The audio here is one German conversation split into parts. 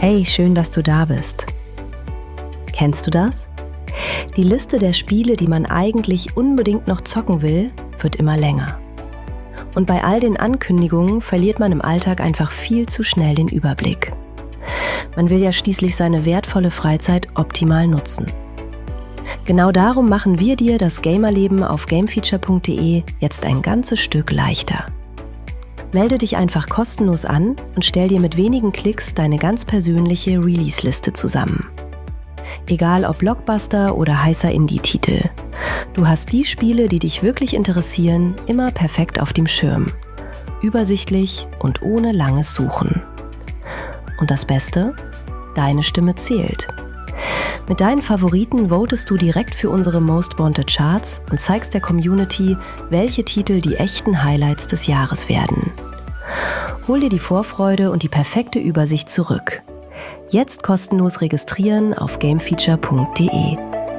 Hey, schön, dass du da bist. Kennst du das? Die Liste der Spiele, die man eigentlich unbedingt noch zocken will, wird immer länger. Und bei all den Ankündigungen verliert man im Alltag einfach viel zu schnell den Überblick. Man will ja schließlich seine wertvolle Freizeit optimal nutzen. Genau darum machen wir dir das Gamerleben auf gamefeature.de jetzt ein ganzes Stück leichter. Melde dich einfach kostenlos an und stell dir mit wenigen Klicks deine ganz persönliche Release-Liste zusammen. Egal ob Blockbuster oder heißer Indie-Titel. Du hast die Spiele, die dich wirklich interessieren, immer perfekt auf dem Schirm. Übersichtlich und ohne langes Suchen. Und das Beste? Deine Stimme zählt. Mit deinen Favoriten votest du direkt für unsere Most Wanted Charts und zeigst der Community, welche Titel die echten Highlights des Jahres werden. Hol dir die Vorfreude und die perfekte Übersicht zurück. Jetzt kostenlos registrieren auf gamefeature.de.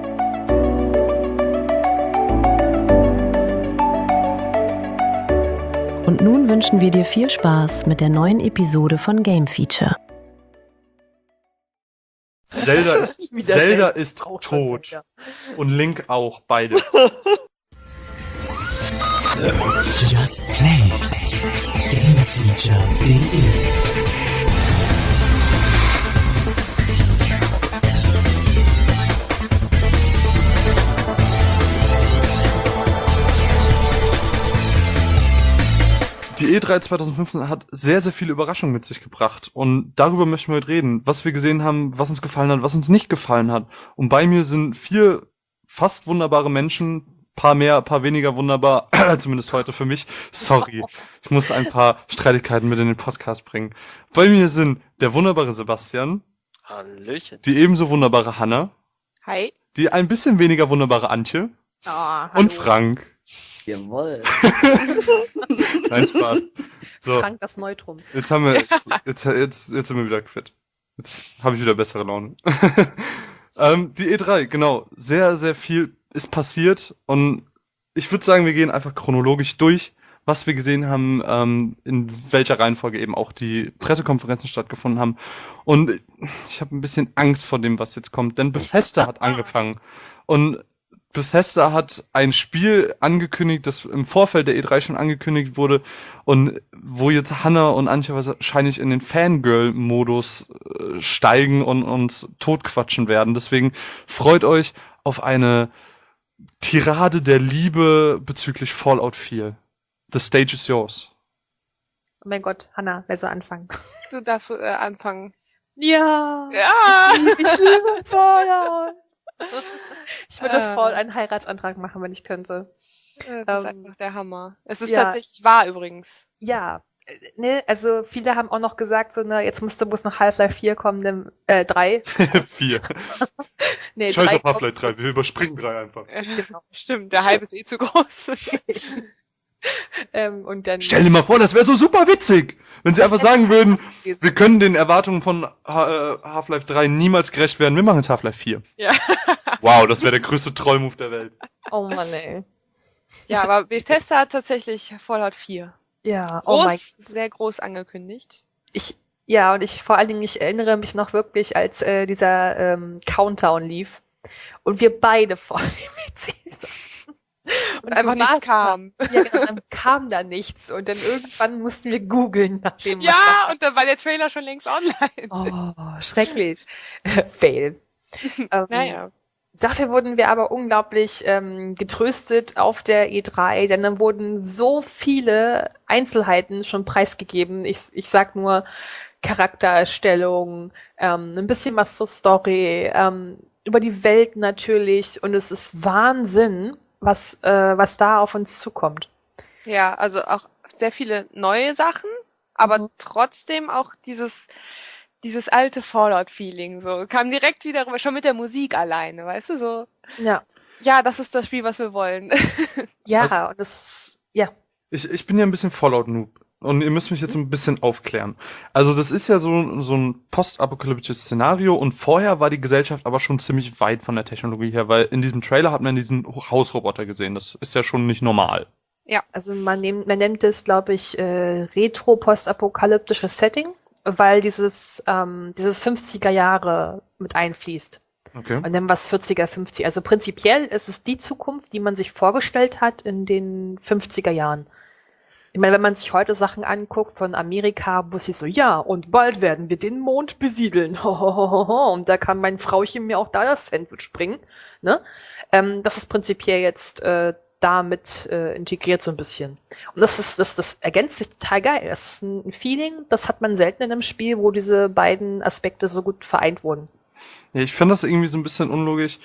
Und nun wünschen wir dir viel Spaß mit der neuen Episode von Game Feature. Zelda ist tot. Und Link auch, beide. Just Play. Gamefeature.de. Die E3 2015 hat sehr, sehr viele Überraschungen mit sich gebracht. Und darüber möchten wir heute reden. Was wir gesehen haben, was uns gefallen hat, was uns nicht gefallen hat. Und bei mir sind 4 fast wunderbare Menschen. Paar mehr, paar weniger wunderbar. Zumindest heute für mich. Sorry. Ich muss ein paar Streitigkeiten mit in den Podcast bringen. Bei mir sind der wunderbare Sebastian. Hallöchen. Die ebenso wunderbare Hanna. Hi. Die ein bisschen weniger wunderbere Antje. Oh, hallo. Und Frank. Jawohl. Nein, Spaß. So, Frank das Neutrum. jetzt haben wir, jetzt sind wir wieder quitt. Jetzt habe ich wieder bessere Laune. Die E3, genau. Sehr, sehr viel ist passiert und ich würde sagen, wir gehen einfach chronologisch durch, was wir gesehen haben, in welcher Reihenfolge eben auch die Pressekonferenzen stattgefunden haben. Und ich habe ein bisschen Angst vor dem, was jetzt kommt, denn Bethesda hat angefangen. Und Bethesda hat ein Spiel angekündigt, das im Vorfeld der E3 schon angekündigt wurde und wo jetzt Hanna und Antje wahrscheinlich in den Fangirl-Modus steigen und uns totquatschen werden. Deswegen freut euch auf eine Tirade der Liebe bezüglich Fallout 4. The stage is yours. Oh mein Gott, Hanna, wer soll anfangen? Du darfst anfangen. Ja! Ja! Ich liebe Fallout! Ich würde voll einen Heiratsantrag machen, wenn ich könnte. Das ist einfach der Hammer. Es ist ja. tatsächlich wahr übrigens. Ja, ne, also viele haben auch noch gesagt, so, ne, jetzt muss noch Half-Life 4 kommen, 3. 4. Nee, Scheiß 3 auf Half-Life 3, wir überspringen 3 einfach. Genau. Stimmt, der Hype ist eh zu groß. Und dann. Stell dir mal vor, das wäre so super witzig, wenn sie einfach sagen würden, wir können den Erwartungen von Half-Life 3 niemals gerecht werden, wir machen jetzt Half-Life 4. Ja. Wow, das wäre der größte Trollmove der Welt. Oh Mann, ey. Ja, aber Bethesda hat tatsächlich Fallout 4. Ja, oh mein Gott. Sehr groß angekündigt. Und ich vor allen Dingen, ich erinnere mich noch wirklich, als dieser Countdown lief und wir beide vor dem PC saßen. Und einfach nichts kam. Ja, genau, dann kam da nichts und dann irgendwann mussten wir googeln nach dem. Ja, und dann war der Trailer schon längst online. Oh, schrecklich. Fail. Naja. Dafür wurden wir aber unglaublich getröstet auf der E3, denn dann wurden so viele Einzelheiten schon preisgegeben. Ich sag nur Charaktererstellung, ein bisschen was zur Story, über die Welt natürlich und es ist Wahnsinn, was da auf uns zukommt. Ja, also auch sehr viele neue Sachen, aber trotzdem auch dieses alte Fallout-Feeling, so, kam direkt wieder rüber, schon mit der Musik alleine, weißt du, so. Ja. Ja, das ist das Spiel, was wir wollen. Ja, und das, ja. Ich bin ja ein bisschen Fallout-Noob. Und ihr müsst mich jetzt ein bisschen aufklären. Also das ist ja so ein postapokalyptisches Szenario und vorher war die Gesellschaft aber schon ziemlich weit von der Technologie her, weil in diesem Trailer hat man diesen Hausroboter gesehen. Das ist ja schon nicht normal. Ja, also man nennt es, glaube ich, retro-postapokalyptisches Setting. weil dieses 50er Jahre mit einfließt. Okay. Und dann was 40er, 50er. Also prinzipiell ist es die Zukunft, die man sich vorgestellt hat in den 50er Jahren. Ich meine, wenn man sich heute Sachen anguckt von Amerika, wo sie so, ja, und bald werden wir den Mond besiedeln. Und da kann mein Frauchen mir auch da das Sandwich bringen. Ne? Das ist prinzipiell jetzt damit integriert so ein bisschen. Und das ergänzt sich total geil. Das ist ein Feeling, das hat man selten in einem Spiel, wo diese beiden Aspekte so gut vereint wurden. Ja, ich fand das irgendwie so ein bisschen unlogisch.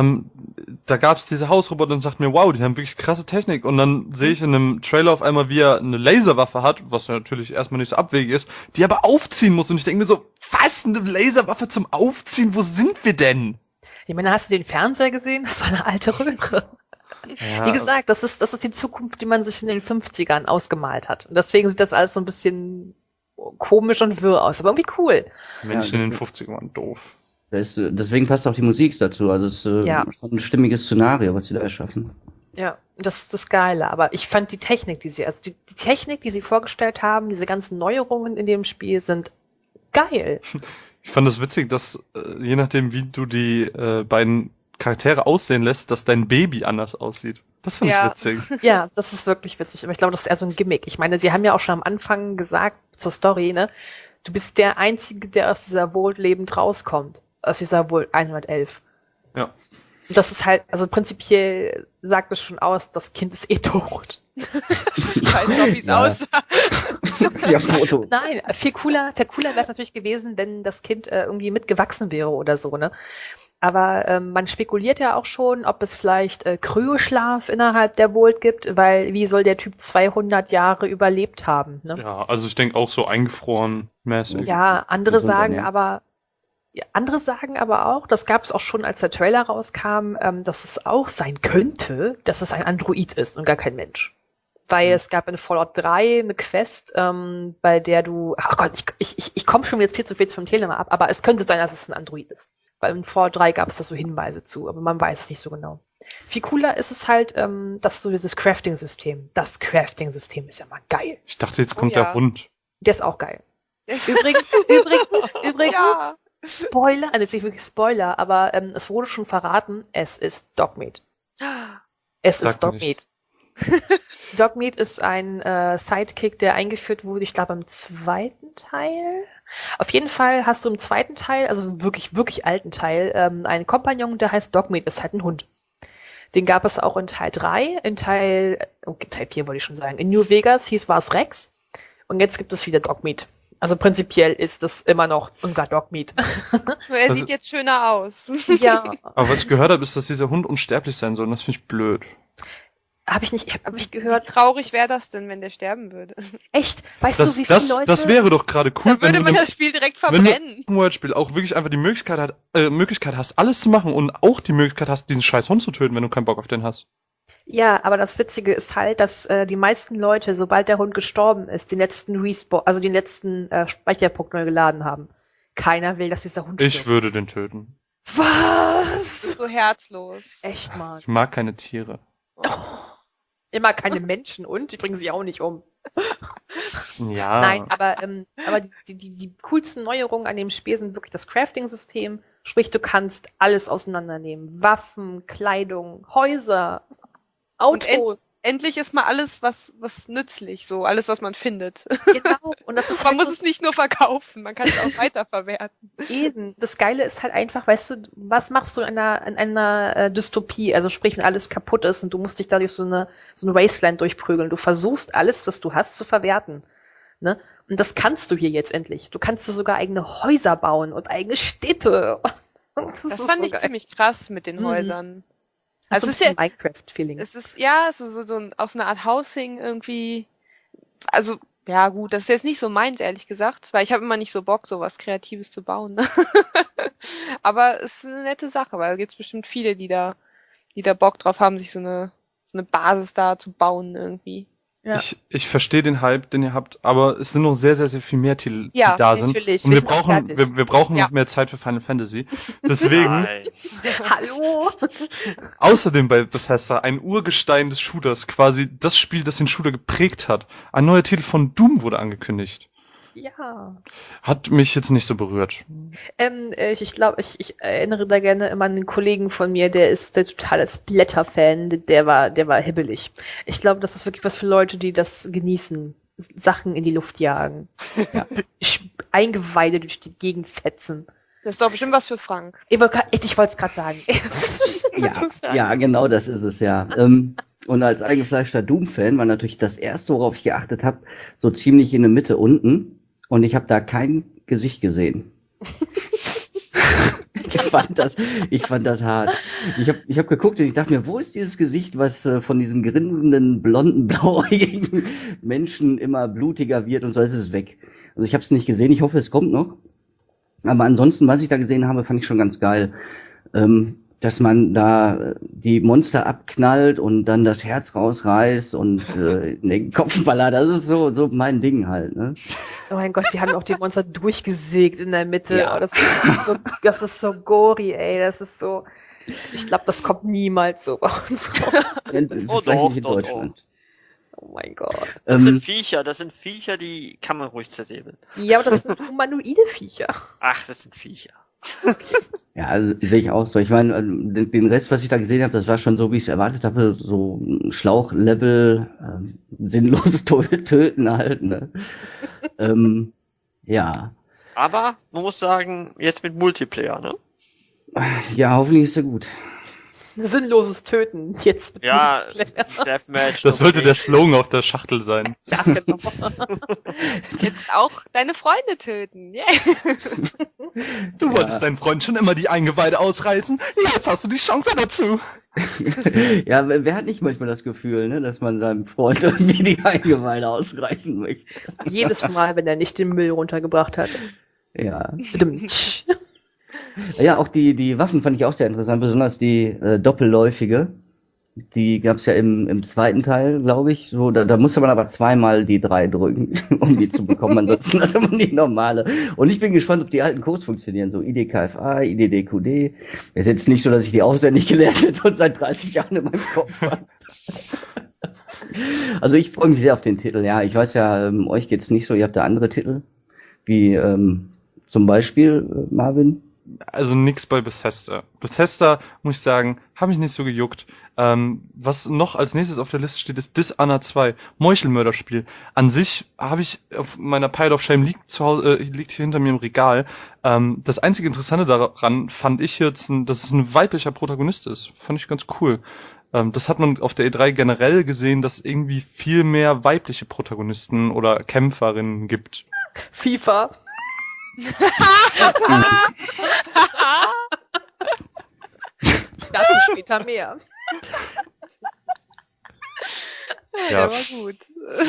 Da gab's diese Hausroboter und sagt mir, wow, die haben wirklich krasse Technik. Und dann sehe ich in einem Trailer auf einmal, wie er eine Laserwaffe hat, was ja natürlich erstmal nicht so abwegig ist, die aber aufziehen muss. Und ich denke mir so, was, eine Laserwaffe zum Aufziehen? Wo sind wir denn? Ich meine, hast du den Fernseher gesehen? Das war eine alte Röhre. Ja, Wie gesagt, das ist die Zukunft, die man sich in den 50ern ausgemalt hat. Und deswegen sieht das alles so ein bisschen komisch und wirr aus. Aber irgendwie cool. Menschen Ja, in den 50ern waren doof. Deswegen passt auch die Musik dazu. Also es ist Ja. schon ein stimmiges Szenario, was sie da erschaffen. Ja, das ist das Geile. Aber ich fand die Technik, die Technik, die sie vorgestellt haben, diese ganzen Neuerungen in dem Spiel sind geil. Ich fand das witzig, dass je nachdem, wie du die beiden Charaktere aussehen lässt, dass dein Baby anders aussieht. Das fand ich Ja. witzig. Ja, das ist wirklich witzig. Aber ich glaube, das ist eher so ein Gimmick. Ich meine, sie haben ja auch schon am Anfang gesagt zur Story, ne? Du bist der Einzige, der aus dieser Vault lebend rauskommt. Aus dieser Vault 111. Ja. Und das ist halt, also prinzipiell sagt es schon aus, das Kind ist eh tot. Ich weiß noch, wie es Ja. aussah. Ja, Foto. Nein, viel cooler wäre es natürlich gewesen, wenn das Kind irgendwie mitgewachsen wäre oder so, ne? Aber man spekuliert ja auch schon, ob es vielleicht Kryoschlaf innerhalb der Vault gibt, weil wie soll der Typ 200 Jahre überlebt haben, ne? Ja, also ich denke auch so eingefroren mäßig. Ja, andere Gesund sagen ernähren. aber, ja, andere sagen aber auch, das gab es auch schon, als der Trailer rauskam, dass es auch sein könnte, dass es ein Android ist und gar kein Mensch. Weil es gab in Fallout 3 eine Quest, bei der du, ach Gott, ich komme schon jetzt viel zu viel vom Thema ab, aber es könnte sein, dass es ein Android ist. Weil in Fallout 3 gab es da so Hinweise zu, aber man weiß es nicht so genau. Viel cooler ist es halt, dass so dieses Crafting-System, das Crafting-System ist ja mal geil. Ich dachte, jetzt Oh kommt ja. der Hund. Der ist auch geil. Das- Übrigens, Ja. Spoiler, also jetzt nicht wirklich Spoiler, aber es wurde schon verraten, es ist Dogmeat. Es Sagt ist mir Dogmeat. nichts. Dogmeat ist ein Sidekick, der eingeführt wurde, ich glaube im zweiten Teil. Auf jeden Fall hast du im zweiten Teil, also wirklich, wirklich alten Teil, einen Kompagnon, der heißt Dogmeat, ist halt ein Hund. Den gab es auch in Teil 3, Teil 4 wollte ich schon sagen. In New Vegas war es Rex und jetzt gibt es wieder Dogmeat. Also prinzipiell ist das immer noch unser Dogmeat. Nur er Also- sieht jetzt schöner aus. Ja, Aber was ich gehört habe, ist, dass dieser Hund unsterblich sein soll und das finde ich blöd. habe ich nicht Wie gehört. traurig wäre das denn, wenn der sterben würde? Echt? Weißt Das, du, wie viele das, Leute... das wäre doch gerade cool, Dann würde wenn man du das Spiel direkt wenn du verbrennen. im World-Spiel auch wirklich einfach die Möglichkeit hast, alles zu machen und auch die Möglichkeit hast, diesen scheiß Hund zu töten, wenn du keinen Bock auf den hast. Ja, aber das Witzige ist halt, dass die meisten Leute, sobald der Hund gestorben ist, den letzten Speicherpunkt neu geladen haben. Keiner will, dass dieser Hund Ich stirbt. würde den töten. Was? So herzlos. Echt mal. Ich mag keine Tiere. Immer keine Menschen und die bringen sie auch nicht um. Ja. Nein, aber die coolsten Neuerungen an dem Spiel sind wirklich das Crafting-System. Sprich, du kannst alles auseinandernehmen. Waffen, Kleidung, Häuser, Und Autos. Endlich ist mal alles was nützlich, so alles, was man findet. Genau. Und das ist Man halt muss so es nicht nur verkaufen, man kann es auch weiterverwerten. eben. Das Geile ist halt einfach, weißt du, was machst du in einer Dystopie? Also sprich, wenn alles kaputt ist und du musst dich dadurch so eine Wasteland durchprügeln. Du versuchst alles, was du hast, zu verwerten. Ne? Und das kannst du hier jetzt endlich. Du kannst dir sogar eigene Häuser bauen und eigene Städte. Das ist fand so ich geil. ziemlich krass mit den Mhm. Häusern. Also Also ein es ist ja, bisschen Minecraft-Feeling. es ist auch so eine Art Housing irgendwie. Also, ja gut, das ist jetzt nicht so meins, ehrlich gesagt, weil ich habe immer nicht so Bock, so was Kreatives zu bauen. Ne? Aber es ist eine nette Sache, weil da gibt's bestimmt viele, die da Bock drauf haben, sich so eine Basis da zu bauen irgendwie. Ja. Ich verstehe den Hype, den ihr habt, aber es sind noch sehr, sehr, sehr viel mehr Titel, Ja, die da sind. natürlich. Und Wir wir sind auch brauchen, fertig. wir brauchen Ja. noch mehr Zeit für Final Fantasy. Deswegen, Nein. Hallo? außerdem bei Bethesda ein Urgestein des Shooters, quasi das Spiel, das den Shooter geprägt hat. Ein neuer Titel von Doom wurde angekündigt. Ja. Hat mich jetzt nicht so berührt. Ich glaube, ich erinnere da gerne immer an einen Kollegen von mir, der ist der totale Splatter-Fan, der war hibbelig. Ich glaube, das ist wirklich was für Leute, die das genießen. Sachen in die Luft jagen. Ja. Eingeweide durch die Gegend fetzen. Das ist doch bestimmt was für Frank. Ich wollte es gerade sagen. Ja, genau das ist es, ja. Und als eingefleischter Doom-Fan war natürlich das erste, worauf ich geachtet habe, so ziemlich in der Mitte unten. Und ich habe da kein Gesicht gesehen. Ich fand das hart. Ich hab geguckt und ich dachte mir, wo ist dieses Gesicht, was von diesem grinsenden, blonden, blauäugigen Menschen immer blutiger wird und so ist es weg. Also ich habe es nicht gesehen, ich hoffe, es kommt noch. Aber ansonsten, was ich da gesehen habe, fand ich schon ganz geil. Dass man da die Monster abknallt und dann das Herz rausreißt und den Kopf ballert, das ist so mein Ding halt, ne? Oh mein Gott, die haben auch die Monster durchgesägt in der Mitte. Ja. Oh, das ist so gory, ey. Das ist so. Ich glaube, das kommt niemals so bei uns raus. Vielleicht doch, nicht in doch, Deutschland. Oh mein Gott. Das sind Viecher, die kann man ruhig zersäbeln. Ja, aber das sind humanoide Viecher. Ach, das sind Viecher. Ja, also, sehe ich auch so. Ich meine, den Rest, was ich da gesehen habe, das war schon so, wie ich es erwartet habe, so Schlauchlevel, sinnlos töten halt, ne? Ja. Aber man muss sagen, jetzt mit Multiplayer, ne? Ja, hoffentlich ist er gut. Sinnloses Töten. Jetzt mit Ja, Multiplayer. Deathmatch. Das sollte der Domination. Slogan auf der Schachtel sein. Ja, genau. Jetzt auch deine Freunde töten. Yeah. Du wolltest deinen Freund schon immer die Eingeweide ausreißen. Jetzt hast du die Chance dazu. Ja, wer hat nicht manchmal das Gefühl, ne, dass man seinem Freund irgendwie die Eingeweide ausreißen möchte? Jedes Mal, wenn er nicht den Müll runtergebracht hat. Ja. Bedimmt. Ja, auch die Waffen fand ich auch sehr interessant, besonders die doppelläufige. Die gab's ja im zweiten Teil, glaube ich. So, da musste man aber zweimal die 3 drücken, um die zu bekommen. Ansonsten hatte man die normale. Und ich bin gespannt, ob die alten Codes funktionieren. So IDKFA, IDDQD. Ist jetzt nicht so, dass ich die auswendig gelernt hätte und seit 30 Jahren in meinem Kopf habe. Also ich freue mich sehr auf den Titel. Ja, ich weiß ja, euch geht's nicht so. Ihr habt da andere Titel. Wie zum Beispiel, Marvin. Also nix bei Bethesda. Bethesda, muss ich sagen, habe mich nicht so gejuckt. Was noch als nächstes auf der Liste steht, ist Dishonored 2, Meuchelmörderspiel. An sich habe ich auf meiner Pile of Shame liegt hier hinter mir im Regal. Das einzige Interessante daran fand ich jetzt, dass es ein weiblicher Protagonist ist. Fand ich ganz cool. Das hat man auf der E3 generell gesehen, dass irgendwie viel mehr weibliche Protagonisten oder Kämpferinnen gibt. FIFA. Dazu später mehr. Ja. Der war gut.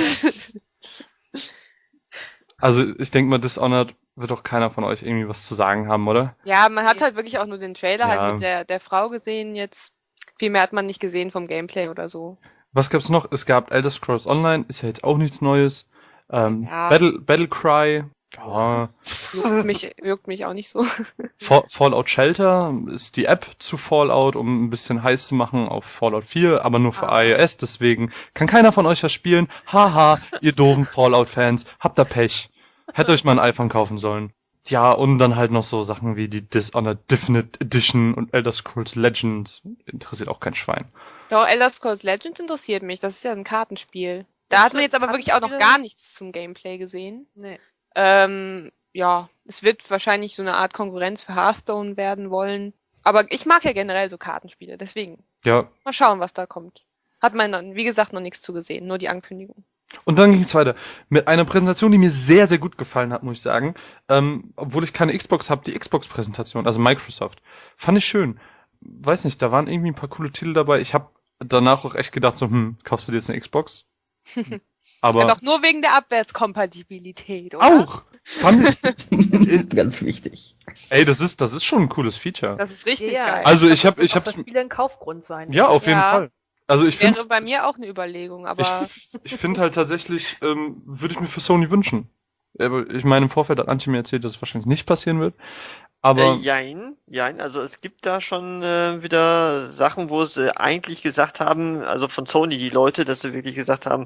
Also ich denke mal, Dishonored wird doch keiner von euch irgendwie was zu sagen haben, oder? Ja, man hat halt wirklich auch nur den Trailer Ja. halt mit der Frau gesehen jetzt. Viel mehr hat man nicht gesehen vom Gameplay oder so. Was gab's noch? Es gab Elder Scrolls Online, ist ja jetzt auch nichts Neues. Ja. Battlecry, ja. Juckt mich auch nicht so. Fallout Shelter ist die App zu Fallout, um ein bisschen heiß zu machen auf Fallout 4, aber nur für iOS, deswegen kann keiner von euch das spielen. Haha, ihr doofen Fallout-Fans, habt ihr Pech. Hätte euch mal ein iPhone kaufen sollen. Ja, und dann halt noch so Sachen wie die Dishonored Definite Edition und Elder Scrolls Legends. Interessiert auch kein Schwein. Doch, Elder Scrolls Legends interessiert mich. Das ist ja ein Kartenspiel. Da hat man jetzt aber wirklich auch noch gar nichts zum Gameplay gesehen. Nee. Ja, es wird wahrscheinlich so eine Art Konkurrenz für Hearthstone werden wollen. Aber ich mag ja generell so Kartenspiele, deswegen. Ja. Mal schauen, was da kommt. Hat man, wie gesagt, noch nichts zu gesehen, nur die Ankündigung. Und dann ging es weiter mit einer Präsentation, die mir sehr, sehr gut gefallen hat, muss ich sagen. Obwohl ich keine Xbox habe, die Xbox-Präsentation, also Microsoft. Fand ich schön. Weiß nicht, da waren irgendwie ein paar coole Titel dabei. Ich habe danach auch echt gedacht, so, kaufst du dir jetzt eine Xbox? Aber Ja, doch nur wegen der Abwärtskompatibilität, oder? auch! Fand ich, Ganz wichtig. ey, das ist schon ein cooles Feature. Das ist richtig Ja, geil. Also glaub, ich hab- das ich wird auch hab's- für viele ein Kaufgrund sein. Ja, auf jeden Ja. Fall. Also ich Wäre finde bei mir auch eine Überlegung, aber ich finde halt tatsächlich, würde ich mir für Sony wünschen. Aber ich meine, im Vorfeld hat Antje mir erzählt, dass es wahrscheinlich nicht passieren wird. Aber Jein, also es gibt da schon wieder Sachen, wo sie eigentlich gesagt haben, also von Sony die Leute, dass sie wirklich gesagt haben,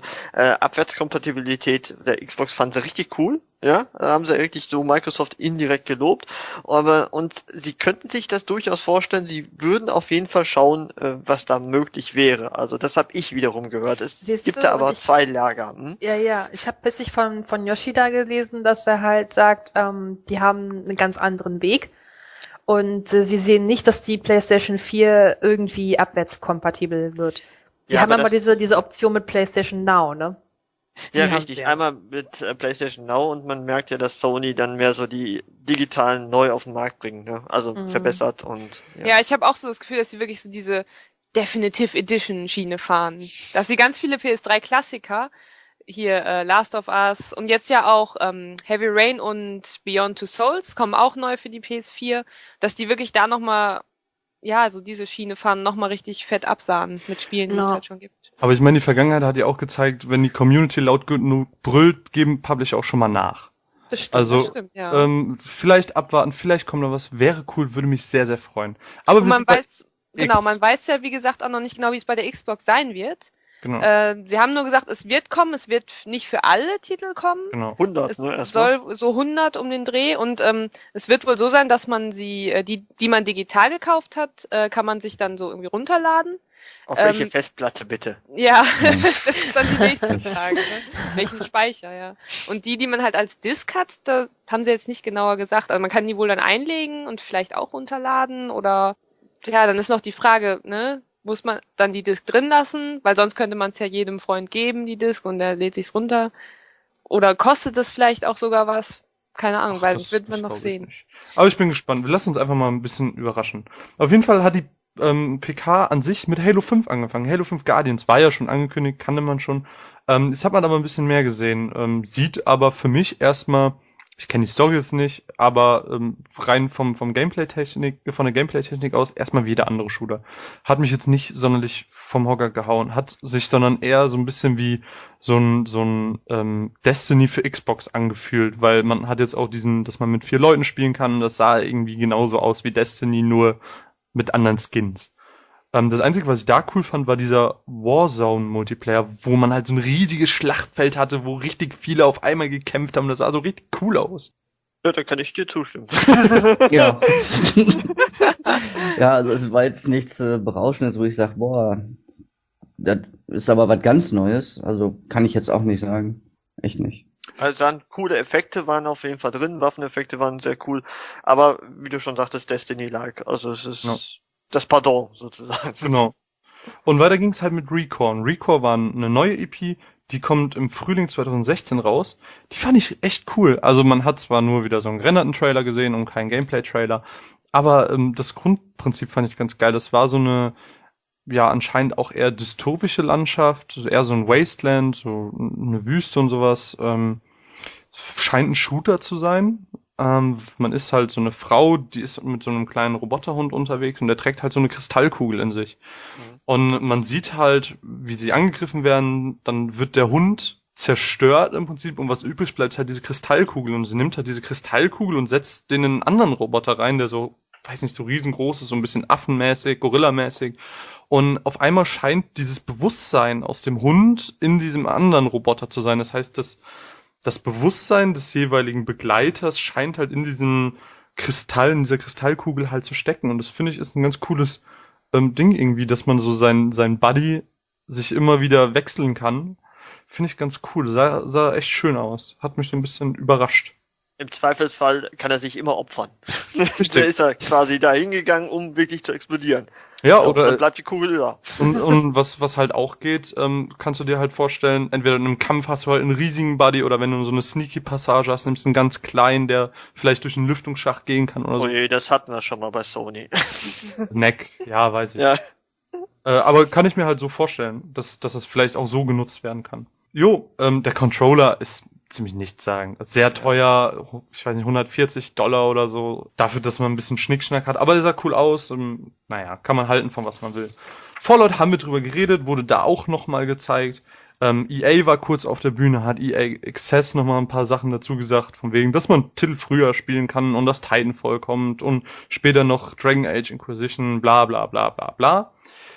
Abwärtskompatibilität der Xbox fanden sie richtig cool, ja, da haben sie wirklich so Microsoft indirekt gelobt, und sie könnten sich das durchaus vorstellen, sie würden auf jeden Fall schauen, was da möglich wäre. Also das habe ich wiederum gehört. Es Siehst gibt du, da aber und ich- zwei Lager. Ja, ich habe plötzlich von Yoshida gelesen, dass er halt sagt, die haben einen ganz anderen Weg und sie sehen nicht, dass die PlayStation 4 irgendwie abwärtskompatibel wird. Sie Ja, haben aber aber das- diese Option mit PlayStation Now, ne? Die Ja, haben richtig. sie ja. Einmal mit PlayStation Now, und man merkt ja, dass Sony dann mehr so die digitalen neu auf den Markt bringen, ne? Also Mhm. verbessert und Ja, ich habe auch so das Gefühl, dass sie wirklich so diese Definitive Edition Schiene fahren. Dass sie ganz viele PS3-Klassiker, hier Last of Us und jetzt ja auch Heavy Rain und Beyond Two Souls kommen auch neu für die PS4, dass die wirklich da nochmal, ja, so diese Schiene fahren, nochmal richtig fett absahnen mit Spielen, die es Ja. halt schon gibt. Aber ich meine, die Vergangenheit hat ja auch gezeigt, wenn die Community laut genug brüllt, geben Publisher auch schon mal nach. Bestimmt. Also, Das stimmt, ja. vielleicht abwarten, vielleicht kommt noch was, wäre cool, würde mich sehr, sehr freuen. Aber Und wir man sind bei weiß, genau, X. man weiß ja, wie gesagt, auch noch nicht genau, wie es bei der Xbox sein wird. Genau, Sie haben nur gesagt, es wird kommen, es wird nicht für alle Titel kommen. genau. 100, Es ne, erstmal. soll so 100 um den Dreh und es wird wohl so sein, dass man sie, die man digital gekauft hat, kann man sich dann so irgendwie runterladen. Auf welche ähm, Festplatte bitte? Ja, das ist dann die nächste Frage. Ne? Welchen Speicher, ja. Und die man halt als Disk hat, da haben sie jetzt nicht genauer gesagt. Also man kann die wohl dann einlegen und vielleicht auch runterladen oder ja, dann ist noch die Frage, ne? Muss man dann die Disk drin lassen? Weil sonst könnte man es ja jedem Freund geben, die Disk, und der lädt sich's runter. Oder kostet es vielleicht auch sogar was? Keine Ahnung, Ach, weil das wird man noch glaub ich sehen. nicht. Aber ich bin gespannt. Wir lassen uns einfach mal ein bisschen überraschen. Auf jeden Fall hat die PK an sich mit Halo 5 angefangen. Halo 5 Guardians war ja schon angekündigt, kannte man schon. Jetzt hat man aber ein bisschen mehr gesehen. Sieht aber für mich erstmal, ich kenne die Story jetzt nicht, aber rein von der Gameplay-Technik aus erstmal wie jeder andere Shooter. Hat mich jetzt nicht sonderlich vom Hocker gehauen, hat sich sondern eher so ein bisschen wie so ein Destiny für Xbox angefühlt, weil man hat jetzt auch dass man mit 4 Leuten spielen kann, und das sah irgendwie genauso aus wie Destiny, nur mit anderen Skins. Das Einzige, was ich da cool fand, war dieser Warzone-Multiplayer, wo man halt so ein riesiges Schlachtfeld hatte, wo richtig viele auf einmal gekämpft haben. Das sah so richtig cool aus. Ja, da kann ich dir zustimmen. Ja. Ja, also es war jetzt nichts Berauschendes, wo ich sage, boah, das ist aber was ganz Neues. Also kann ich jetzt auch nicht sagen. Echt nicht. Also dann coole Effekte waren auf jeden Fall drin, Waffeneffekte waren sehr cool, aber wie du schon sagtest, Destiny-like. Also es ist Ja. das Pardon sozusagen. Genau. Und weiter ging's halt mit Recore. Recore war eine neue EP, die kommt im Frühling 2016 raus. Die fand ich echt cool. Also man hat zwar nur wieder so einen gerenderten Trailer gesehen und keinen Gameplay-Trailer, aber das Grundprinzip fand ich ganz geil. Das war so eine, ja, anscheinend auch eher dystopische Landschaft, eher so ein Wasteland, so eine Wüste und sowas. Scheint ein Shooter zu sein. Man ist halt so eine Frau, die ist mit so einem kleinen Roboterhund unterwegs, und der trägt halt so eine Kristallkugel in sich. Und man sieht halt, wie sie angegriffen werden, dann wird der Hund zerstört im Prinzip, und was übrig bleibt, ist halt diese Kristallkugel, und sie nimmt halt diese Kristallkugel und setzt den in einen anderen Roboter rein, der so, weiß nicht, so riesengroß ist, so ein bisschen affenmäßig, gorillamäßig, und auf einmal scheint dieses Bewusstsein aus dem Hund in diesem anderen Roboter zu sein. Das heißt, das Bewusstsein des jeweiligen Begleiters scheint halt in diesen Kristall, in dieser Kristallkugel halt zu stecken, und das finde ich ist ein ganz cooles Ding irgendwie, dass man so sein Buddy sich immer wieder wechseln kann. Finde ich ganz cool. Sah echt schön aus. Hat mich so ein bisschen überrascht. Im Zweifelsfall kann er sich immer opfern. Richtig. Da ist er quasi da hingegangen, um wirklich zu explodieren. Ja, Dann oder bleibt die Kugel über. und was halt auch geht, kannst du dir halt vorstellen, entweder in einem Kampf hast du halt einen riesigen Buddy, oder wenn du so eine sneaky Passage hast, nimmst du einen ganz kleinen, der vielleicht durch einen Lüftungsschacht gehen kann oder Oh so. je, das hatten wir schon mal bei Sony. Neck, ja, weiß ich. Ja. Aber kann ich mir halt so vorstellen, dass das vielleicht auch so genutzt werden kann. Jo, der Controller ist ziemlich nichtssagend. Sehr teuer, ich weiß nicht, $140 oder so, dafür, dass man ein bisschen Schnickschnack hat. Aber der sah cool aus. Naja, kann man halten, von was man will. Fallout haben wir drüber geredet, wurde da auch nochmal gezeigt. EA war kurz auf der Bühne, hat EA Access nochmal ein paar Sachen dazu gesagt, von wegen, dass man Titel früher spielen kann und dass Titanfall kommt und später noch Dragon Age Inquisition, bla bla bla bla bla.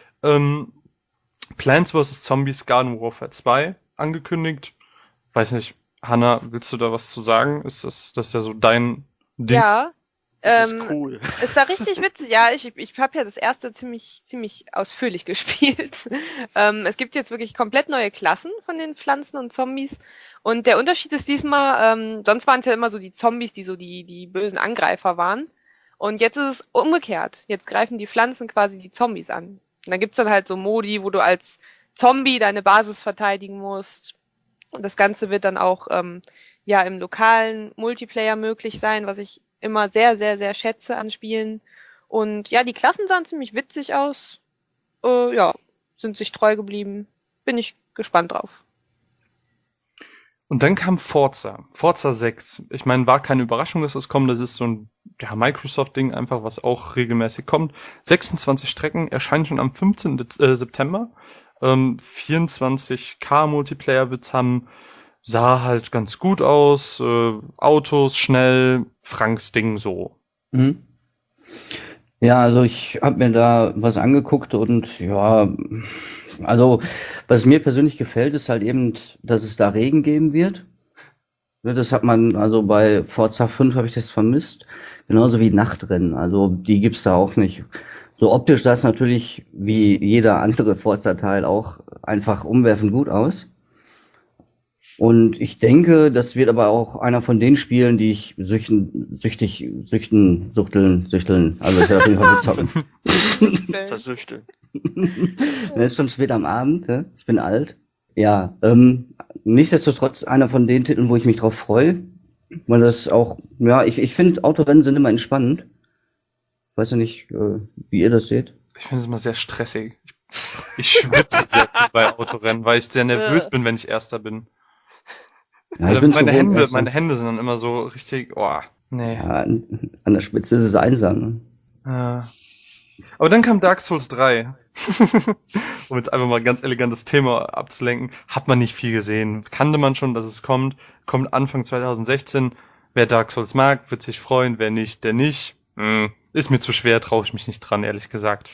Plants vs. Zombies Garden Warfare 2 angekündigt. Weiß nicht, Hanna, willst du da was zu sagen? Ist das ja so dein Ding? Ja. Das ist cool. Es war richtig witzig. Ja, ich habe ja das erste ziemlich ausführlich gespielt. Es gibt jetzt wirklich komplett neue Klassen von den Pflanzen und Zombies. Und der Unterschied ist diesmal, sonst waren es ja immer so die Zombies, die so die bösen Angreifer waren. Und jetzt ist es umgekehrt. Jetzt greifen die Pflanzen quasi die Zombies an. Und dann gibt's dann halt so Modi, wo du als Zombie deine Basis verteidigen musst. Und das Ganze wird dann auch im lokalen Multiplayer möglich sein, was ich immer sehr, sehr, sehr schätze an Spielen. Und ja, die Klassen sahen ziemlich witzig aus. Sind sich treu geblieben. Bin ich gespannt drauf. Und dann kam Forza 6. Ich meine, war keine Überraschung, dass es kommt. Das ist so ein Microsoft-Ding einfach, was auch regelmäßig kommt. 26 Strecken erscheinen schon am 15. September. 24K Multiplayer wird's haben. Sah halt ganz gut aus. Autos, schnell, Franks Ding so. Mhm. Ja, also ich habe mir da was angeguckt und ja, also was mir persönlich gefällt, ist halt eben, dass es da Regen geben wird. Ja, das hat man, also bei Forza 5 habe ich das vermisst, genauso wie Nachtrennen, also die gibt's da auch nicht. So optisch sah es natürlich wie jeder andere Forza-Teil auch einfach umwerfend gut aus. Und ich denke, das wird aber auch einer von den Spielen, die ich suchteln, also ich werde auf jeden Fall bezocken. Versüchteln. Es ist schon spät am Abend, ne? Ich bin alt. Ja, nichtsdestotrotz einer von den Titeln, wo ich mich drauf freue, weil das auch, ja, ich finde Autorennen sind immer entspannend. Weiß ja nicht, wie ihr das seht. Ich finde es immer sehr stressig. Ich schwitze sehr viel bei Autorennen, weil ich sehr nervös bin, wenn ich Erster bin. Ja, ich Also bin meine Hände sind dann immer so richtig, nee. Ja, an der Spitze ist es einsam. Ne? Aber dann kam Dark Souls 3. Um jetzt einfach mal ein ganz elegantes Thema abzulenken. Hat man nicht viel gesehen. Kannte man schon, dass es kommt. Kommt Anfang 2016. Wer Dark Souls mag, wird sich freuen. Wer nicht, der nicht. Ist mir zu schwer, traue ich mich nicht dran, ehrlich gesagt.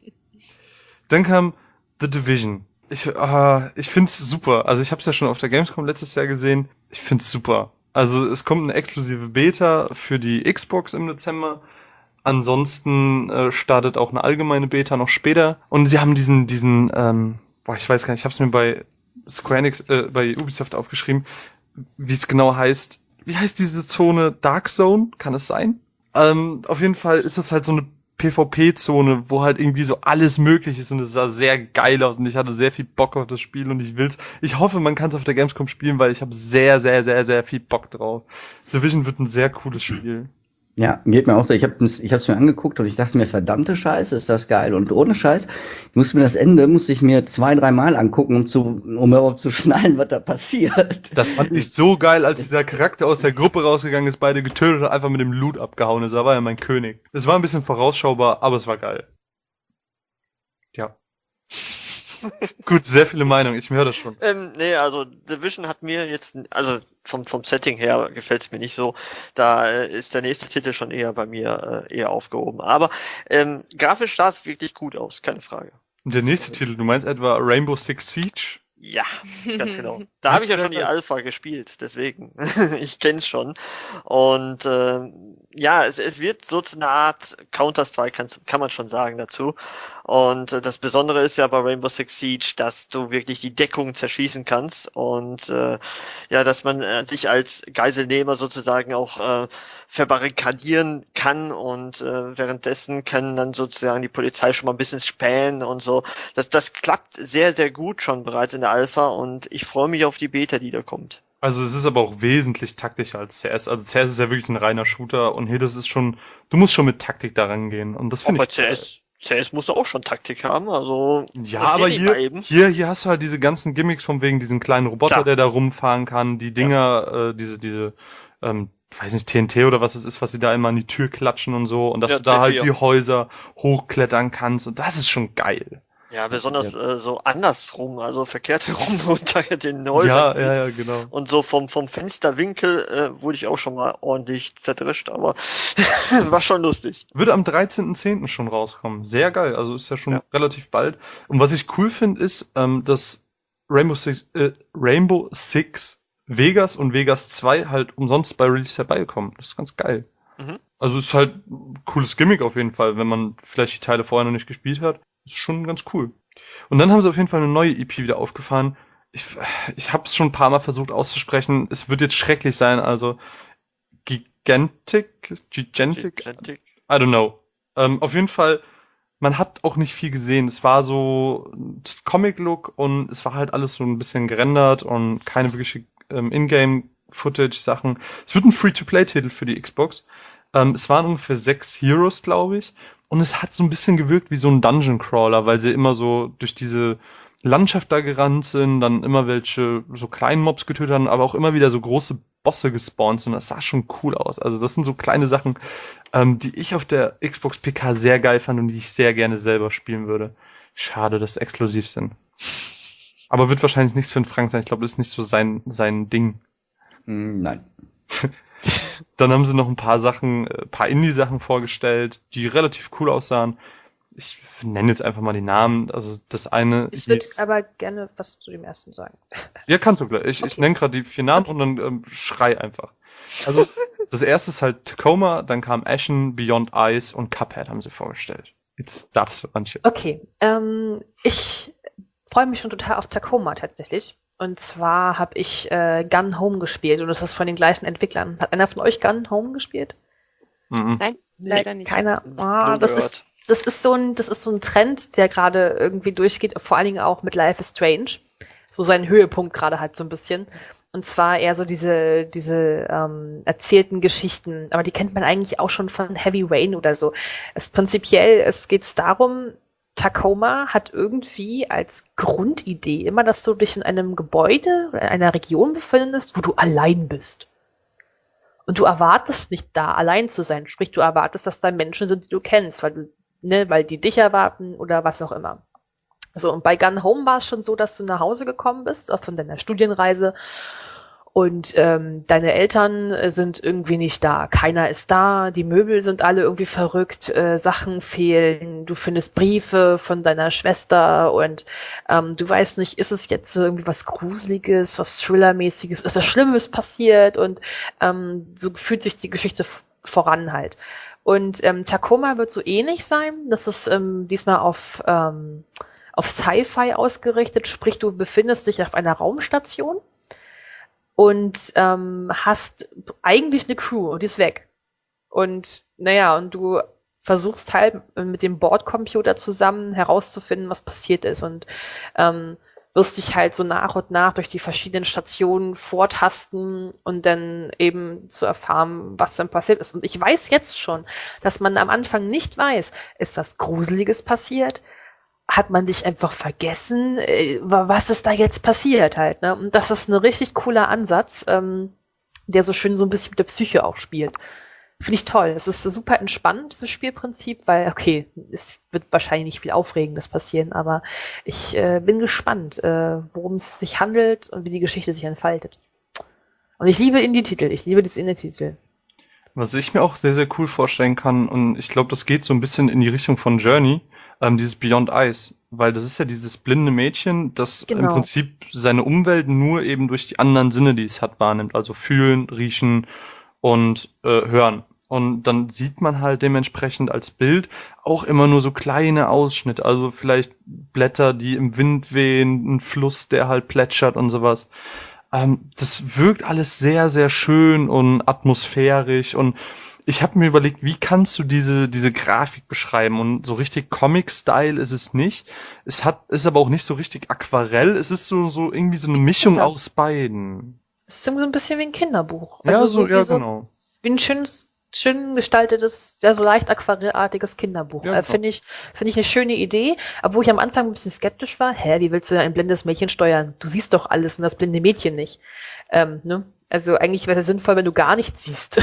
Dann kam The Division. Ich find's super. Also ich habe es ja schon auf der Gamescom letztes Jahr gesehen. Ich find's super. Also es kommt eine exklusive Beta für die Xbox im Dezember. Ansonsten startet auch eine allgemeine Beta noch später. Und sie haben diesen, ich weiß gar nicht, ich habe es mir bei Square Enix, bei Ubisoft aufgeschrieben, wie es genau heißt. Wie heißt diese Zone? Dark Zone? Kann es sein? Auf jeden Fall ist es halt so eine PvP-Zone, wo halt irgendwie so alles möglich ist und es sah sehr geil aus und ich hatte sehr viel Bock auf das Spiel und ich hoffe, man kann es auf der Gamescom spielen, weil ich habe sehr, sehr, sehr, sehr viel Bock drauf. Division wird ein sehr cooles Spiel. Ja, geht mir auch so. Ich hab's mir angeguckt und ich dachte mir, verdammte Scheiße, ist das geil. Und ohne Scheiß, musste ich mir 2-3 Mal angucken, um überhaupt zu schnallen, was da passiert. Das fand ich so geil, als dieser Charakter aus der Gruppe rausgegangen ist, beide getötet und einfach mit dem Loot abgehauen ist. Da war ja mein König. Es war ein bisschen vorausschaubar, aber es war geil. Ja. Gut, sehr viele Meinungen, ich höre das schon. Nee, also Division hat mir jetzt, also vom Setting her gefällt es mir nicht so. Da ist der nächste Titel schon eher bei mir eher aufgehoben. Aber grafisch sah es wirklich gut aus, keine Frage. Und der nächste Titel, du meinst etwa Rainbow Six Siege? Ja, ganz genau. Da habe ich ja schon die Alpha gespielt, deswegen. Ich kenn's schon. Und es wird so eine Art Counter-Strike, kann man schon sagen dazu. Und das Besondere ist ja bei Rainbow Six Siege, dass du wirklich die Deckung zerschießen kannst und dass man sich als Geiselnehmer sozusagen auch verbarrikadieren kann und währenddessen kann dann sozusagen die Polizei schon mal ein bisschen spähen und so. Das klappt sehr, sehr gut schon bereits in der Alpha und ich freue mich auf die Beta, die da kommt. Also es ist aber auch wesentlich taktischer als CS. Also CS ist ja wirklich ein reiner Shooter und hier das ist schon, du musst schon mit Taktik da rangehen und das finde ich. CS musst du auch schon Taktik haben, also. Ja, aber hier hast du halt diese ganzen Gimmicks von wegen diesen kleinen Roboter, Klar. Der da rumfahren kann, die Dinger, diese weiß nicht, TNT oder was es ist, was sie da immer an die Tür klatschen und so und dass du da halt die Häuser hochklettern kannst und das ist schon geil. Ja, besonders so andersrum, also verkehrt herum unter den Häusern. Ja, genau. Und so vom Fensterwinkel wurde ich auch schon mal ordentlich zerdrischt, aber war schon lustig. Würde am 13.10. schon rauskommen. Sehr geil, also ist ja schon relativ bald. Und was ich cool finde, ist, dass Rainbow Six Vegas und Vegas 2 halt umsonst bei Release herbeikommen. Das ist ganz geil. Mhm. Also ist halt ein cooles Gimmick auf jeden Fall, wenn man vielleicht die Teile vorher noch nicht gespielt hat. Ist schon ganz cool. Und dann haben sie auf jeden Fall eine neue EP wieder aufgefahren. Ich habe es schon ein paar Mal versucht auszusprechen. Es wird jetzt schrecklich sein. Also Gigantic? I don't know. Auf jeden Fall, man hat auch nicht viel gesehen. Es war so Comic-Look und es war halt alles so ein bisschen gerendert und keine wirkliche Ingame-Footage-Sachen. Es wird ein Free-to-Play-Titel für die Xbox. Es waren ungefähr 6 Heroes, glaube ich. Und es hat so ein bisschen gewirkt wie so ein Dungeon Crawler, weil sie immer so durch diese Landschaft da gerannt sind, dann immer welche so kleinen Mobs getötet haben, aber auch immer wieder so große Bosse gespawnt sind. Das sah schon cool aus. Also das sind so kleine Sachen, die ich auf der Xbox PK sehr geil fand und die ich sehr gerne selber spielen würde. Schade, dass sie exklusiv sind. Aber wird wahrscheinlich nichts für den Frank sein. Ich glaube, das ist nicht so sein Ding. Nein. Dann haben sie noch ein paar Indie-Sachen vorgestellt, die relativ cool aussahen. Ich nenne jetzt einfach mal die Namen. Also das eine... Ich würde aber gerne was zu dem ersten sagen. Ja, kannst du gleich. Ich nenne gerade die 4 Namen und dann schrei einfach. Also das erste ist halt Tacoma, dann kam Ashen, Beyond Ice und Cuphead haben sie vorgestellt. Jetzt darfst du, Antje. Okay, ich freue mich schon total auf Tacoma tatsächlich. Und zwar habe ich Gun Home gespielt und das ist von den gleichen Entwicklern. Hat einer von euch Gun Home gespielt? Mhm. Nein, leider nicht. Keiner. Das ist so ein Trend, der gerade irgendwie durchgeht, vor allen Dingen auch mit Life is Strange. So sein Höhepunkt gerade halt so ein bisschen. Und zwar eher so diese erzählten Geschichten, aber die kennt man eigentlich auch schon von Heavy Rain oder so. Es geht darum, Tacoma hat irgendwie als Grundidee immer, dass du dich in einem Gebäude oder in einer Region befindest, wo du allein bist. Und du erwartest nicht da allein zu sein. Sprich, du erwartest, dass da Menschen sind, die du kennst, weil die dich erwarten oder was auch immer. So, und bei Gun Home war es schon so, dass du nach Hause gekommen bist, auch von deiner Studienreise. Und deine Eltern sind irgendwie nicht da. Keiner ist da, die Möbel sind alle irgendwie verrückt, Sachen fehlen, du findest Briefe von deiner Schwester und du weißt nicht, ist es jetzt irgendwie was Gruseliges, was Thrillermäßiges, ist was Schlimmes passiert und so fühlt sich die Geschichte voran halt. Und Tacoma wird so ähnlich sein, das ist diesmal auf Sci-Fi ausgerichtet, sprich du befindest dich auf einer Raumstation und hast eigentlich eine Crew und die ist weg. Und und du versuchst halt mit dem Bordcomputer zusammen herauszufinden, was passiert ist und wirst dich halt so nach und nach durch die verschiedenen Stationen vortasten und dann eben zu erfahren, was dann passiert ist. Und ich weiß jetzt schon, dass man am Anfang nicht weiß, ist was Gruseliges passiert? Hat man dich einfach vergessen, was ist da jetzt passiert halt, ne? Und das ist ein richtig cooler Ansatz, der so schön so ein bisschen mit der Psyche auch spielt. Finde ich toll. Es ist super entspannt, dieses Spielprinzip, weil, okay, es wird wahrscheinlich nicht viel Aufregendes passieren, aber ich bin gespannt, worum es sich handelt und wie die Geschichte sich entfaltet. Und ich liebe Indie-Titel, ich liebe das Indie-Titel. Was ich mir auch sehr, sehr cool vorstellen kann, und ich glaube, das geht so ein bisschen in die Richtung von Journey, dieses Beyond Ice, weil das ist ja dieses blinde Mädchen, das im Prinzip seine Umwelt nur eben durch die anderen Sinne, die es hat, wahrnimmt, also fühlen, riechen und hören. Und dann sieht man halt dementsprechend als Bild auch immer nur so kleine Ausschnitte, also vielleicht Blätter, die im Wind wehen, ein Fluss, der halt plätschert und sowas. Das wirkt alles sehr, sehr schön und atmosphärisch und ich habe mir überlegt, wie kannst du diese Grafik beschreiben? Und so richtig Comic-Style ist es nicht. Ist aber auch nicht so richtig Aquarell. Es ist so irgendwie so eine Mischung aus beiden. Es ist so ein bisschen wie ein Kinderbuch. Ja, Also genau. Wie ein schön gestaltetes, sehr so leicht aquarellartiges Kinderbuch. Ja, Finde ich eine schöne Idee, aber wo ich am Anfang ein bisschen skeptisch war, wie willst du ein blindes Mädchen steuern? Du siehst doch alles und das blinde Mädchen nicht. Also eigentlich wäre es sinnvoll, wenn du gar nichts siehst.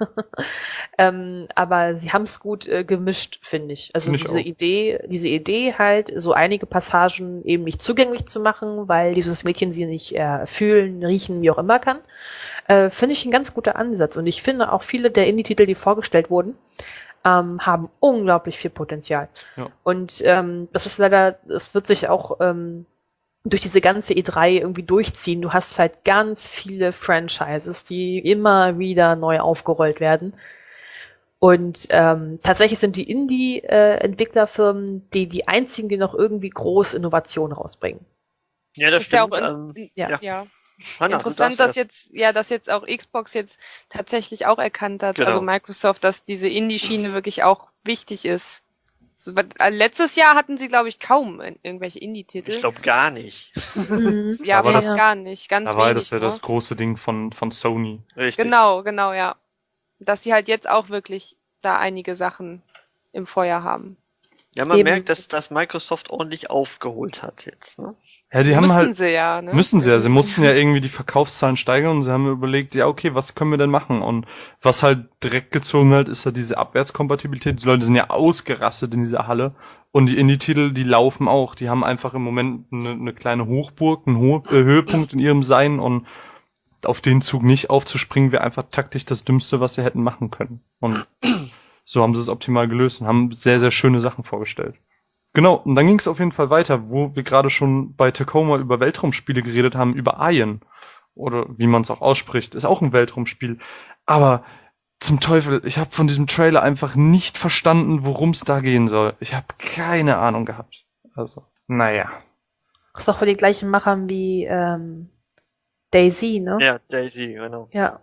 Aber sie haben es gut gemischt, finde ich. Also Finde ich auch. diese Idee halt, so einige Passagen eben nicht zugänglich zu machen, weil dieses Mädchen sie nicht fühlen, riechen, wie auch immer kann, finde ich ein ganz guter Ansatz. Und ich finde auch viele der Indie-Titel, die vorgestellt wurden, haben unglaublich viel Potenzial. Ja. Und das ist leider, es wird sich auch durch diese ganze E3 irgendwie durchziehen. Du hast halt ganz viele Franchises, die immer wieder neu aufgerollt werden. Und tatsächlich sind die Indie-Entwicklerfirmen die einzigen, die noch irgendwie groß Innovation rausbringen. Ja, das Ist ja stimmt. auch ja. Hanna, interessant, dass jetzt auch Xbox jetzt tatsächlich auch erkannt hat, Genau. also Microsoft, dass diese Indie-Schiene wirklich auch wichtig ist. So, letztes Jahr hatten sie, glaube ich, kaum irgendwelche Indie-Titel. Ich glaube gar nicht. Ja, Da war fast das- gar nicht. Ganz Da war wenig das ja nur. das große Ding von Sony. Richtig. Genau, ja. Dass sie halt jetzt auch wirklich da einige Sachen im Feuer haben. Ja, man Eben. merkt, dass Microsoft ordentlich aufgeholt hat jetzt, ne? Ja, die haben Müssen halt, sie ja, ne? müssen sie ja. Sie mussten ja irgendwie die Verkaufszahlen steigern und sie haben überlegt, ja, okay, was können wir denn machen? Und was halt direkt gezogen hat, ist ja diese Abwärtskompatibilität. Die Leute sind ja ausgerastet in dieser Halle. Und die Indie-Titel, die laufen auch. Die haben einfach im Moment eine kleine Hochburg, einen Höhepunkt in ihrem Sein und auf den Zug nicht aufzuspringen, wäre einfach taktisch das Dümmste, was sie hätten machen können. Und so haben sie es optimal gelöst und haben sehr, sehr schöne Sachen vorgestellt. Genau, und dann ging es auf jeden Fall weiter, wo wir gerade schon bei Tacoma über Weltraumspiele geredet haben, über Iron. Oder wie man es auch ausspricht, ist auch ein Weltraumspiel. Aber zum Teufel, ich habe von diesem Trailer einfach nicht verstanden, worum es da gehen soll. Ich habe keine Ahnung gehabt. Also, naja. Das ist doch von den gleichen Machern wie Daisy, ne? Ja, Daisy, genau. Ja.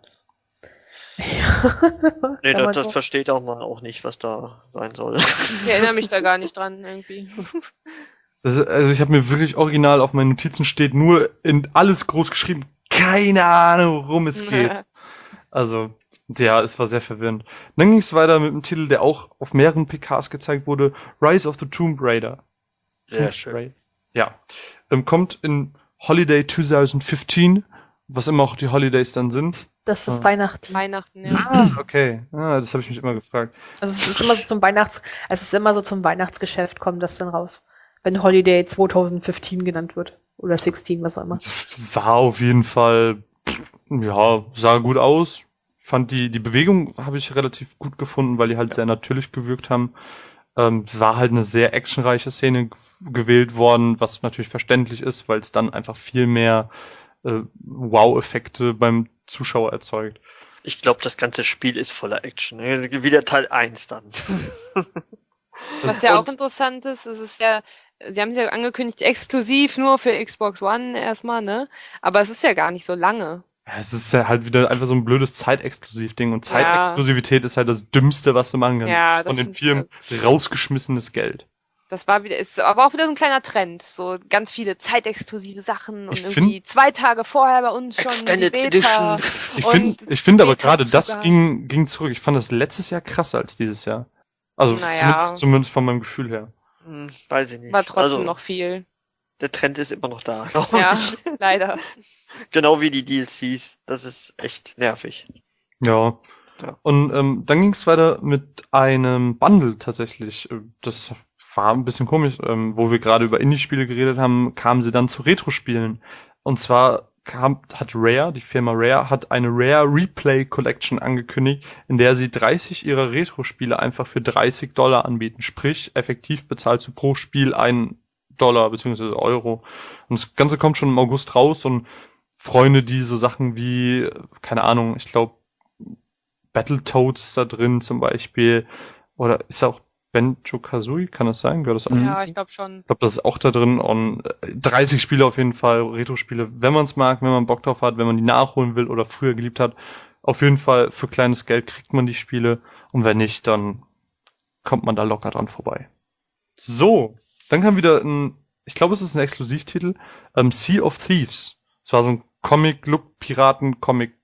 Nee, Kann man das so- versteht auch man auch nicht, was da sein soll. Ich erinnere mich da gar nicht dran irgendwie. Also ich habe mir wirklich original auf meinen Notizen steht nur in alles groß geschrieben, keine Ahnung, worum es geht. Also, ja, es war sehr verwirrend. Dann ging es weiter mit einem Titel, der auch auf mehreren PKs gezeigt wurde, Rise of the Tomb Raider. Sehr schön. Ja. Kommt in Holiday 2015, was immer auch die Holidays dann sind. Das ist Ah. Weihnachten. Weihnachten, ja. Ah, okay. Das habe ich mich immer gefragt. Also es ist immer so zum Weihnachtsgeschäft kommt das dann raus. Wenn Holiday 2015 genannt wird. Oder 16, was auch immer. War auf jeden Fall, ja, sah gut aus. Fand die Bewegung habe ich relativ gut gefunden, weil die halt sehr natürlich gewirkt haben. War halt eine sehr actionreiche Szene gewählt worden, was natürlich verständlich ist, weil es dann einfach viel mehr Wow-Effekte beim Zuschauer erzeugt. Ich glaube, das ganze Spiel ist voller Action. Ne? Wie der Teil 1 dann. Was ja auch Und- interessant ist, es ist ja, sie haben es ja angekündigt, exklusiv nur für Xbox One erstmal, ne? Aber es ist ja gar nicht so lange. Ja, es ist ja halt wieder einfach so ein blödes Zeitexklusiv-Ding und Zeitexklusivität ist halt das Dümmste, was du machen kannst. Ja, Das ist von das den stimmt. Firmen rausgeschmissenes Geld. Das war wieder, ist aber auch wieder so ein kleiner Trend. So ganz viele zeitexklusive Sachen und Ich irgendwie 2 Tage vorher bei uns schon die Extended Beta. Edition. Ich finde aber Beta gerade das Zugang. ging zurück. Ich fand das letztes Jahr krasser als dieses Jahr. Also Naja. zumindest von meinem Gefühl her. Weiß ich nicht. War trotzdem also, noch viel. Der Trend ist immer noch da. Ja, leider. Genau wie die DLCs. Das ist echt nervig. Ja. Ja. Und dann ging es weiter mit einem Bundle tatsächlich. Das war ein bisschen komisch. Wo wir gerade über Indie-Spiele geredet haben, kamen sie dann zu Retro-Spielen. Und zwar hat Rare, die Firma Rare, hat eine Rare Replay Collection angekündigt, in der sie 30 ihrer Retro-Spiele einfach für $30 anbieten. Sprich, effektiv bezahlst du pro Spiel $1 bzw. Euro. Und das Ganze kommt schon im August raus und Freunde, die so Sachen wie, keine Ahnung, ich glaube, Battletoads ist da drin zum Beispiel. Oder ist da auch Banjo-Kazooie? Kann das sein? Gehört das auch Ja, dazu? ich glaube schon. Ich glaube, das ist auch da drin und 30 Spiele auf jeden Fall, Retro-Spiele, wenn man es mag, wenn man Bock drauf hat, wenn man die nachholen will oder früher geliebt hat. Auf jeden Fall für kleines Geld kriegt man die Spiele und wenn nicht, dann kommt man da locker dran vorbei. So, dann kam wieder ich glaube, es ist ein Exklusivtitel, Sea of Thieves. Es war so ein Comic-Look-Piraten-Comic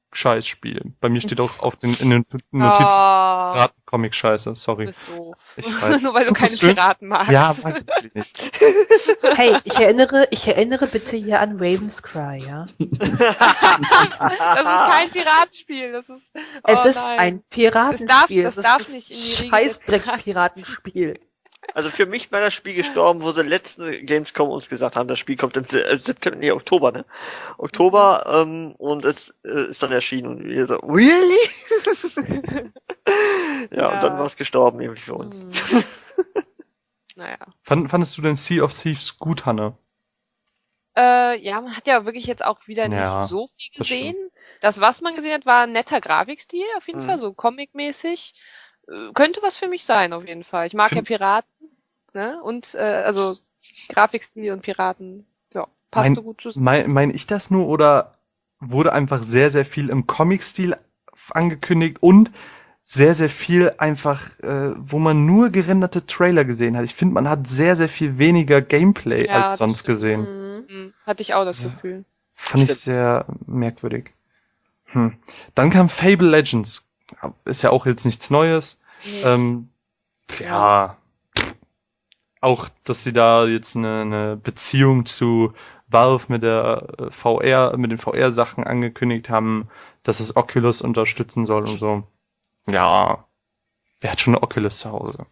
Comic-Scheiß-Spiel. Bei mir steht auch in den Notizen Piraten-Comic-Scheiße, sorry. Bist doof. Ich weiß. Nur weil du keine Findest du schön? Piraten magst. Ja, weiß ich nicht. Hey, ich erinnere bitte hier an Raven's Cry, ja? Das ist kein Piratenspiel. Das ist, Es ist nein. ein Piratenspiel. Das darf nicht in die Riege Scheißdreck-Piratenspiel. Also für mich war das Spiel gestorben, wo sie letzten Gamescom uns gesagt haben, das Spiel kommt im September, nee, Oktober, ne? Oktober, und es ist dann erschienen und wir so, really? Ja, und dann war es gestorben irgendwie für uns. Naja. Fandest du denn Sea of Thieves gut, Hanne? Ja, man hat ja wirklich jetzt auch wieder Ja, nicht so viel das gesehen. Das, was man gesehen hat, war ein netter Grafikstil auf jeden Mhm. Fall, so Comic-mäßig. Könnte was für mich sein, auf jeden Fall. Ich mag ja Piraten, ne? Und also Grafikstil und Piraten, ja, passt so gut zusammen. Mein ich das nur oder wurde einfach sehr, sehr viel im Comic-Stil angekündigt und sehr, sehr viel einfach, wo man nur gerenderte Trailer gesehen hat. Ich finde, man hat sehr, sehr viel weniger Gameplay Ja, als das sonst stimmt. gesehen. Hatte ich auch das Gefühl. Fand ich sehr merkwürdig. Dann kam Fable Legends. Ist ja auch jetzt nichts Neues. Nee. Ja. Auch, dass sie da jetzt eine Beziehung zu Valve mit der mit den VR-Sachen angekündigt haben, dass es Oculus unterstützen soll und so. Ja. Wer hat schon eine Oculus zu Hause?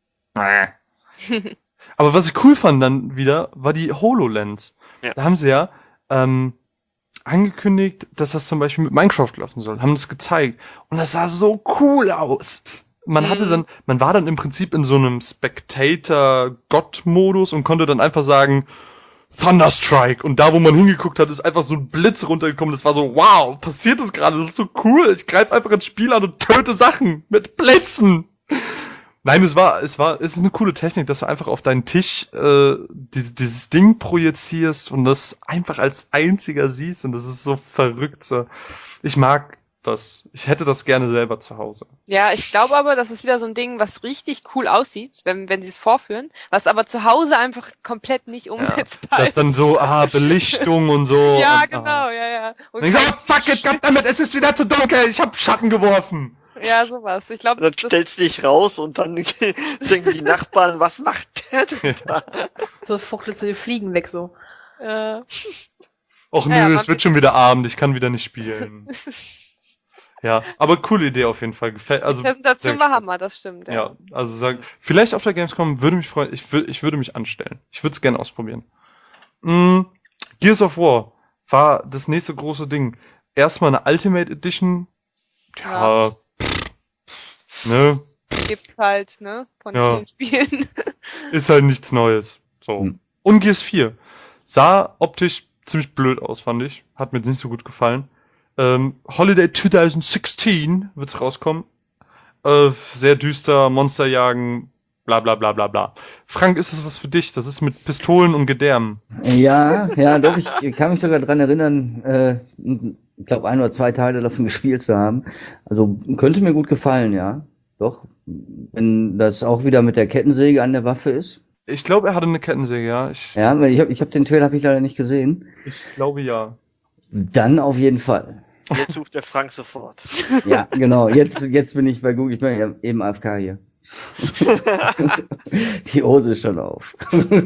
Aber was ich cool fand dann wieder, war die HoloLens. Ja. Da haben sie ja angekündigt, dass das zum Beispiel mit Minecraft laufen soll. Haben das gezeigt. Und das sah so cool aus. Man war dann im Prinzip in so einem Spectator-Gott-Modus und konnte dann einfach sagen, Thunderstrike. Und da, wo man hingeguckt hat, ist einfach so ein Blitz runtergekommen. Das war so, wow, passiert das gerade? Das ist so cool. Ich greife einfach ins Spiel an und töte Sachen mit Blitzen. Nein, es ist eine coole Technik, dass du einfach auf deinen Tisch dieses Ding projizierst und das einfach als einziger siehst und das ist so verrückt. So. Ich mag das. Ich hätte das gerne selber zu Hause. Ja, ich glaube aber, das ist wieder so ein Ding, was richtig cool aussieht, wenn sie es vorführen, was aber zu Hause einfach komplett nicht umsetzbar Das ist. dann so, Belichtung und so. Ja, und, genau, ja. Und Und ich sag, fuck it, goddammit, es ist wieder zu dunkel, ich hab Schatten geworfen. ja, sowas. Ich glaube, Dann stellst du dich raus und dann denken die Nachbarn, was macht der denn da? So fuchtelst du die Fliegen weg, so. Och nö, Ja, es wird schon wieder Abend, ich kann wieder nicht spielen. Ja, aber coole Idee auf jeden Fall. Also, die Präsentation sehr war gespannt. Hammer, das stimmt. Ja, also vielleicht auf der Gamescom würde mich freuen, ich würde mich anstellen. Ich würde es gerne ausprobieren. Gears of War war das nächste große Ding. Erstmal eine Ultimate Edition. Ja, ne, Gibt halt, ne, von Ja. vielen Spielen. ist halt nichts Neues. So. Und Gears 4 sah optisch ziemlich blöd aus, fand ich. Hat mir nicht so gut gefallen. Holiday 2016 wird's rauskommen. Sehr düster, Monster jagen, bla bla bla bla bla. Frank, ist das was für dich? Das ist mit Pistolen und Gedärmen. Ja, doch, ich kann mich sogar dran erinnern, ich glaube 1 oder 2 Teile davon gespielt zu haben. Also könnte mir gut gefallen, ja. Doch, wenn das auch wieder mit der Kettensäge an der Waffe ist. Ich glaube, er hatte eine Kettensäge, ja. Ja, weil ich hab den Trailer hab ich leider nicht gesehen. Ich glaube, ja. Dann auf jeden Fall. Jetzt sucht der Frank sofort. Ja, genau. Jetzt bin ich bei Google. Ich bin ja eben AFK hier. Die Hose ist schon auf.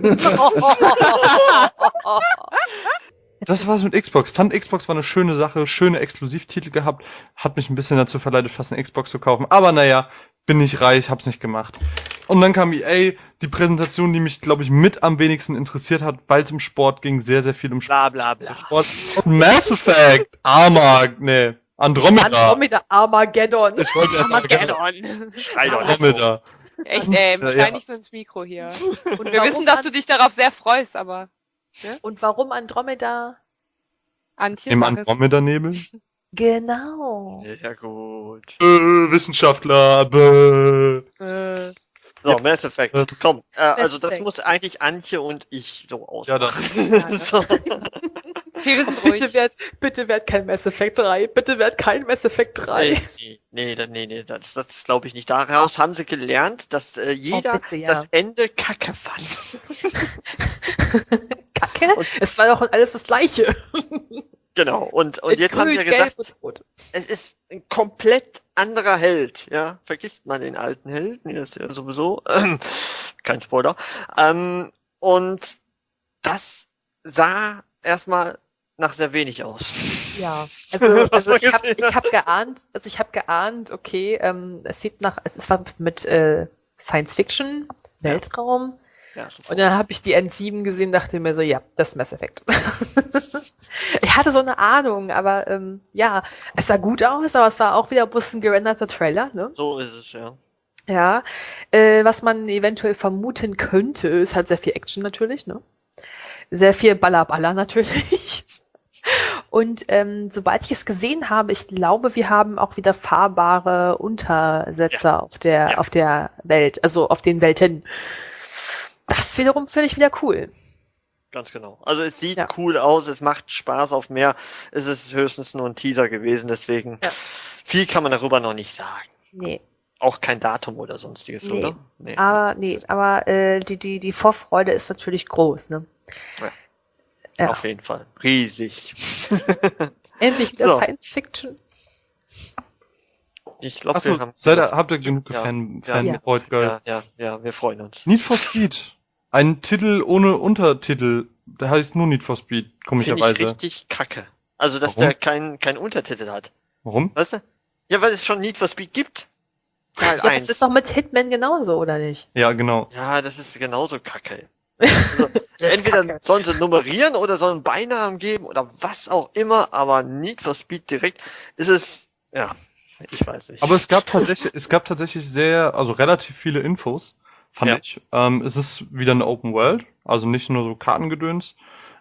Das war's mit Xbox. Fand Xbox war eine schöne Sache, schöne Exklusivtitel gehabt, hat mich ein bisschen dazu verleitet, fast eine Xbox zu kaufen. Aber naja, bin nicht reich, hab's nicht gemacht. Und dann kam EA, die Präsentation, die mich, glaube ich, mit am wenigsten interessiert hat, weil es im Sport ging, sehr, sehr viel um Sport. Bla bla bla. Sport. Mass Effect, Andromeda. Armageddon. Ich wollte erst sagen, Armageddon. Schrei doch nicht so. Andromeda. Echt, Ja. schrei nicht so ins Mikro hier. Und wir warum wissen, dass du dich darauf sehr freust, aber Und warum Andromeda? Antje, Im sag es. Andromeda-Nebel? Genau. Ja, gut. Wissenschaftler, bäh. So, Mass Effect. Komm, also das Effect. muss eigentlich Antje und ich so Ja, ausmachen. das. So. Wir sind ruhig. Bitte werd kein Mass Effect 3. Bitte werd kein Mass Effect 3. Nee, das glaube ich nicht. Daraus haben sie gelernt, dass jeder bitte, ja. das Ende kacke fand. Kacke? Es war doch alles das Gleiche. Genau, und jetzt haben sie ja Grün, gesagt, Gelb und Rot. es ist ein komplett anderer Held, ja. Vergisst man den alten Helden, der ist ja sowieso, kein Spoiler. Und das sah erstmal nach sehr wenig aus. Ja, also Was ich man habe gesehen hat. geahnt, okay, es war mit Science Fiction, Weltraum, Ja, und dann habe ich die N7 gesehen, dachte mir so, ja, das ist Mass Effect. Ich hatte so eine Ahnung, aber ja, es sah gut aus, aber es war auch wieder bloß ein gerenderter Trailer, ne? So ist es, ja. Ja, was man eventuell vermuten könnte, ist halt sehr viel Action natürlich, ne? Sehr viel Baller natürlich. Und sobald ich es gesehen habe, ich glaube, wir haben auch wieder fahrbare Untersetzer auf der Welt, also auf den Welten. Das wiederum finde ich wieder cool. Ganz genau. Also es sieht Ja. cool aus, es macht Spaß auf mehr. Es ist höchstens nur ein Teaser gewesen, deswegen viel kann man darüber noch nicht sagen. Nee. Auch kein Datum oder sonstiges, Nee. oder? Nee. Aber die Vorfreude ist natürlich groß, ne? Ja. Auf jeden Fall. Riesig. Endlich wieder So. Science Fiction. Ich glaube, Achso, wir haben... habt ihr genug Ja. Fanboy Girl? Ja, wir freuen uns. Need for Speed. Ein Titel ohne Untertitel. Der heißt nur Need for Speed, Finde ich komischerweise. richtig kacke. Also, dass Warum? der kein Untertitel hat. Warum? Weißt du? Ja, weil es schon Need for Speed gibt. Teil Ja, 1. das ist doch mit Hitman genauso, oder nicht? Ja, genau. Ja, das ist genauso kacke. Also, entweder kacke. sollen sie nummerieren oder sollen Beinamen geben oder was auch immer, aber Need for Speed direkt ist es, ja, ich weiß nicht. Aber es gab tatsächlich also relativ viele Infos, fand Ja. ich. Es ist wieder eine Open World, also nicht nur so Kartengedöns.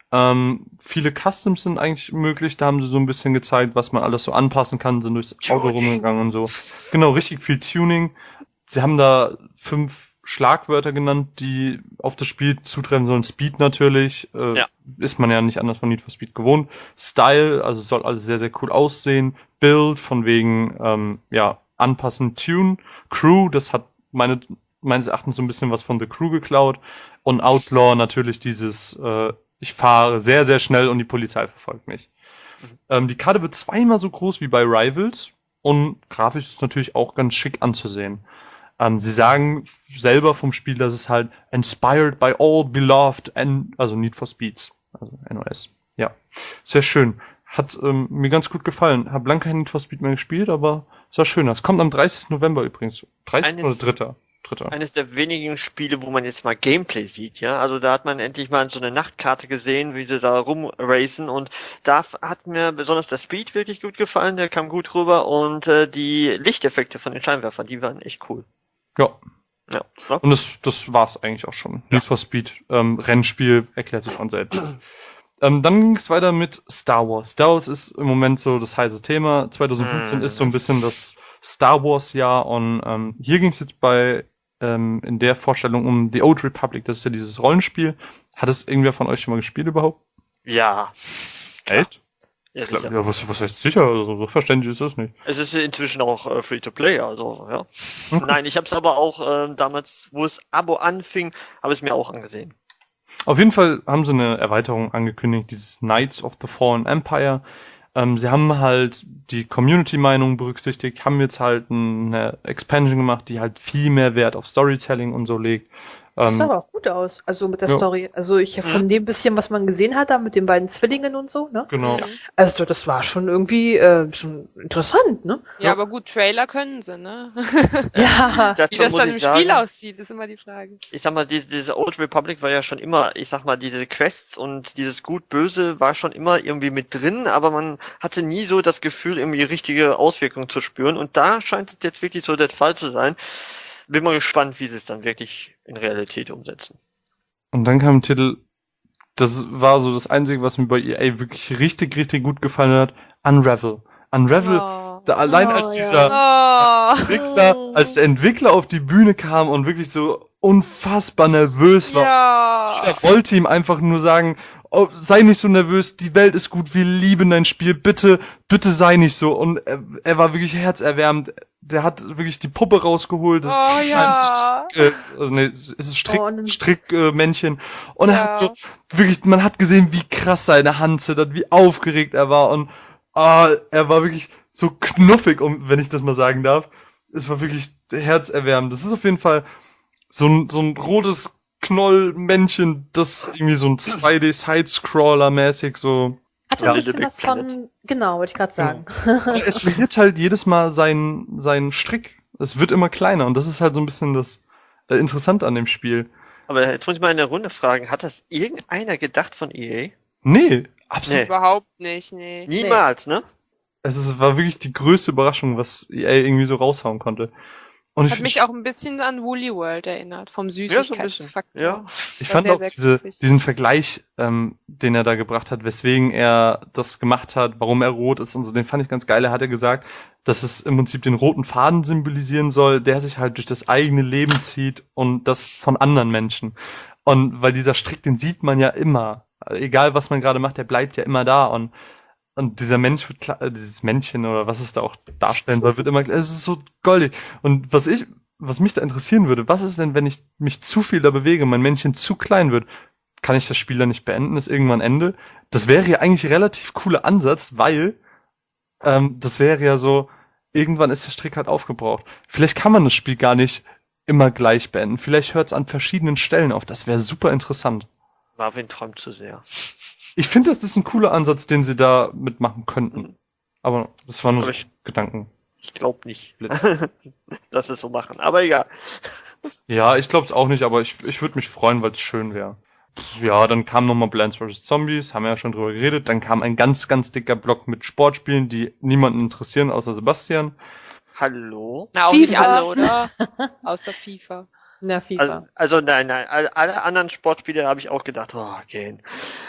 Viele Customs sind eigentlich möglich, da haben sie so ein bisschen gezeigt, was man alles so anpassen kann, sind durchs Auto Tuning. rumgegangen und so. Genau, richtig viel Tuning. Sie haben da 5 Schlagwörter genannt, die auf das Spiel zutreffen sollen. Speed natürlich, Ja. ist man ja nicht anders von Need for Speed gewohnt. Style, also es soll alles sehr, sehr cool aussehen. Build, von wegen, anpassen, Tune. Crew, das hat meines Erachtens so ein bisschen was von The Crew geklaut. Und Outlaw natürlich dieses, ich fahre sehr, sehr schnell und die Polizei verfolgt mich. Die Karte wird zweimal so groß wie bei Rivals und grafisch ist es natürlich auch ganz schick anzusehen. Sie sagen selber vom Spiel, dass es halt inspired by all beloved also Need for Speeds, also NOS. Ja, sehr schön. Hat mir ganz gut gefallen. Hab lange kein Need for Speed mehr gespielt, aber es war schön. Das kommt am 30. November übrigens. 30. oder 3.? Eines der wenigen Spiele, wo man jetzt mal Gameplay sieht, ja. Also da hat man endlich mal so eine Nachtkarte gesehen, wie sie da rumracen und da hat mir besonders der Speed wirklich gut gefallen, der kam gut rüber und die Lichteffekte von den Scheinwerfern, die waren echt cool. Ja. Ja. Ne? Und das war's eigentlich auch schon. Need for Speed, Rennspiel, erklärt sich von selbst. Dann ging es weiter mit Star Wars. Star Wars ist im Moment so das heiße Thema. 2015 ist so ein bisschen das Star Wars Jahr und hier ging es jetzt in der Vorstellung um The Old Republic. Das ist ja dieses Rollenspiel. Hat es irgendwer von euch schon mal gespielt überhaupt? Ja. Echt? Ja, Klar, sicher. ja, was heißt sicher? Also, so verständlich ist das nicht. Es ist inzwischen auch Free-to-Play, also ja. Okay. Nein, ich habe es aber auch damals, wo es Abo anfing, habe es mir auch angesehen. Auf jeden Fall haben sie eine Erweiterung angekündigt, dieses Knights of the Fallen Empire. Sie haben halt die Community-Meinung berücksichtigt, haben jetzt halt eine Expansion gemacht, die halt viel mehr Wert auf Storytelling und so legt. Das sah aber auch gut aus, also mit der Ja. Story. Also von dem bisschen, was man gesehen hat, da mit den beiden Zwillingen und so, ne? Genau. Mhm. Also das war schon irgendwie schon interessant, ne? Ja, aber gut, Trailer können sie, ne? Ja. Wie Dazu das muss dann ich im sagen, Spiel aussieht, ist immer die Frage. ich sag mal, diese Old Republic war ja schon immer, ich sag mal, diese Quests und dieses Gut-Böse war schon immer irgendwie mit drin, aber man hatte nie so das Gefühl, irgendwie richtige Auswirkungen zu spüren und da scheint es jetzt wirklich so der Fall zu sein. Bin mal gespannt, wie sie es dann wirklich in Realität umsetzen. Und dann kam ein Titel, das war so das Einzige, was mir bei EA wirklich richtig, richtig gut gefallen hat. Unravel. Unravel, Oh. allein Oh, als ja. Oh. als der Entwickler auf die Bühne kam und wirklich so unfassbar nervös war. Ja. Jeder wollte ihm einfach nur sagen, oh, sei nicht so nervös, die Welt ist gut, wir lieben dein Spiel, bitte sei nicht so. Und er war wirklich herzerwärmend. Der hat wirklich die Puppe rausgeholt. Das Oh, ist ja. es ist Oh, Strickmännchen. Und er hat Ja. so, wirklich, man hat gesehen, wie krass seine Hand zittert, wie aufgeregt er war. Und er war wirklich so knuffig, wenn ich das mal sagen darf. Es war wirklich herzerwärmend. Das ist auf jeden Fall so ein rotes Knollmännchen, das irgendwie so ein 2D-Side-Scroller-mäßig so. Hatte Ja. ein bisschen was von, genau, wollte ich gerade sagen. Es verliert halt jedes Mal seinen Strick. Es wird immer kleiner und das ist halt so ein bisschen das Interessante an dem Spiel. Aber jetzt muss ich mal in der Runde fragen, hat das irgendeiner gedacht von EA? Nee, absolut. Nee. Überhaupt nicht, nee. Niemals, ne? War wirklich die größte Überraschung, was EA irgendwie so raushauen konnte. Und Hat mich auch ein bisschen an Woolly World erinnert, vom Süßigkeitsfaktor. Ja. Ich War fand sehr, auch sehr knuffig. diesen Vergleich, den er da gebracht hat, weswegen er das gemacht hat, warum er rot ist und so, den fand ich ganz geil. Er hat ja gesagt, dass es im Prinzip den roten Faden symbolisieren soll, der sich halt durch das eigene Leben zieht und das von anderen Menschen. Und weil dieser Strick, den sieht man ja immer. Egal, was man gerade macht, der bleibt ja immer da. Und dieser Mensch wird klar, dieses Männchen oder was es da auch darstellen soll, wird immer, es ist so goldig. Und was mich da interessieren würde, was ist denn, wenn ich mich zu viel da bewege, mein Männchen zu klein wird? Kann ich das Spiel dann nicht beenden? Ist irgendwann Ende? Das wäre ja eigentlich ein relativ cooler Ansatz, weil das wäre ja so, irgendwann ist der Strick halt aufgebraucht. Vielleicht kann man das Spiel gar nicht immer gleich beenden. Vielleicht hört es an verschiedenen Stellen auf. Das wäre super interessant. Marvin träumt zu sehr. Ich finde, das ist ein cooler Ansatz, den sie da mitmachen könnten. Aber das war nur Aber so Gedanken. Ich glaube nicht, Blitz. dass sie es so machen. Aber egal. Ja, ich glaube es auch nicht, aber ich würde mich freuen, weil es schön wäre. Ja, dann kam nochmal Plants vs. Zombies, haben wir ja schon drüber geredet. Dann kam ein ganz, ganz dicker Block mit Sportspielen, die niemanden interessieren, außer Sebastian. Hallo? Na, auch nicht FIFA. alle, oder? Außer FIFA. Na, FIFA. Also nein, alle anderen Sportspiele habe ich auch gedacht, oh, gehen.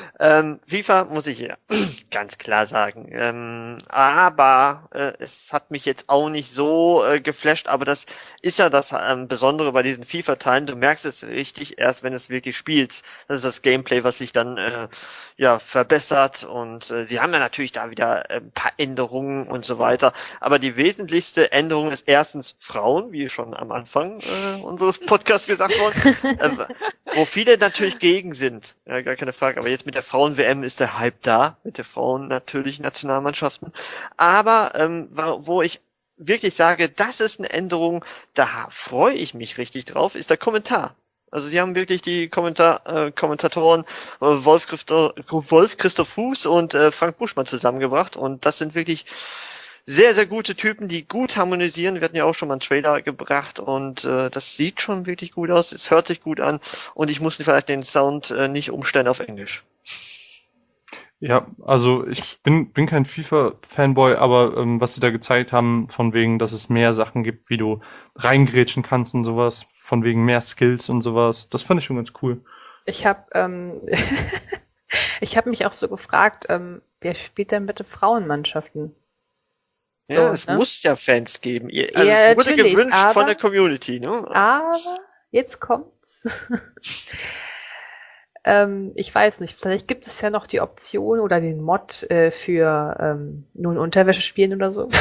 FIFA muss ich ja ganz klar sagen. Aber es hat mich jetzt auch nicht so geflasht, aber das ist ja das Besondere bei diesen FIFA-Teilen. Du merkst es richtig erst, wenn du es wirklich spielst. Das ist das Gameplay, was sich dann verbessert und sie haben ja natürlich da wieder ein paar Änderungen und so weiter. Aber die wesentlichste Änderung ist erstens Frauen, wie schon am Anfang unseres Podcasts gesagt worden, wo viele natürlich gegen sind, ja, gar keine Frage. Aber jetzt mit der Frauen-WM ist der Hype da, mit der Frauen natürlich Nationalmannschaften. Aber wo ich wirklich sage, das ist eine Änderung, da freue ich mich richtig drauf, ist der Kommentar. Also sie haben wirklich die Kommentatoren Wolf Christoph Fuß und Frank Buschmann zusammengebracht und das sind wirklich sehr, sehr gute Typen, die gut harmonisieren. Wir hatten ja auch schon mal einen Trailer gebracht und das sieht schon wirklich gut aus, es hört sich gut an und ich musste vielleicht den Sound nicht umstellen auf Englisch. Ja, also ich bin kein FIFA-Fanboy, aber was sie da gezeigt haben, von wegen, dass es mehr Sachen gibt, wie du reingrätschen kannst und sowas, von wegen mehr Skills und sowas, das fand ich schon ganz cool. Ich habe ich hab mich auch so gefragt, wer spielt denn bitte Frauenmannschaften? Ja, So, es ne? muss ja Fans geben. Es Ja, wurde natürlich, gewünscht von aber- der Community, ne? Aber jetzt kommt's. Ich weiß nicht, vielleicht gibt es ja noch die Option oder den Mod für nun Unterwäsche spielen oder so.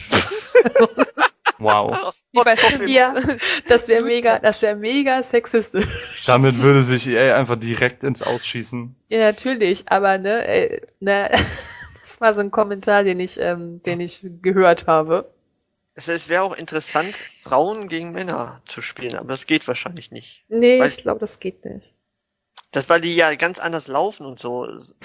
Wow. Wie bei Gott, Sims. Ja, das wäre mega sexistisch. Damit würde sich EA einfach direkt ins Ausschießen. Ja, natürlich, aber das war so ein Kommentar, den ich gehört habe. Es wäre auch interessant, Frauen gegen Männer zu spielen, aber das geht wahrscheinlich nicht. Nee, Weiß- ich glaube, das geht nicht. Das, weil die ja ganz anders laufen und so.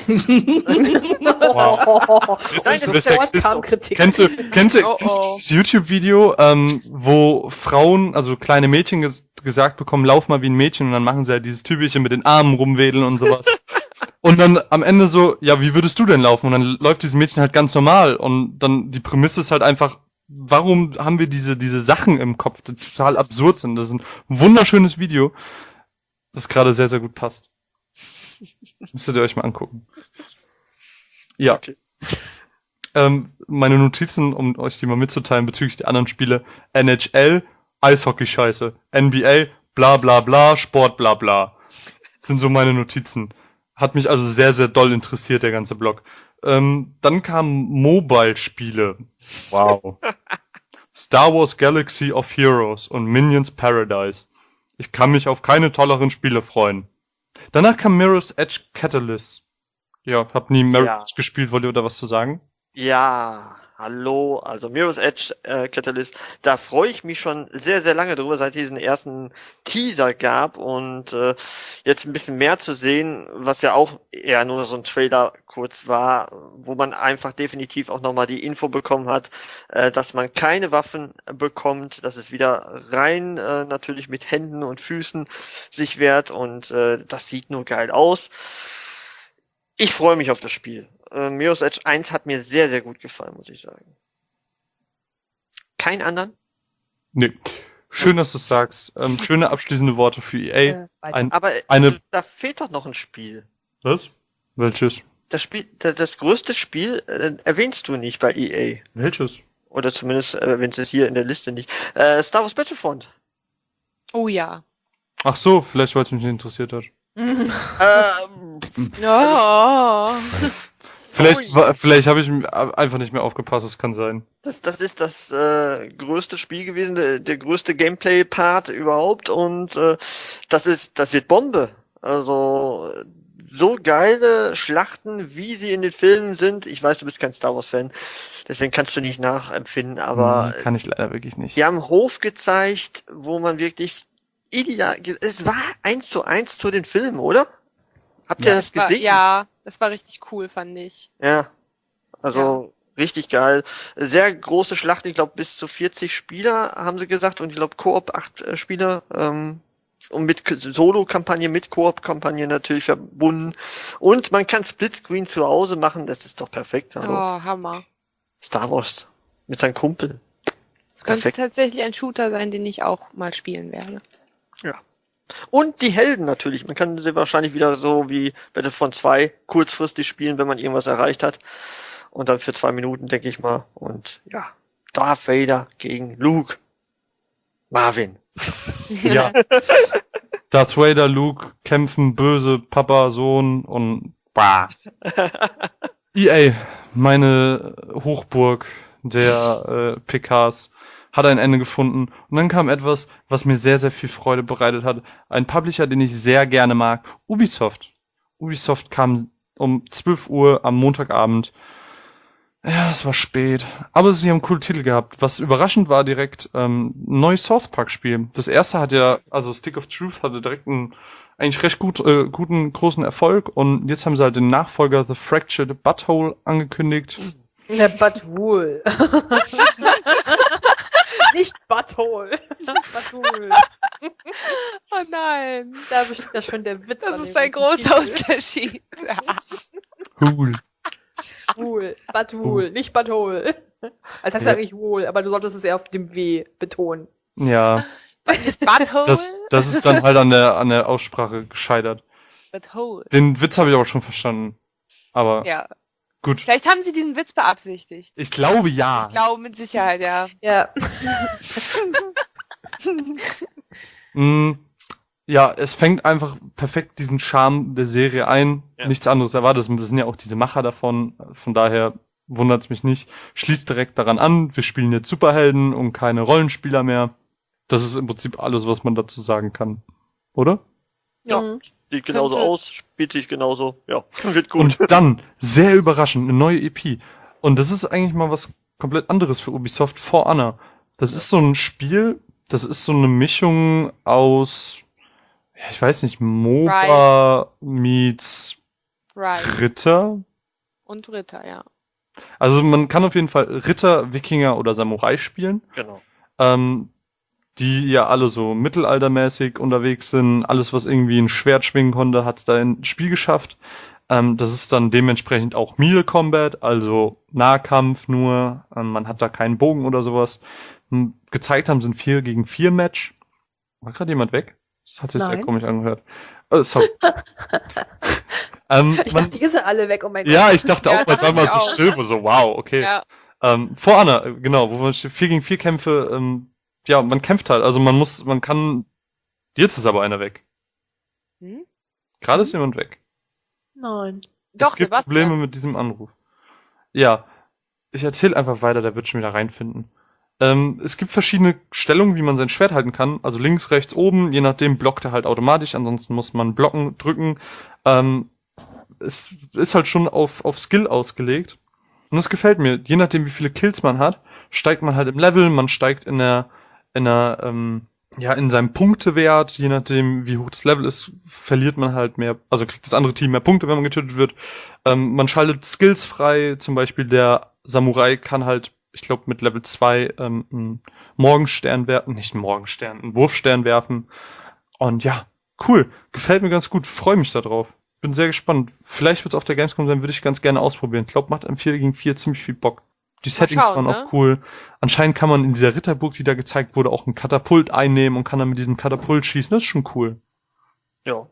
Wow. Nein, das ist Sofort kam Kritik. Kennst du Oh, oh. dieses YouTube-Video, wo Frauen, also kleine Mädchen gesagt bekommen, lauf mal wie ein Mädchen und dann machen sie halt dieses typische mit den Armen rumwedeln und sowas. Und dann am Ende so, ja, wie würdest du denn laufen? Und dann läuft dieses Mädchen halt ganz normal und dann die Prämisse ist halt einfach, warum haben wir diese Sachen im Kopf, die total absurd sind? Das ist ein wunderschönes Video, das gerade sehr, sehr gut passt. Müsstet ihr euch mal angucken. Ja. Okay. Meine Notizen, um euch die mal mitzuteilen bezüglich der anderen Spiele. NHL, Eishockey-Scheiße. NBA, bla bla bla, Sport bla bla. Das sind so meine Notizen. Hat mich also sehr, sehr doll interessiert, der ganze Blog. Dann kamen Mobile-Spiele. Wow. Star Wars Galaxy of Heroes und Minions Paradise. Ich kann mich auf keine tolleren Spiele freuen. Danach kam Mirror's Edge Catalyst. Ja, hab nie Mirror's Edge gespielt, wollt ihr da was zu sagen? Ja, hallo, also Mirror's Edge Catalyst, da freue ich mich schon sehr, sehr lange drüber, seit diesen ersten Teaser gab und jetzt ein bisschen mehr zu sehen, was ja auch eher nur so ein Trailer kurz war, wo man einfach definitiv auch nochmal die Info bekommen hat, dass man keine Waffen bekommt, dass es wieder rein natürlich mit Händen und Füßen sich wehrt und das sieht nur geil aus. Ich freue mich auf das Spiel. Mirror's Edge 1 hat mir sehr, sehr gut gefallen, muss ich sagen. Keinen anderen? Nee. Schön, dass du es sagst. Schöne abschließende Worte für EA. Aber da fehlt doch noch ein Spiel. Was? Welches? Das größte Spiel erwähnst du nicht bei EA. Welches? Oder zumindest erwähnst du es hier in der Liste nicht. Star Wars Battlefront. Oh ja. Ach so, vielleicht weil es mich nicht interessiert hat. Oh. Vielleicht habe ich einfach nicht mehr aufgepasst, das kann sein. Das ist das größte Spiel gewesen, der größte Gameplay-Part überhaupt und das wird Bombe. Also so geile Schlachten, wie sie in den Filmen sind. Ich weiß, du bist kein Star Wars-Fan, deswegen kannst du nicht nachempfinden, aber kann ich leider wirklich nicht. Die haben Hof gezeigt, wo man wirklich ideal, es war 1:1 zu den Filmen, oder? Habt ihr das gesehen? Ja, das war richtig cool, fand ich. Ja, also richtig geil. Sehr große Schlachten, ich glaube bis zu 40 Spieler, haben sie gesagt, und ich glaube Koop 8 Spieler, und mit Solo-Kampagne, mit Koop-Kampagne natürlich verbunden. Und man kann Splitscreen zu Hause machen, das ist doch perfekt. Hallo. Oh, Hammer. Star Wars mit seinem Kumpel. Das könnte tatsächlich ein Shooter sein, den ich auch mal spielen werde. Ja. Und die Helden natürlich. Man kann sie wahrscheinlich wieder so wie Battlefront 2 kurzfristig spielen, wenn man irgendwas erreicht hat. Und dann für 2 Minuten, denke ich mal. Und ja, Darth Vader gegen Luke. Marvin. Ja. Darth Vader, Luke kämpfen böse, Papa, Sohn und bah. EA, meine Hochburg der PKs, hat ein Ende gefunden. Und dann kam etwas, was mir sehr, sehr viel Freude bereitet hat. Ein Publisher, den ich sehr gerne mag. Ubisoft. Ubisoft kam um 12 Uhr am Montagabend. Ja, es war spät. Aber sie haben coole Titel gehabt. Was überraschend war direkt, ein neues South Park Spiel. Das erste hat ja, also Stick of Truth hatte direkt einen eigentlich recht guten, großen Erfolg. Und jetzt haben sie halt den Nachfolger The Fractured Butthole angekündigt. Der Butthole. Nicht Butthole. Butthole. Oh nein. Da besteht ja schon der Witz. Das ist ein großer Unterschied. Cool. Wohl. Butthole, nicht Butthole. Also das heißt ja eigentlich wohl, aber du solltest es eher auf dem W betonen. Ja. Butthole? Das ist dann halt an der Aussprache gescheitert. Butthole. Den Witz habe ich aber schon verstanden. Aber Ja. gut. Vielleicht haben sie diesen Witz beabsichtigt. Ich glaube ja. Ich glaube mit Sicherheit, ja. Ja. Ja, es fängt einfach perfekt diesen Charme der Serie ein. Ja. Nichts anderes erwartet. Das sind ja auch diese Macher davon. Von daher wundert's mich nicht. Schließt direkt daran an. Wir spielen jetzt Superhelden und keine Rollenspieler mehr. Das ist im Prinzip alles, was man dazu sagen kann. Oder? Ja. Sieht genauso aus, spielt sich genauso. Ja, wird gut. Und dann, sehr überraschend, eine neue EP. Und das ist eigentlich mal was komplett anderes für Ubisoft, For Honor. Das ist so ein Spiel, das ist so eine Mischung aus, ja, ich weiß nicht, MOBA meets Ritter. Und Ritter, ja. Also man kann auf jeden Fall Ritter, Wikinger oder Samurai spielen. Genau. Die ja alle so mittelaltermäßig unterwegs sind. Alles, was irgendwie ein Schwert schwingen konnte, hat's da ins Spiel geschafft. Das ist dann dementsprechend auch Melee Combat, also Nahkampf nur. Man hat da keinen Bogen oder sowas. Gezeigt haben sie ein 4-gegen-4 Match. War gerade jemand weg? Das hat sich sehr komisch angehört. Sorry. Ich dachte, ihr seid alle weg, oh mein Gott. Ja, ich dachte auch, weil es einmal so still war, so wow, okay. Ja. For Honor, genau, wo man 4-gegen-4 Kämpfe, ja, man kämpft halt, also man kann, jetzt ist aber einer weg. Gerade ist jemand weg. Nein. Doch, Es gibt Sebastian. Probleme mit diesem Anruf. Ja, ich erzähle einfach weiter, der wird schon wieder reinfinden. Es gibt verschiedene Stellungen, wie man sein Schwert halten kann. Also links, rechts, oben, je nachdem blockt er halt automatisch, ansonsten muss man blocken, drücken. Es ist halt schon auf Skill ausgelegt. Und das gefällt mir. Je nachdem, wie viele Kills man hat, steigt man halt im Level, man steigt in seinem Punktewert, je nachdem, wie hoch das Level ist, verliert man halt mehr, also kriegt das andere Team mehr Punkte, wenn man getötet wird. Man schaltet Skills frei, zum Beispiel der Samurai kann halt, ich glaube, mit Level 2 einen Morgenstern werfen, nicht einen Morgenstern, einen Wurfstern werfen. Und ja, cool, gefällt mir ganz gut, freue mich da drauf. Bin sehr gespannt. Vielleicht wird es auf der Gamescom sein, würde ich ganz gerne ausprobieren. Ich glaube, macht im 4 gegen 4 ziemlich viel Bock. Die Settings schauen, waren ne? auch cool. Anscheinend kann man in dieser Ritterburg, die da gezeigt wurde, auch ein Katapult einnehmen und kann dann mit diesem Katapult schießen. Das ist schon cool. Ja.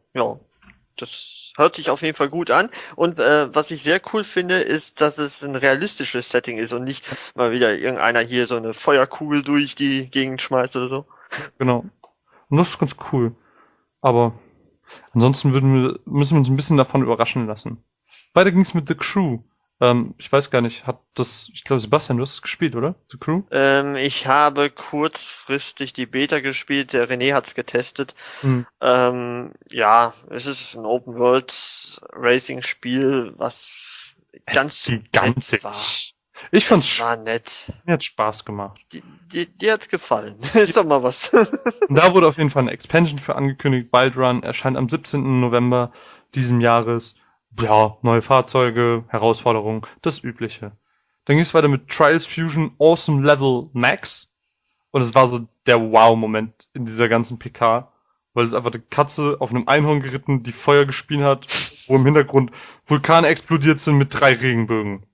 Das hört sich auf jeden Fall gut an. Und was ich sehr cool finde, ist, dass es ein realistisches Setting ist und nicht mal wieder irgendeiner hier so eine Feuerkugel durch die Gegend schmeißt oder so. Genau. Und das ist ganz cool. Aber ansonsten müssen wir uns ein bisschen davon überraschen lassen. Weiter ging's mit The Crew. Ich weiß gar nicht, ich glaube, Sebastian, du hast es gespielt, oder? The Crew? Ich habe kurzfristig die Beta gespielt, der René hat's getestet. Hm. Ja, es ist ein Open-World-Racing-Spiel, was ganz nett war. Ich fand's Es war nett. Mir hat Spaß gemacht. Dir hat's gefallen. Ist doch mal was. Und da wurde auf jeden Fall eine Expansion für angekündigt. Wild Run erscheint am 17. November diesen Jahres. Ja, neue Fahrzeuge, Herausforderungen, das Übliche. Dann ging es weiter mit Trials Fusion Awesome Level Max. Und es war so der Wow-Moment in dieser ganzen PK. Weil es einfach eine Katze auf einem Einhorn geritten, die Feuer gespielt hat, wo im Hintergrund Vulkane explodiert sind mit 3 Regenbögen.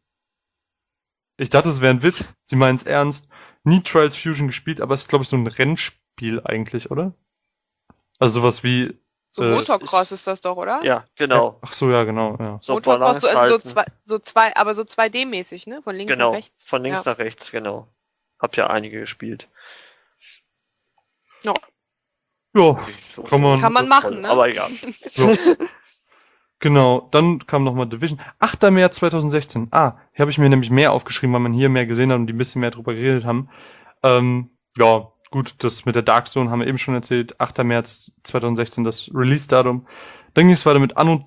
Ich dachte, es wäre ein Witz. Sie meinen es ernst. Nie Trials Fusion gespielt, aber es ist, glaube ich, so ein Rennspiel eigentlich, oder? Also sowas wie... So Motocross ist das doch, oder? Ja, genau. Ach so, ja, genau. Ja. So Motocross, Balance halten. aber so 2D-mäßig, ne? Von links Genau, nach rechts. von links nach rechts, genau. Hab ja einige gespielt. Ja. Ja, kann man machen, ne? Aber egal. Ja. Genau, dann kam nochmal Division. 8. März 2016. Hier habe ich mir nämlich mehr aufgeschrieben, weil man hier mehr gesehen hat und die ein bisschen mehr drüber geredet haben. Ja, gut, das mit der Dark Zone haben wir eben schon erzählt. 8. März 2016 das Release-Datum. Dann ging es weiter mit Anno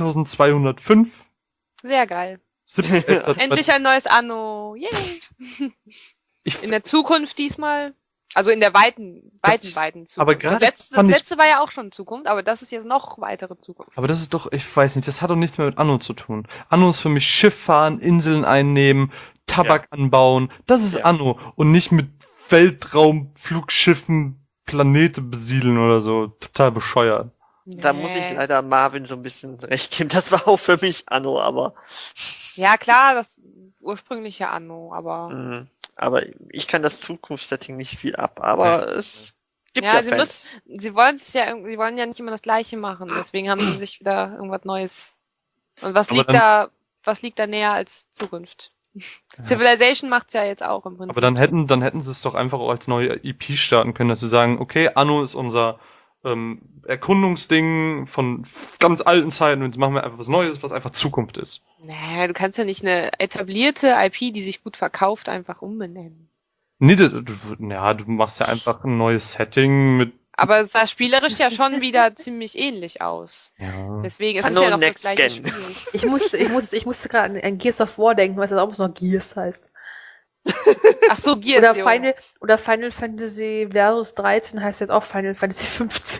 2205. Sehr geil. 7.11.2016. Endlich ein neues Anno. Yay! In der Zukunft diesmal. Also in der weiten Zukunft. Aber gerade das letzte war ja auch schon Zukunft, aber das ist jetzt noch weitere Zukunft. Aber das ist doch, ich weiß nicht, das hat doch nichts mehr mit Anno zu tun. Anno ist für mich Schiff fahren, Inseln einnehmen, Tabak anbauen. Das ist Anno und nicht mit Weltraumflugschiffen Planete besiedeln oder so. Total bescheuert. Da muss ich leider Marvin so ein bisschen recht geben. Das war auch für mich Anno, aber... Ja klar, das ursprüngliche Anno, aber... Aber ich kann das Zukunftssetting nicht viel ab. Aber es gibt ja Fans. Sie wollen ja nicht immer das Gleiche machen. Deswegen haben sie sich wieder irgendwas Neues. Und was liegt da näher als Zukunft? Ja. Civilization macht's ja jetzt auch im Prinzip. Aber dann hätten sie es doch einfach auch als neue EP starten können, dass sie sagen, okay, Anno ist unser Erkundungsding von ganz alten Zeiten und jetzt machen wir einfach was Neues, was einfach Zukunft ist. Naja, du kannst ja nicht eine etablierte IP, die sich gut verkauft, einfach umbenennen. Nee, du machst ja einfach ein neues Setting mit... Aber es sah spielerisch ja schon wieder ziemlich ähnlich aus. Ja. Deswegen ist Anno es ja noch das Next gleiche Gen. Spiel. Ich musste gerade an Gears of War denken, was das auch noch Gears heißt. Ach so, Gears. Oder Final Fantasy Versus 13 heißt jetzt auch Final Fantasy 15.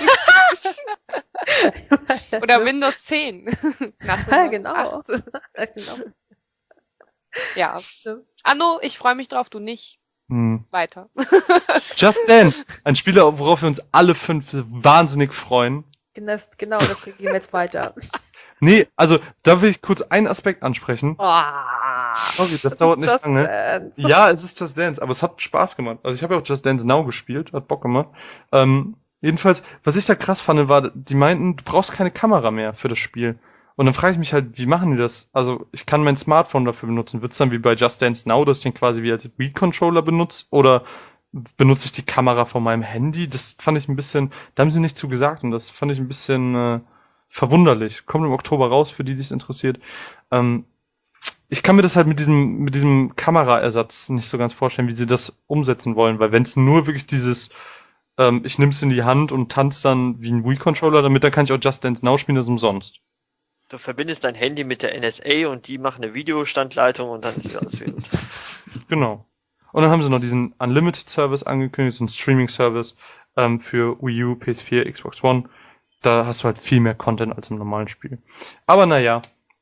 Oder Windows 10. Nach Windows Ja, genau. 8. Genau. Ja. Anno, ich freue mich drauf, du nicht. Weiter. Just Dance, ein Spiel, worauf wir uns alle 5 wahnsinnig freuen. Genau, deswegen gehen wir jetzt weiter. Nee, also da will ich kurz einen Aspekt ansprechen. Oh, Sorry, das dauert nicht Just lange. Dance. Ja, es ist Just Dance, aber es hat Spaß gemacht. Also ich habe ja auch Just Dance Now gespielt, hat Bock gemacht. Jedenfalls, was ich da krass fand, war, die meinten, du brauchst keine Kamera mehr für das Spiel. Und dann frage ich mich halt, wie machen die das? Also ich kann mein Smartphone dafür benutzen. Wird's dann wie bei Just Dance Now, dass ich den quasi wie als Wii-Controller benutze? Oder benutze ich die Kamera von meinem Handy? Das fand ich ein bisschen, da haben sie nicht zu gesagt und das fand ich ein bisschen verwunderlich. Kommt im Oktober raus, für die es interessiert. Ich kann mir das halt mit diesem Kameraersatz nicht so ganz vorstellen, wie sie das umsetzen wollen, weil wenn es nur wirklich dieses ich nehme es in die Hand und tanze dann wie ein Wii-Controller damit, dann kann ich auch Just Dance Now spielen, das ist umsonst. Du verbindest dein Handy mit der NSA und die machen eine Videostandleitung und dann ist alles gut. Genau. Und dann haben sie noch diesen Unlimited-Service angekündigt, so einen Streaming-Service für Wii U, PS4, Xbox One. Da hast du halt viel mehr Content als im normalen Spiel. Aber naja,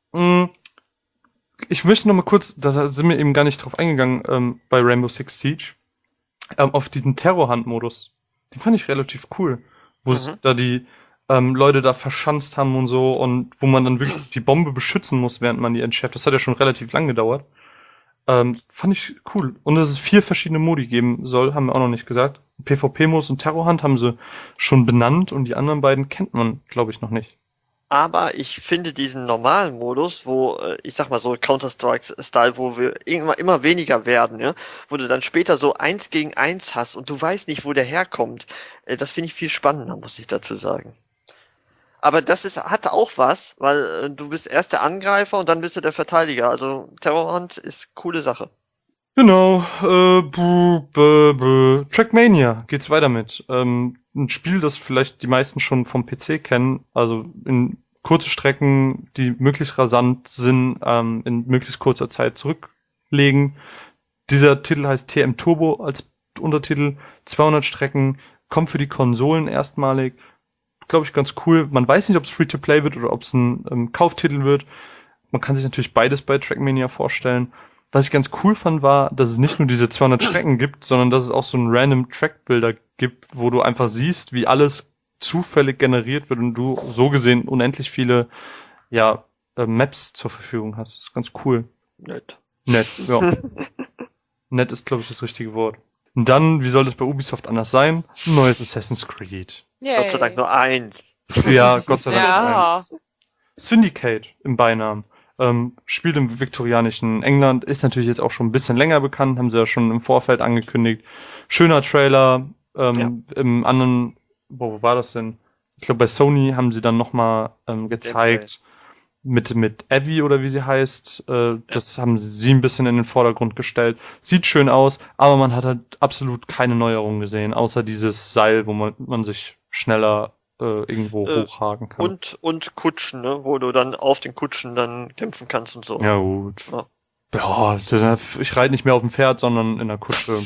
ich möchte noch mal kurz, da sind wir eben gar nicht drauf eingegangen, bei Rainbow Six Siege, auf diesen Terrorhunt-Modus. Den fand ich relativ cool, wo da die Leute da verschanzt haben und so und wo man dann wirklich die Bombe beschützen muss, während man die entschärft. Das hat ja schon relativ lang gedauert. Fand ich cool. Und dass es 4 verschiedene Modi geben soll, haben wir auch noch nicht gesagt. PvP-Modus und Terrorhunt haben sie schon benannt und die anderen beiden kennt man, glaube ich, noch nicht. Aber ich finde diesen normalen Modus, wo, ich sag mal so Counter-Strike-Style, wo wir immer weniger werden, ja, wo du dann später so 1 gegen 1 hast und du weißt nicht, wo der herkommt, das finde ich viel spannender, muss ich dazu sagen. Aber hat auch was, weil du bist erst der Angreifer und dann bist du der Verteidiger. Also Terrorhunt ist coole Sache. Genau, Trackmania geht's weiter mit. Ein Spiel, das vielleicht die meisten schon vom PC kennen, also in kurze Strecken, die möglichst rasant sind, in möglichst kurzer Zeit zurücklegen. Dieser Titel heißt TM Turbo als Untertitel, 200 Strecken, kommt für die Konsolen erstmalig, glaube ich ganz cool. Man weiß nicht, ob es Free-to-Play wird oder ob es ein Kauftitel wird. Man kann sich natürlich beides bei Trackmania vorstellen. Was ich ganz cool fand, war, dass es nicht nur diese 200 Strecken gibt, sondern dass es auch so einen random Track-Builder gibt, wo du einfach siehst, wie alles zufällig generiert wird und du so gesehen unendlich viele Maps zur Verfügung hast. Das ist ganz cool. Nett, ja. Nett ist, glaube ich, das richtige Wort. Und dann, wie soll das bei Ubisoft anders sein? Ein neues Assassin's Creed. Yay. Gott sei Dank nur 1. Ja, Gott sei Dank. Ja. eins. Syndicate im Beinamen. Spielt im viktorianischen England, ist natürlich jetzt auch schon ein bisschen länger bekannt, haben sie ja schon im Vorfeld angekündigt. Schöner Trailer, im anderen, wo war das denn? Ich glaube, bei Sony haben sie dann nochmal gezeigt, mit Abby oder wie sie heißt, das haben sie ein bisschen in den Vordergrund gestellt. Sieht schön aus, aber man hat halt absolut keine Neuerungen gesehen, außer dieses Seil, wo man sich schneller irgendwo hochhaken kann. Und Kutschen, ne? Wo du dann auf den Kutschen dann kämpfen kannst und so. Ja, gut. Ja. Ja, ich reite nicht mehr auf dem Pferd, sondern in der Kutsche.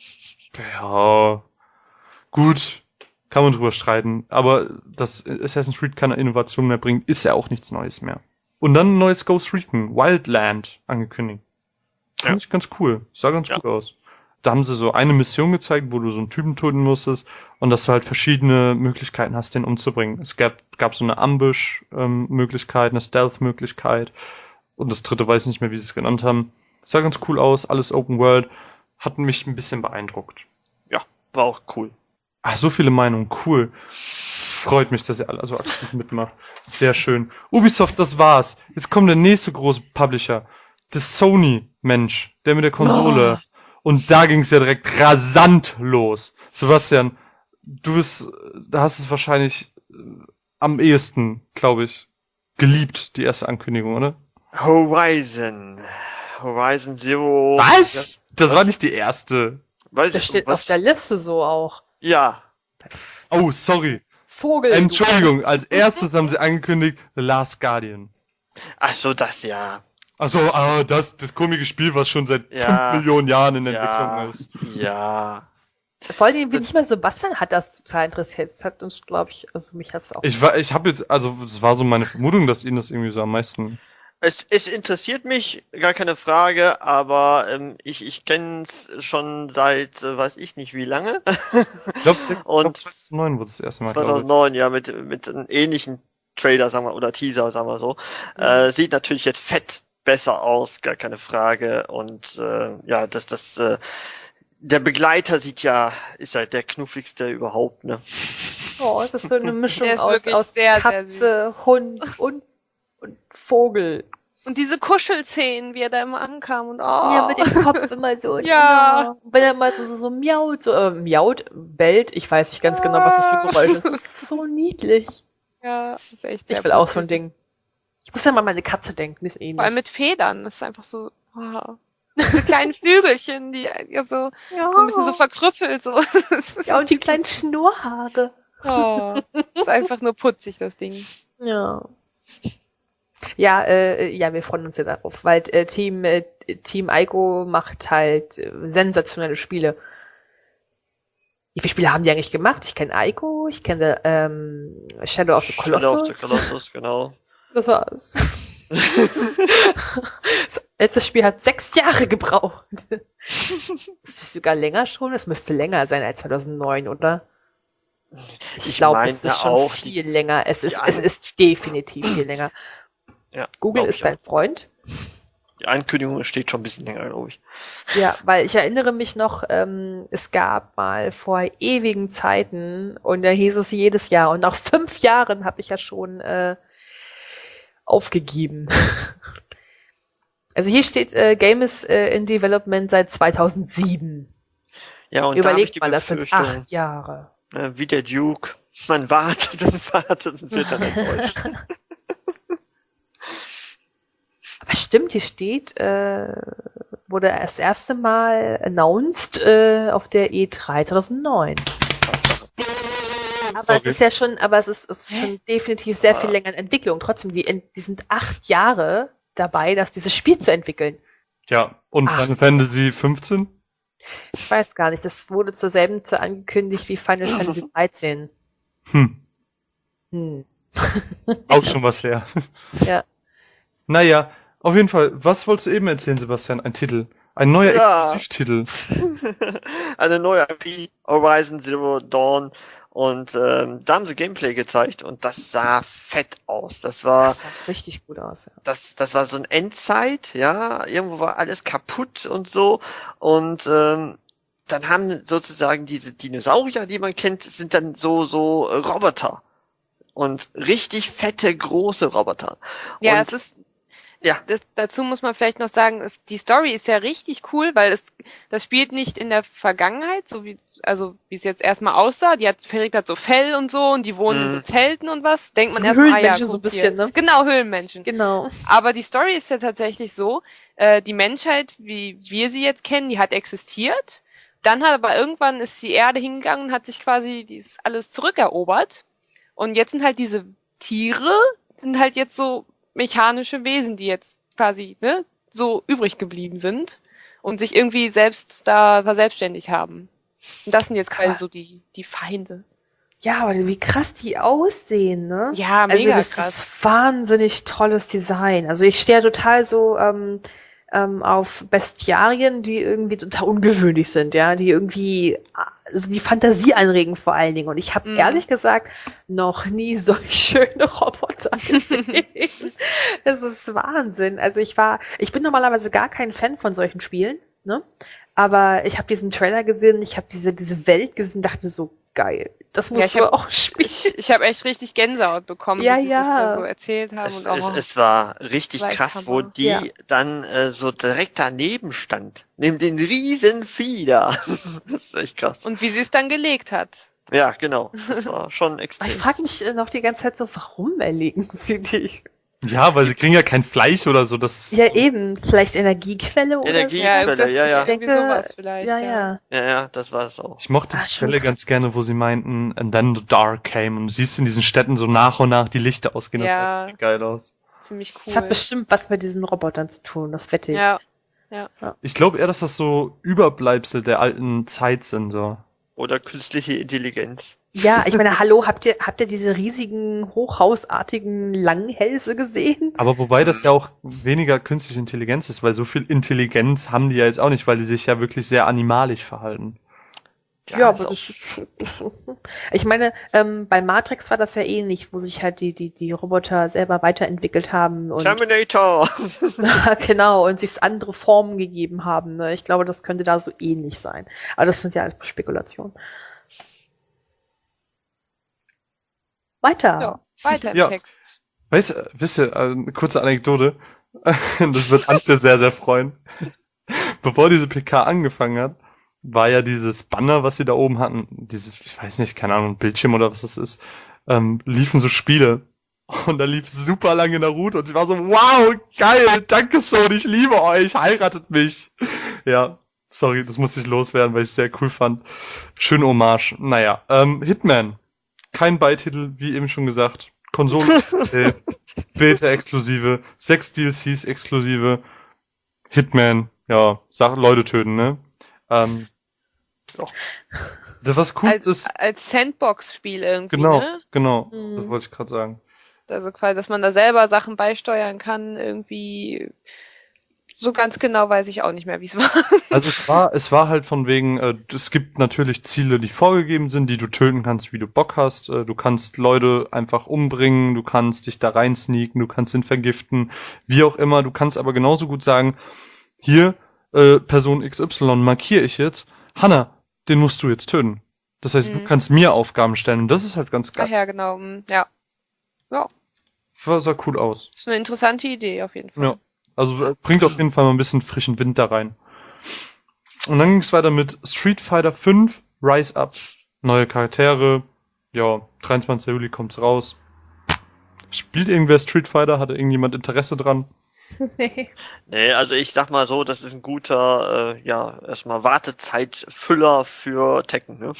Ja, gut. Kann man drüber streiten. Aber dass Assassin's Creed keine Innovation mehr bringt, ist ja auch nichts Neues mehr. Und dann ein neues Ghost Recon, Wildland, angekündigt. Fand ich ganz cool. Sah ganz gut aus. Da haben sie so eine Mission gezeigt, wo du so einen Typen töten musstest und dass du halt verschiedene Möglichkeiten hast, den umzubringen. Es gab so eine Ambush-Möglichkeit, eine Stealth-Möglichkeit und das dritte weiß ich nicht mehr, wie sie es genannt haben. Sah ganz cool aus, alles Open World, hat mich ein bisschen beeindruckt. Ja, war auch cool. Ach, so viele Meinungen, cool. Freut mich, dass ihr alle so aktiv mitmacht. Sehr schön. Ubisoft, das war's. Jetzt kommt der nächste große Publisher. Der Sony-Mensch, der mit der Konsole. Oh. Und da ging es ja direkt rasant los. Sebastian, da hast es wahrscheinlich am ehesten, glaube ich, geliebt, die erste Ankündigung, oder? Horizon Zero. Was? Das war nicht die erste. Das steht auf der Liste so auch. Ja. Oh, sorry. Vogel. Entschuldigung, als erstes haben sie angekündigt The Last Guardian. Ach so, das ja. Also das komische Spiel, was schon seit 5 Millionen Jahren in Entwicklung ist. Ja. Vor allem, wie nicht mal Sebastian hat das total interessiert. Das hat uns, glaube ich, also mich hat's auch. Ich habe jetzt, also es war so meine Vermutung, dass ihn das irgendwie so am meisten. Es interessiert mich, gar keine Frage, aber ich kenne es schon seit, weiß ich nicht wie lange. Ich glaube 2009 wurde das erste Mal. 2009, ja, mit einem ähnlichen Trailer, sagen wir, oder Teaser, sagen wir so. Sieht natürlich jetzt fett besser aus, gar keine Frage. Und der Begleiter ist ja der knuffigste überhaupt, ne? Oh, es ist so eine Mischung aus sehr, Katze, sehr Hund und Vogel. Und diese Kuschelszenen, wie er da immer ankam und Ja, mit dem Kopf immer so. Ja. Wenn er mal so miaut, bellt, ich weiß nicht ganz genau, was das für ein Geräusch ist. Das ist so niedlich. Ja, das ist echt Ich sehr will auch so ein putzig. Ding. Ich muss ja mal an meine Katze denken, ist Vor allem ähnlich. mit Federn. Das ist einfach so, wow. Diese kleinen Flügelchen, die ja so Ja, ein bisschen so verkrüppelt, so. Das ist ja, und die kleinen Schnurrhaare. oh, ist einfach nur putzig, das Ding. Ja. Ja, ja, wir freuen uns ja darauf, weil Team Ico macht halt sensationelle Spiele. Wie viele Spiele haben die eigentlich gemacht? Ich kenne Ico, ich kenne Shadow of the Shadow of the Colossus. Colossus, genau. Das war's. Das letzte Spiel hat 6 Jahre gebraucht. Das ist sogar länger schon. Es müsste länger sein als 2009, oder? Ich glaube, es meine ist schon auch, viel länger. Es ist definitiv viel länger. Ja, Google glaub ist ich dein Freund. Die Ankündigung steht schon ein bisschen länger, glaube ich. Ja, weil ich erinnere mich noch, es gab mal vor ewigen Zeiten und da hieß es jedes Jahr und nach 5 Jahren habe ich ja schon aufgegeben. Also hier steht, Game is in Development seit 2007. Ja, und da habe ich Überlegt die mal, das sind Befürchtung, 8 Jahre. wie der Duke, man wartet und wird dann enttäuscht. Aber stimmt, hier steht, wurde das erste Mal announced auf der E3 2009. Aber es ist ja schon, es ist schon definitiv sehr viel länger in Entwicklung. Trotzdem, die sind 8 Jahre dabei, dieses Spiel zu entwickeln. Ja, und Ach. Final Fantasy 15? Ich weiß gar nicht, das wurde zur selben Zeit angekündigt wie Final Fantasy 13. Hm. Auch schon was her. Ja. Naja, auf jeden Fall, was wolltest du eben erzählen, Sebastian? Ein Titel. Ein neuer Ja. Exklusivtitel. Eine neue IP, Horizon Zero Dawn. Und da haben sie Gameplay gezeigt und das sah fett aus. Das war Das sah richtig gut aus, ja. das war so ein Endzeit, ja, irgendwo war alles kaputt und so. Und dann haben sozusagen diese Dinosaurier, die man kennt, sind dann so Roboter. Und richtig fette, große Roboter. Ja, und es ist, ja, dazu muss man vielleicht noch sagen, die Story ist ja richtig cool, weil das spielt nicht in der Vergangenheit, so wie es jetzt erstmal aussah. Fredrik hat so Fell und so und die wohnen in so Zelten und was. Denkt man So erstmal, Höhlenmenschen guck so ein bisschen, hier. ne? Genau, Höhlenmenschen. Genau. Aber die Story ist ja tatsächlich so, die Menschheit, wie wir sie jetzt kennen, die hat existiert. Dann aber irgendwann ist die Erde hingegangen und hat sich quasi dieses alles zurückerobert. Und jetzt sind halt diese Tiere, sind halt jetzt so mechanische Wesen, die jetzt quasi, ne, so übrig geblieben sind und sich irgendwie selbst da verselbstständigt haben. Und das sind jetzt quasi so die Feinde. Ja, aber wie krass die aussehen, ne? Ja, Also mega das krass. ist wahnsinnig tolles Design. Also ich stehe total so auf Bestiarien, die irgendwie total ungewöhnlich sind, ja, die irgendwie also die Fantasie anregen vor allen Dingen. Und ich habe ehrlich gesagt noch nie solch schöne Roboter gesehen. Das ist Wahnsinn. Also ich bin normalerweise gar kein Fan von solchen Spielen, ne? Aber ich habe diesen Trailer gesehen, ich habe diese Welt gesehen, dachte mir so, geil. Das musst du auch spielen. Ich habe echt richtig Gänsehaut bekommen, Ja, wie sie das ja. da so erzählt haben. es war richtig war echt krass, wo Hammer. die Ja. dann so direkt daneben stand. Neben den riesen Vieh da. Das ist echt krass. Und wie sie es dann gelegt hat. Ja, genau. Das war schon Aber extrem. ich frage mich noch die ganze Zeit so, warum erlegen sie die? Ja, weil sie kriegen ja kein Fleisch oder so. Das Ja, eben. Vielleicht Energiequelle oder Energiequelle, so? ja, ja. Ich denke, Irgendwie sowas vielleicht, ja, ja. ja. Ja, das war es auch. Ich mochte Ah, die schon Stelle krass. ganz gerne, wo sie meinten, and then the dark came. Und du siehst in diesen Städten so nach und nach die Lichter ausgehen. Das Ja. sah richtig geil aus. Ziemlich cool. Das hat bestimmt was mit diesen Robotern zu tun, das wette ich. Ja. Ich glaube eher, dass das so Überbleibsel der alten Zeit sind, so. Oder künstliche Intelligenz. Ja, ich meine, hallo, habt ihr diese riesigen, hochhausartigen Langhälse gesehen? Aber wobei das ja auch weniger künstliche Intelligenz ist, weil so viel Intelligenz haben die ja jetzt auch nicht, weil die sich ja wirklich sehr animalisch verhalten. Ja, ist aber auch- das ich meine, bei Matrix war das ja ähnlich, wo sich halt die Roboter selber weiterentwickelt haben und Terminator! genau, und sich andere Formen gegeben haben. Ne? Ich glaube, das könnte da so ähnlich sein. Aber das sind ja alles Spekulationen. Weiter. Ja, weiter im Ja. Text. Wisst ihr, eine kurze Anekdote. Das wird Antje sehr, sehr freuen. Bevor diese PK angefangen hat, war ja dieses Banner, was sie da oben hatten, dieses, ich weiß nicht, keine Ahnung, Bildschirm oder was das ist, liefen so Spiele. Und da lief super lange Naruto und ich war so, wow, geil, danke Sony, ich liebe euch, heiratet mich. Ja, sorry, das musste ich loswerden, weil ich es sehr cool fand. Schöne Hommage. Naja, Hitman. Kein Beititel, wie eben schon gesagt. Konsole, PC, Beta-Exklusive, 6 DLCs exklusive. Hitman, ja, Leute töten, ne? Ja. Was cool ist... Als Sandbox-Spiel irgendwie, Genau, ne? genau, Mhm. das wollte ich gerade sagen. Also quasi, dass man da selber Sachen beisteuern kann, irgendwie. So ganz genau weiß ich auch nicht mehr, wie es war. Also es war halt von wegen, es gibt natürlich Ziele, die vorgegeben sind, die du töten kannst, wie du Bock hast. Du kannst Leute einfach umbringen, du kannst dich da rein sneaken, du kannst ihn vergiften, wie auch immer. Du kannst aber genauso gut sagen, hier, Person XY markiere ich jetzt, Hanna, den musst du jetzt töten. Das heißt, du kannst mir Aufgaben stellen und das ist halt ganz geil. Ach ja, genau. Ja. Ja, Sah cool aus. ist eine interessante Idee auf jeden Fall. Ja. Also bringt auf jeden Fall mal ein bisschen frischen Wind da rein. Und dann ging es weiter mit Street Fighter 5, Rise Up. Neue Charaktere. Ja, 23. Juli kommt's raus. Spielt irgendwer Street Fighter? Hatte irgendjemand Interesse dran? Nee. Nee, also ich sag mal so, das ist ein guter, erstmal Wartezeitfüller für Tekken, ne?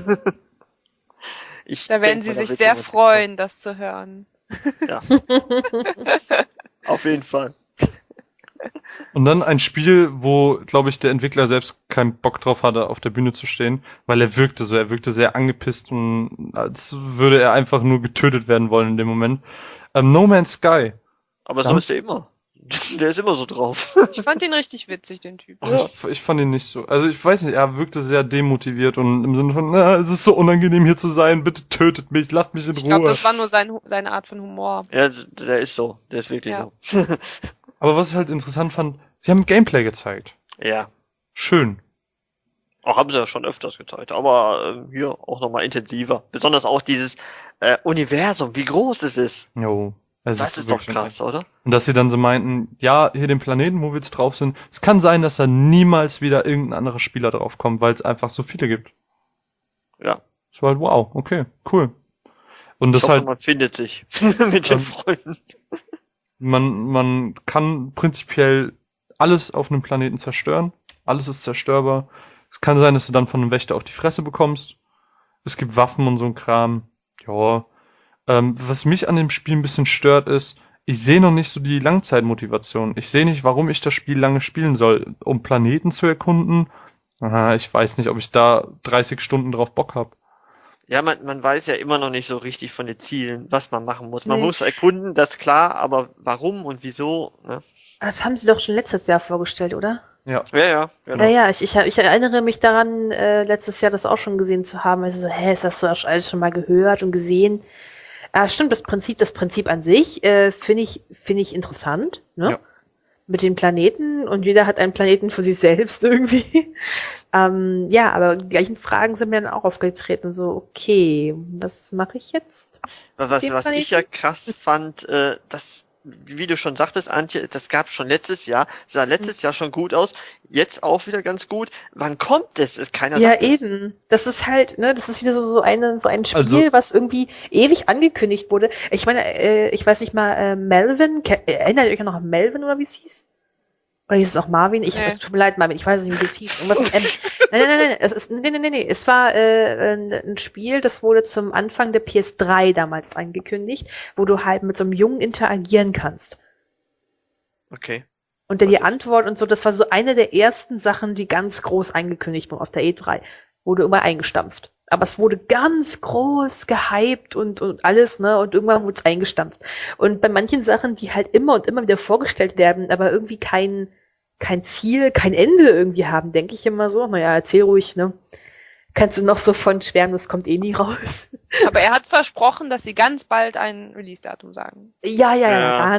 Da werden sie sich sehr freuen, das zu hören. Ja. Auf jeden Fall. Und dann ein Spiel, wo, glaube ich, der Entwickler selbst keinen Bock drauf hatte, auf der Bühne zu stehen, weil er wirkte sehr angepisst und als würde er einfach nur getötet werden wollen in dem Moment. No Man's Sky. Aber so ist er immer. Der ist immer so drauf. Ich fand ihn richtig witzig, den Typ. Ich fand ihn nicht so. Also ich weiß nicht, er wirkte sehr demotiviert und im Sinne von, na, es ist so unangenehm hier zu sein, bitte tötet mich, lasst mich in Ruhe. Ich glaube, das war nur seine Art von Humor. Ja, der ist so. Der ist wirklich so. Aber was ich halt interessant fand, sie haben Gameplay gezeigt. Ja. Schön. Auch haben sie ja schon öfters gezeigt, aber hier auch nochmal intensiver. Besonders auch dieses Universum, wie groß es ist. Jo. Das ist doch krass, oder? Und dass sie dann so meinten, ja, hier den Planeten, wo wir jetzt drauf sind, es kann sein, dass da niemals wieder irgendein anderer Spieler drauf kommt, weil es einfach so viele gibt. Ja. So halt, wow, okay, cool. Und das ich hoffe, halt, man findet sich mit den Freunden. Man kann prinzipiell alles auf einem Planeten zerstören. Alles ist zerstörbar. Es kann sein, dass du dann von einem Wächter auf die Fresse bekommst. Es gibt Waffen und so ein Kram. Ja. Was mich an dem Spiel ein bisschen stört ist, ich sehe noch nicht so die Langzeitmotivation. Ich sehe nicht, warum ich das Spiel lange spielen soll. Um Planeten zu erkunden? Aha, ich weiß nicht, ob ich da 30 Stunden drauf Bock habe. Ja, man weiß ja immer noch nicht so richtig von den Zielen, was man machen muss. Man muss erkunden, das ist klar, aber warum und wieso? Ne? Das haben sie doch schon letztes Jahr vorgestellt, oder? Ja. Ja, genau. Ja, ich erinnere mich daran, letztes Jahr das auch schon gesehen zu haben. Also so, ist das alles schon mal gehört und gesehen? Stimmt, das Prinzip an sich finde ich interessant, ne? Ja. Mit den Planeten und jeder hat einen Planeten für sich selbst irgendwie. Aber die gleichen Fragen sind mir dann auch aufgetreten. So, okay, was mache ich jetzt? Was ich ja krass fand, das, wie du schon sagtest, Antje, das gab es schon letztes Jahr, sah letztes Jahr schon gut aus, jetzt auch wieder ganz gut. Wann kommt es? Ist keiner Ja, sagt es. eben. Das ist halt, ne, das ist wieder so ein Spiel, Also- was irgendwie ewig angekündigt wurde. Ich meine, ich weiß nicht mal, Melvin, erinnert ihr euch noch an Melvin oder wie es hieß? Oder hieß es auch Marvin? Tut mir leid, Marvin, ich weiß nicht, wie das hieß. Irgendwas mit M. Nein. Es war ein Spiel, das wurde zum Anfang der PS3 damals angekündigt, wo du halt mit so einem Jungen interagieren kannst. Okay. Und der die Antwort und so, das war so eine der ersten Sachen, die ganz groß angekündigt wurden auf der E3. Wurde immer eingestampft. Aber es wurde ganz groß gehypt und alles, ne? Und irgendwann wurde es eingestampft. Und bei manchen Sachen, die halt immer und immer wieder vorgestellt werden, aber irgendwie kein Ziel, kein Ende irgendwie haben, denke ich immer so, naja, erzähl ruhig, ne? Kannst du noch so von schwärmen, das kommt eh nie raus. Aber er hat versprochen, dass sie ganz bald ein Release-Datum sagen. Ja. Ja.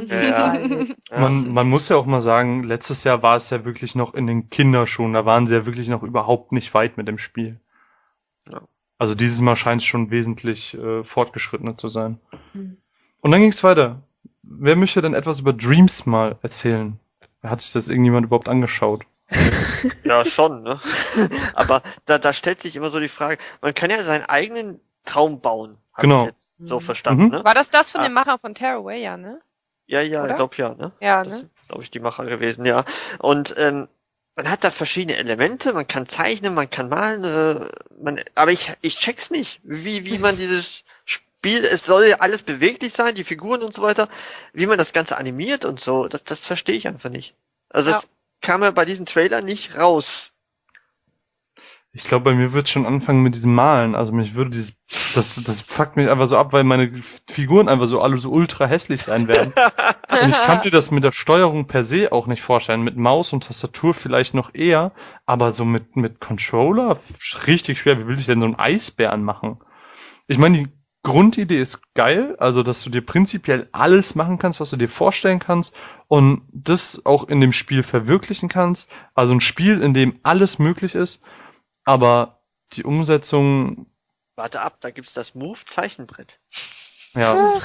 Man muss ja auch mal sagen, letztes Jahr war es ja wirklich noch in den Kinderschuhen. Da waren sie ja wirklich noch überhaupt nicht weit mit dem Spiel. Ja. Also dieses Mal scheint es schon wesentlich fortgeschrittener zu sein. Und dann ging es weiter. Wer möchte denn etwas über Dreams mal erzählen? Hat sich das irgendjemand überhaupt angeschaut? Ja, schon, ne? Aber da stellt sich immer so die Frage, man kann ja seinen eigenen Traum bauen. Hab Genau. ich jetzt so verstanden, Mhm. ne? War das von Ah. den Machern von Tearaway, ja, ne? Ja, Oder? ich glaube ja, ne? Ja, Das ne? sind, glaube ich, die Macher gewesen, ja. Und man hat da verschiedene Elemente, man kann zeichnen, man kann malen, aber ich check's nicht, wie man dieses Spiel, es soll ja alles beweglich sein, die Figuren und so weiter, wie man das Ganze animiert und so, das verstehe ich einfach nicht. Also Ja. das kam mir bei diesem Trailer nicht raus. Ich glaube, bei mir wird schon anfangen mit diesem Malen. Also mich würde das fuckt mich einfach so ab, weil meine Figuren einfach so alle so ultra hässlich sein werden. Und ich kann mir das mit der Steuerung per se auch nicht vorstellen. Mit Maus und Tastatur vielleicht noch eher, aber so mit Controller richtig schwer. Wie will ich denn so einen Eisbären machen? Ich meine, die Grundidee ist geil, also dass du dir prinzipiell alles machen kannst, was du dir vorstellen kannst und das auch in dem Spiel verwirklichen kannst. Also ein Spiel, in dem alles möglich ist, aber die Umsetzung, Warte ab, da gibt's das Move-Zeichenbrett. ja,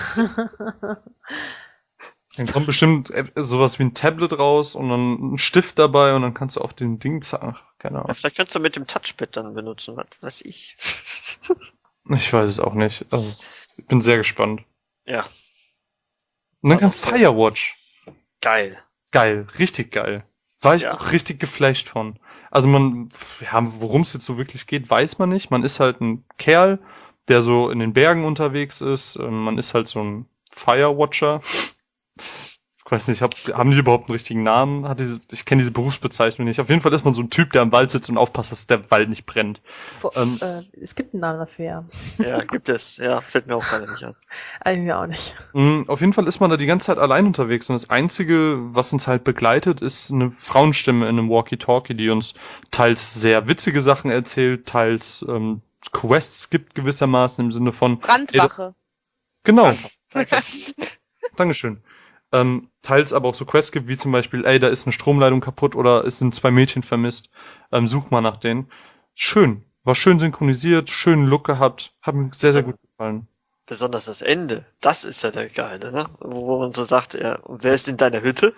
dann kommt bestimmt sowas wie ein Tablet raus und dann ein Stift dabei und dann kannst du auf dem Ding zeigen. Keine Ja, Ahnung. vielleicht kannst du mit dem Touchpad dann benutzen, was weiß ich. Ich weiß es auch nicht. Also, ich bin sehr gespannt. Ja, Und dann kam Also, Firewatch. geil. Geil, richtig geil. War ich Ja. auch richtig geflasht von. Also worum es jetzt so wirklich geht, weiß man nicht. Man ist halt ein Kerl, der so in den Bergen unterwegs ist. Man ist halt so ein Firewatcher. Ich weiß nicht, haben die überhaupt einen richtigen Namen? Ich kenne diese Berufsbezeichnung nicht. Auf jeden Fall ist man so ein Typ, der am Wald sitzt und aufpasst, dass der Wald nicht brennt. Es gibt einen Namen dafür, ja. Ja, gibt es. Ja, fällt mir auch gerade nicht an. Also mir auch nicht. Auf jeden Fall ist man da die ganze Zeit allein unterwegs und das Einzige, was uns halt begleitet, ist eine Frauenstimme in einem Walkie-Talkie, die uns teils sehr witzige Sachen erzählt, teils Quests gibt gewissermaßen im Sinne von... Brandwache. Genau, Dankeschön. Teils aber auch so Quests gibt, wie zum Beispiel, da ist eine Stromleitung kaputt oder es sind 2 Mädchen vermisst, such mal nach denen. Schön, war schön synchronisiert, schönen Look gehabt, hat mir sehr, sehr gut gefallen. Besonders das Ende, das ist ja der Geile, ne? Wo man so sagt, ja, und wer ist in deiner Hütte?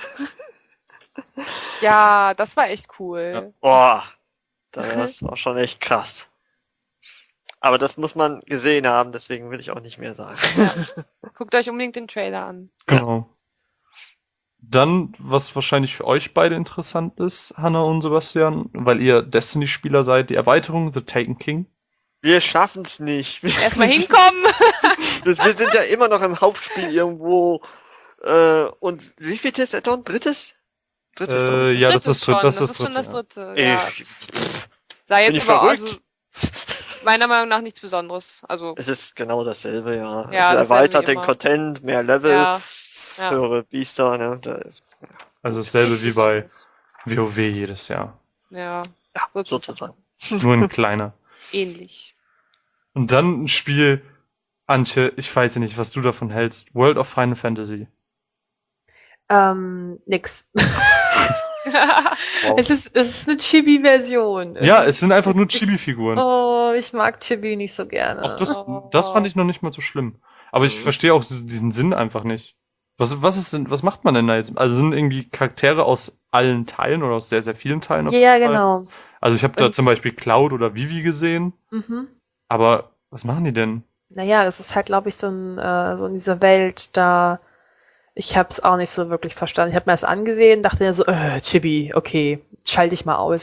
Ja, das war echt cool. Boah, das war schon echt krass. Aber das muss man gesehen haben, deswegen will ich auch nicht mehr sagen. Guckt euch unbedingt den Trailer an. Genau. Dann, was wahrscheinlich für euch beide interessant ist, Hannah und Sebastian, weil ihr Destiny-Spieler seid, die Erweiterung The Taken King. Wir schaffen's nicht. Erstmal hinkommen. Wir sind ja immer noch im Hauptspiel irgendwo. Und wie viel ist Add-on? Drittes? Drittes, glaub ich. Ja, das ist schon, das das ist ist schon das ja. dritte. Ja. Ich, Sei bin jetzt ich aber verrückt? meiner Meinung nach nichts Besonderes. Also, Es ist genau dasselbe, ja. Ja, Es dasselbe erweitert wie den immer. Content, mehr Level, ja. Ja. höhere Biester, ne? Da ist, Also dasselbe wie bei WoW jedes Jahr. Ja, sozusagen. Nur ein kleiner. ähnlich. Und dann ein Spiel, Antje, ich weiß ja nicht, was du davon hältst. World of Final Fantasy. Nix. Wow. Es ist eine Chibi-Version. Ja, es sind einfach nur ist- Chibi-Figuren. Oh, ich mag Chibi nicht so gerne. Auch Oh. das fand ich noch nicht mal so schlimm. Aber ich verstehe auch diesen Sinn einfach nicht. Was macht man denn da jetzt? Also sind irgendwie Charaktere aus allen Teilen oder aus sehr, sehr vielen Teilen? auf Ja, jeden Fall? genau. Also ich habe da Und- zum Beispiel Cloud oder Vivi gesehen, Mhm. aber was machen die denn? Naja, das ist halt, glaube ich, so in dieser Welt, ich habe es auch nicht so wirklich verstanden. Ich habe mir das angesehen, dachte ja so, Chibi, okay, schalte ich mal aus.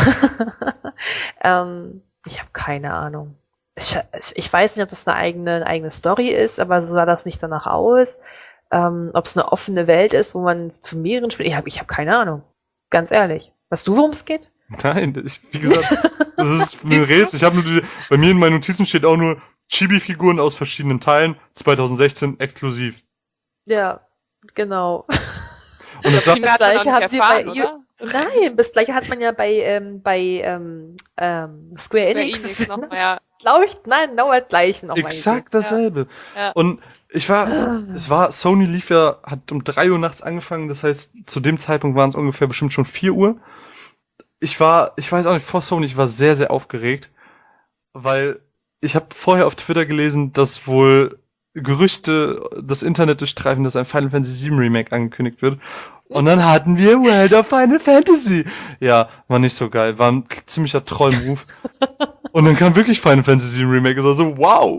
Ich habe keine Ahnung. Ich weiß nicht, ob das eine eigene Story ist, aber so sah das nicht danach aus. Ob es eine offene Welt ist, wo man zu mehreren spielt. Ich hab keine Ahnung. Ganz ehrlich. Weißt du, worum es geht? Nein, wie gesagt, das ist ein Rätsel. Ich habe nur bei mir in meinen Notizen steht auch nur Chibi-Figuren aus verschiedenen Teilen, 2016 exklusiv. Ja, genau. Und es sagt, Viel mehr hat man Gleiche noch nicht haben sie erfahren, bei oder? Nein, das gleiche hat man ja bei Square Enix. noch mal, ja. Glaube ich, nein, genau das gleiche noch exakt dasselbe. Ja. Und Sony hat um 3 Uhr nachts angefangen, das heißt, zu dem Zeitpunkt waren es ungefähr bestimmt schon 4 Uhr. Ich weiß auch nicht, vor Sony, ich war sehr, sehr aufgeregt, weil ich habe vorher auf Twitter gelesen, dass wohl Gerüchte das Internet durchstreifen, dass ein Final Fantasy VII Remake angekündigt wird. Und dann hatten wir World of Final Fantasy. Ja, war nicht so geil, war ein ziemlicher Troll-Move. Und dann kam wirklich Final Fantasy VII Remake, und war so, wow,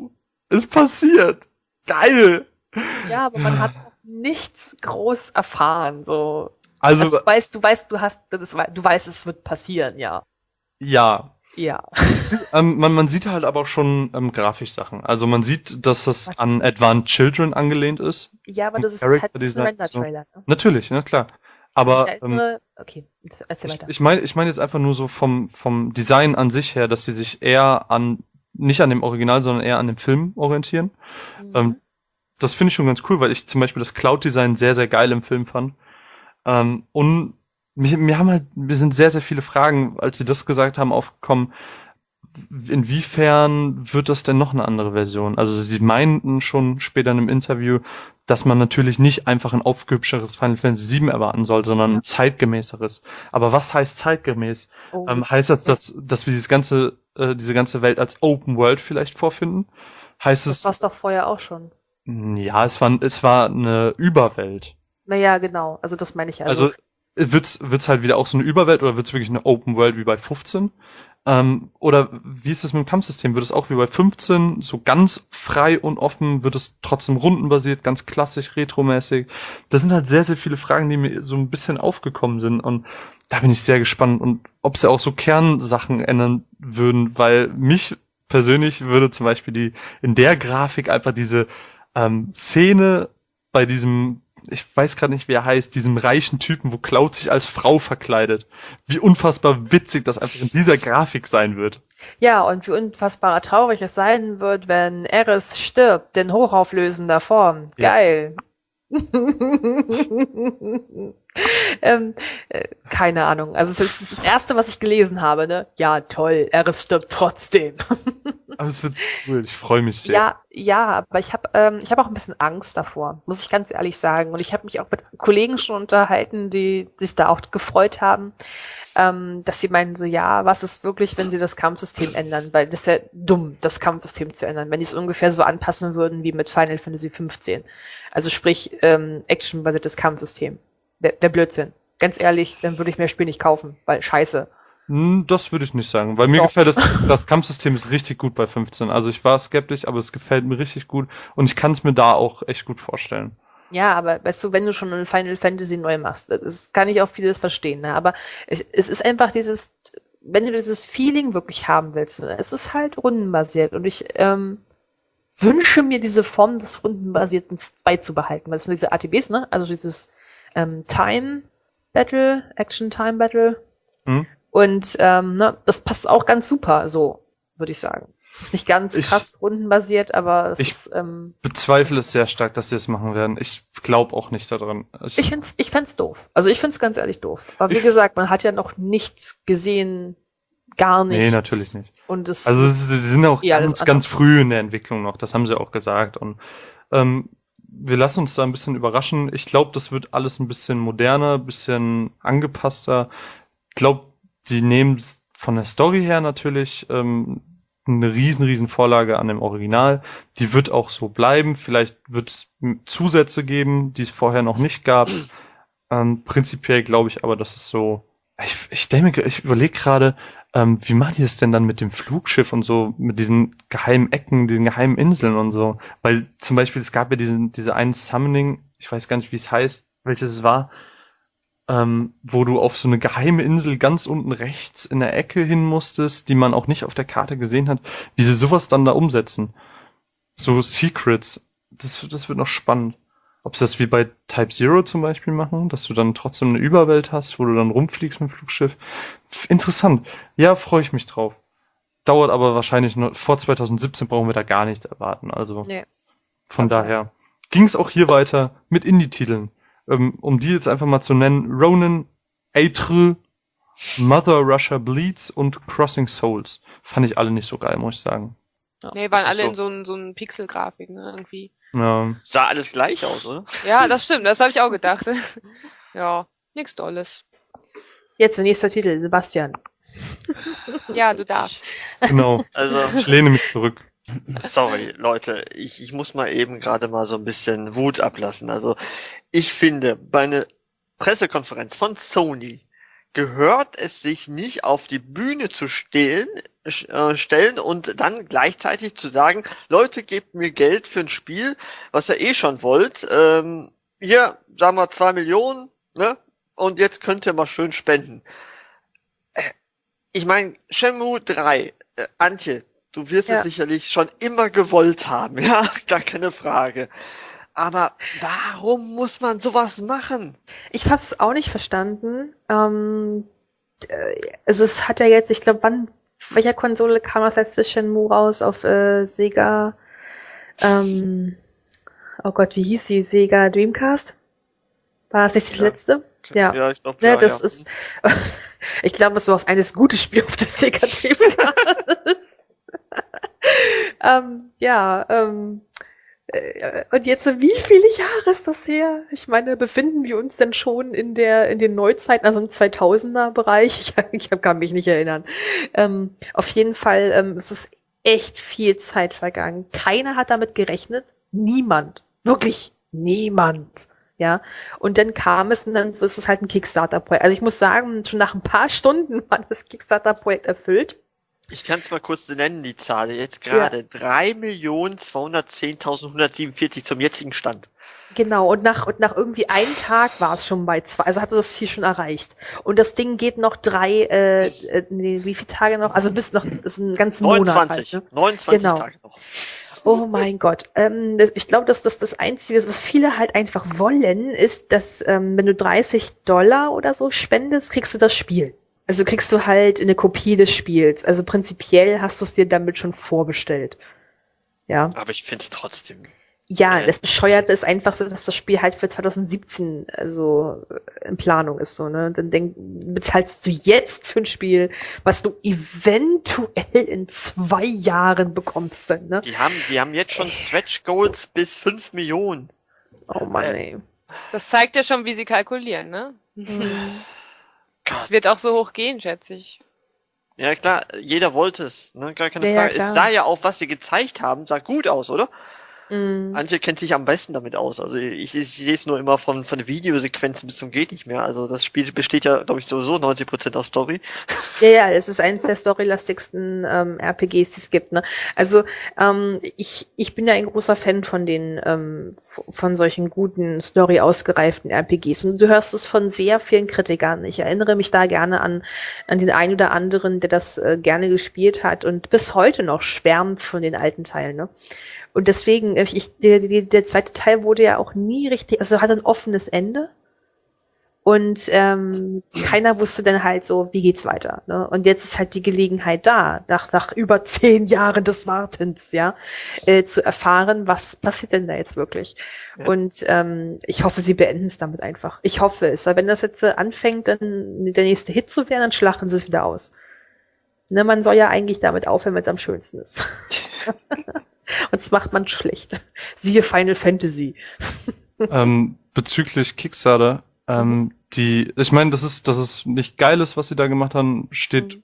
Es passiert. Geil. Ja, aber man hat noch nichts groß erfahren, so. Also, Du weißt, du weißt, es wird passieren, ja. ja. Ja. Man sieht halt aber auch schon Grafiksachen. Also man sieht, dass das Was? an Advanced Children angelehnt ist. Ja, aber das ist Character halt ein Design, Render-Trailer, ne? Natürlich, ne, klar. Aber Okay, erzähl weiter. ich meine jetzt einfach nur so vom Design an sich her, dass sie sich eher nicht an dem Original, sondern eher an dem Film orientieren. Mhm. Das finde ich schon ganz cool, weil ich zum Beispiel das Cloud-Design sehr, sehr geil im Film fand. Und mir sind sehr, sehr viele Fragen, als sie das gesagt haben, aufgekommen. Inwiefern wird das denn noch eine andere Version? Also sie meinten schon später in einem Interview, dass man natürlich nicht einfach ein aufgehübscheres Final Fantasy VII erwarten soll, sondern ein zeitgemäßeres. Aber was heißt zeitgemäß? Oh, Heißt das, dass wir diese ganze Welt als Open World vielleicht vorfinden? Heißt das es, war's doch vorher auch schon. ja, es war eine Überwelt. Naja, genau. Also das meine ich Also wird's halt wieder auch so eine Überwelt oder wird's wirklich eine Open World wie bei 15? Oder wie ist es mit dem Kampfsystem? Wird es auch wie bei 15 so ganz frei und offen? Wird es trotzdem rundenbasiert, ganz klassisch, retromäßig? Das sind halt sehr, sehr viele Fragen, die mir so ein bisschen aufgekommen sind und da bin ich sehr gespannt und ob sie auch so Kernsachen ändern würden, weil mich persönlich würde zum Beispiel in der Grafik einfach diese Szene bei diesem, ich weiß gerade nicht, wie er heißt, diesem reichen Typen, wo Cloud sich als Frau verkleidet. Wie unfassbar witzig das einfach in dieser Grafik sein wird. Ja, und wie unfassbar traurig es sein wird, wenn Ares stirbt in hochauflösender Form. Ja. Geil. Keine Ahnung. Also es ist das Erste, was ich gelesen habe, ne? Ja, toll, Ares stirbt trotzdem. Aber es wird cool, ich freue mich sehr. Ja, aber ich hab auch ein bisschen Angst davor, muss ich ganz ehrlich sagen. Und ich habe mich auch mit Kollegen schon unterhalten, die sich da auch gefreut haben, dass sie meinen so, ja, was ist wirklich, wenn sie das Kampfsystem ändern? Weil das ist ja dumm, das Kampfsystem zu ändern, wenn die es ungefähr so anpassen würden wie mit Final Fantasy 15. Also sprich, actionbasiertes Kampfsystem. Der Blödsinn. Ganz ehrlich, dann würde ich mir das Spiel nicht kaufen, weil scheiße. Das würde ich nicht sagen, weil mir Doch. gefällt das Kampfsystem ist richtig gut bei 15. Also ich war skeptisch, aber es gefällt mir richtig gut und ich kann es mir da auch echt gut vorstellen. Ja, aber weißt du, wenn du schon ein Final Fantasy neu machst, das kann ich auch vieles verstehen, ne? Aber es ist einfach wenn du dieses Feeling wirklich haben willst, ne? Es ist halt rundenbasiert und ich wünsche mir diese Form des rundenbasierten beizubehalten, weil es sind diese ATBs, ne? Also dieses Time Battle, Action Time Battle. Hm? Und ne, das passt auch ganz super, so würde ich sagen. Es ist nicht ganz krass rundenbasiert, aber es ist. Bezweifle es sehr stark, dass sie es machen werden. Ich glaube auch nicht daran. Ich fänd's doof. Also ich find's ganz ehrlich doof. Aber wie gesagt, man hat ja noch nichts gesehen, gar nichts. Nee, natürlich nicht. Und es Also sie sind auch alles ganz früh in der Entwicklung noch, das haben sie auch gesagt. Und wir lassen uns da ein bisschen überraschen. Ich glaube, das wird alles ein bisschen moderner, ein bisschen angepasster. Ich glaube, die nehmen von der Story her natürlich eine riesen Vorlage an dem Original. Die wird auch so bleiben. Vielleicht wird es Zusätze geben, die es vorher noch nicht gab. Prinzipiell glaube ich aber, dass es so. Ich überlege gerade, wie machen die das denn dann mit dem Flugschiff und so, mit diesen geheimen Ecken, den geheimen Inseln und so? Weil zum Beispiel, es gab ja diese einen Summoning, ich weiß gar nicht, wie es heißt, welches es war, wo du auf so eine geheime Insel ganz unten rechts in der Ecke hin musstest, die man auch nicht auf der Karte gesehen hat, wie sie sowas dann da umsetzen. So Secrets. Das wird noch spannend. Ob sie das wie bei Type Zero zum Beispiel machen, dass du dann trotzdem eine Überwelt hast, wo du dann rumfliegst mit dem Flugschiff. Interessant. Ja, freue ich mich drauf. Dauert aber wahrscheinlich nur, vor 2017 brauchen wir da gar nichts erwarten. Also Nee. von daher ging es auch hier weiter mit Indie-Titeln. Um die jetzt einfach mal zu nennen, Ronin, Eitre, Mother Russia Bleeds und Crossing Souls. Fand ich alle nicht so geil, muss ich sagen. Nee, waren alle so. in so ein Pixel-Grafik, ne, irgendwie. Ja. Sah alles gleich aus, oder? Ja, das stimmt, das habe ich auch gedacht. Ja, nix Dolles. Jetzt der nächste Titel, Sebastian. Ja, du darfst. Genau. Also, Ich lehne mich zurück. sorry, Leute, ich muss mal eben gerade mal so ein bisschen Wut ablassen. Also, ich finde, bei einer Pressekonferenz von Sony gehört es sich nicht auf die Bühne zu stellen stellen und dann gleichzeitig zu sagen, Leute, gebt mir Geld für ein Spiel, was ihr eh schon wollt. Hier, sagen wir 2 Millionen, ne? Und jetzt könnt ihr mal schön spenden. Ich meine, Shenmue 3, Antje, du wirst es sicherlich schon immer gewollt haben, ja, gar keine Frage. Aber warum muss man sowas machen? Ich hab's auch nicht verstanden. Es hat ja jetzt, ich glaube, welcher Konsole kam das letzte Shenmue raus? Auf Sega, oh Gott, wie hieß die? Sega Dreamcast? War das nicht das letzte? Ja, ich glaube, ne, das ist, ich glaube, es war auch eines gutes Spiel auf der Sega Dreamcast. Und jetzt, wie viele Jahre ist das her? Ich meine, befinden wir uns denn schon in den Neuzeiten, also im 2000er Bereich? Ich kann mich nicht erinnern. Auf jeden Fall, es ist echt viel Zeit vergangen. Keiner hat damit gerechnet. Niemand. Wirklich niemand. Ja. Und dann kam es und dann ist es halt ein Kickstarter-Projekt. Also ich muss sagen, schon nach ein paar Stunden war das Kickstarter-Projekt erfüllt. Ich kann es mal kurz nennen, die Zahl. Jetzt gerade 3.210.147 zum jetzigen Stand. Genau, und nach irgendwie einem Tag war es schon bei 2, also hatte das Ziel schon erreicht. Und das Ding geht noch wie viele Tage noch? Also bis noch, ist ein ganzen 29, Monat halt, ne? 29 Genau. Tage noch. Oh mein Gott. Ich glaube, dass das Einzige, was viele halt einfach wollen, ist, dass wenn du $30 oder so spendest, kriegst du das Spiel. Also kriegst du halt eine Kopie des Spiels. Also prinzipiell hast du es dir damit schon vorbestellt. Ja. Aber ich finde es trotzdem. Ja, das Bescheuerte ist einfach so, dass das Spiel halt für 2017 also in Planung ist, so, ne? Dann bezahlst du jetzt für ein Spiel, was du eventuell in 2 Jahren bekommst, dann, ne? Die haben jetzt schon Stretch Goals bis 5 Millionen. Oh Mann, ey. Das zeigt ja schon, wie sie kalkulieren, ne? Es wird auch so hoch gehen, schätze ich. Ja klar, jeder wollte es, ne? Gar keine Ja, Frage. klar. Es sah ja auch, was sie gezeigt haben, sah gut aus, oder? Mhm. Antje kennt sich am besten damit aus. Also ich sehe es nur immer von den Videosequenzen bis zum geht nicht mehr. Also das Spiel besteht ja, glaube ich, sowieso 90% aus Story. Ja, es ist eines der storylastigsten RPGs, die es gibt, ne? Also ich bin ja ein großer Fan von den von solchen guten, Story ausgereiften RPGs. Und du hörst es von sehr vielen Kritikern. Ich erinnere mich da gerne an den einen oder anderen, der das gerne gespielt hat und bis heute noch schwärmt von den alten Teilen, ne? Und deswegen, der zweite Teil wurde ja auch nie richtig, also hat ein offenes Ende. Und keiner wusste dann halt so, wie geht's weiter, ne? Und jetzt ist halt die Gelegenheit da, nach über 10 Jahren des Wartens, ja, zu erfahren, was passiert denn da jetzt wirklich. Ja. Und ich hoffe, sie beenden es damit einfach. Ich hoffe es, weil wenn das jetzt anfängt, dann der nächste Hit zu werden, dann schlachten sie es wieder aus. Ne, man soll ja eigentlich damit aufhören, wenn es am schönsten ist. Und das macht man schlecht. Siehe Final Fantasy. Bezüglich Kickstarter, ich meine, das ist nicht Geiles, was sie da gemacht haben, steht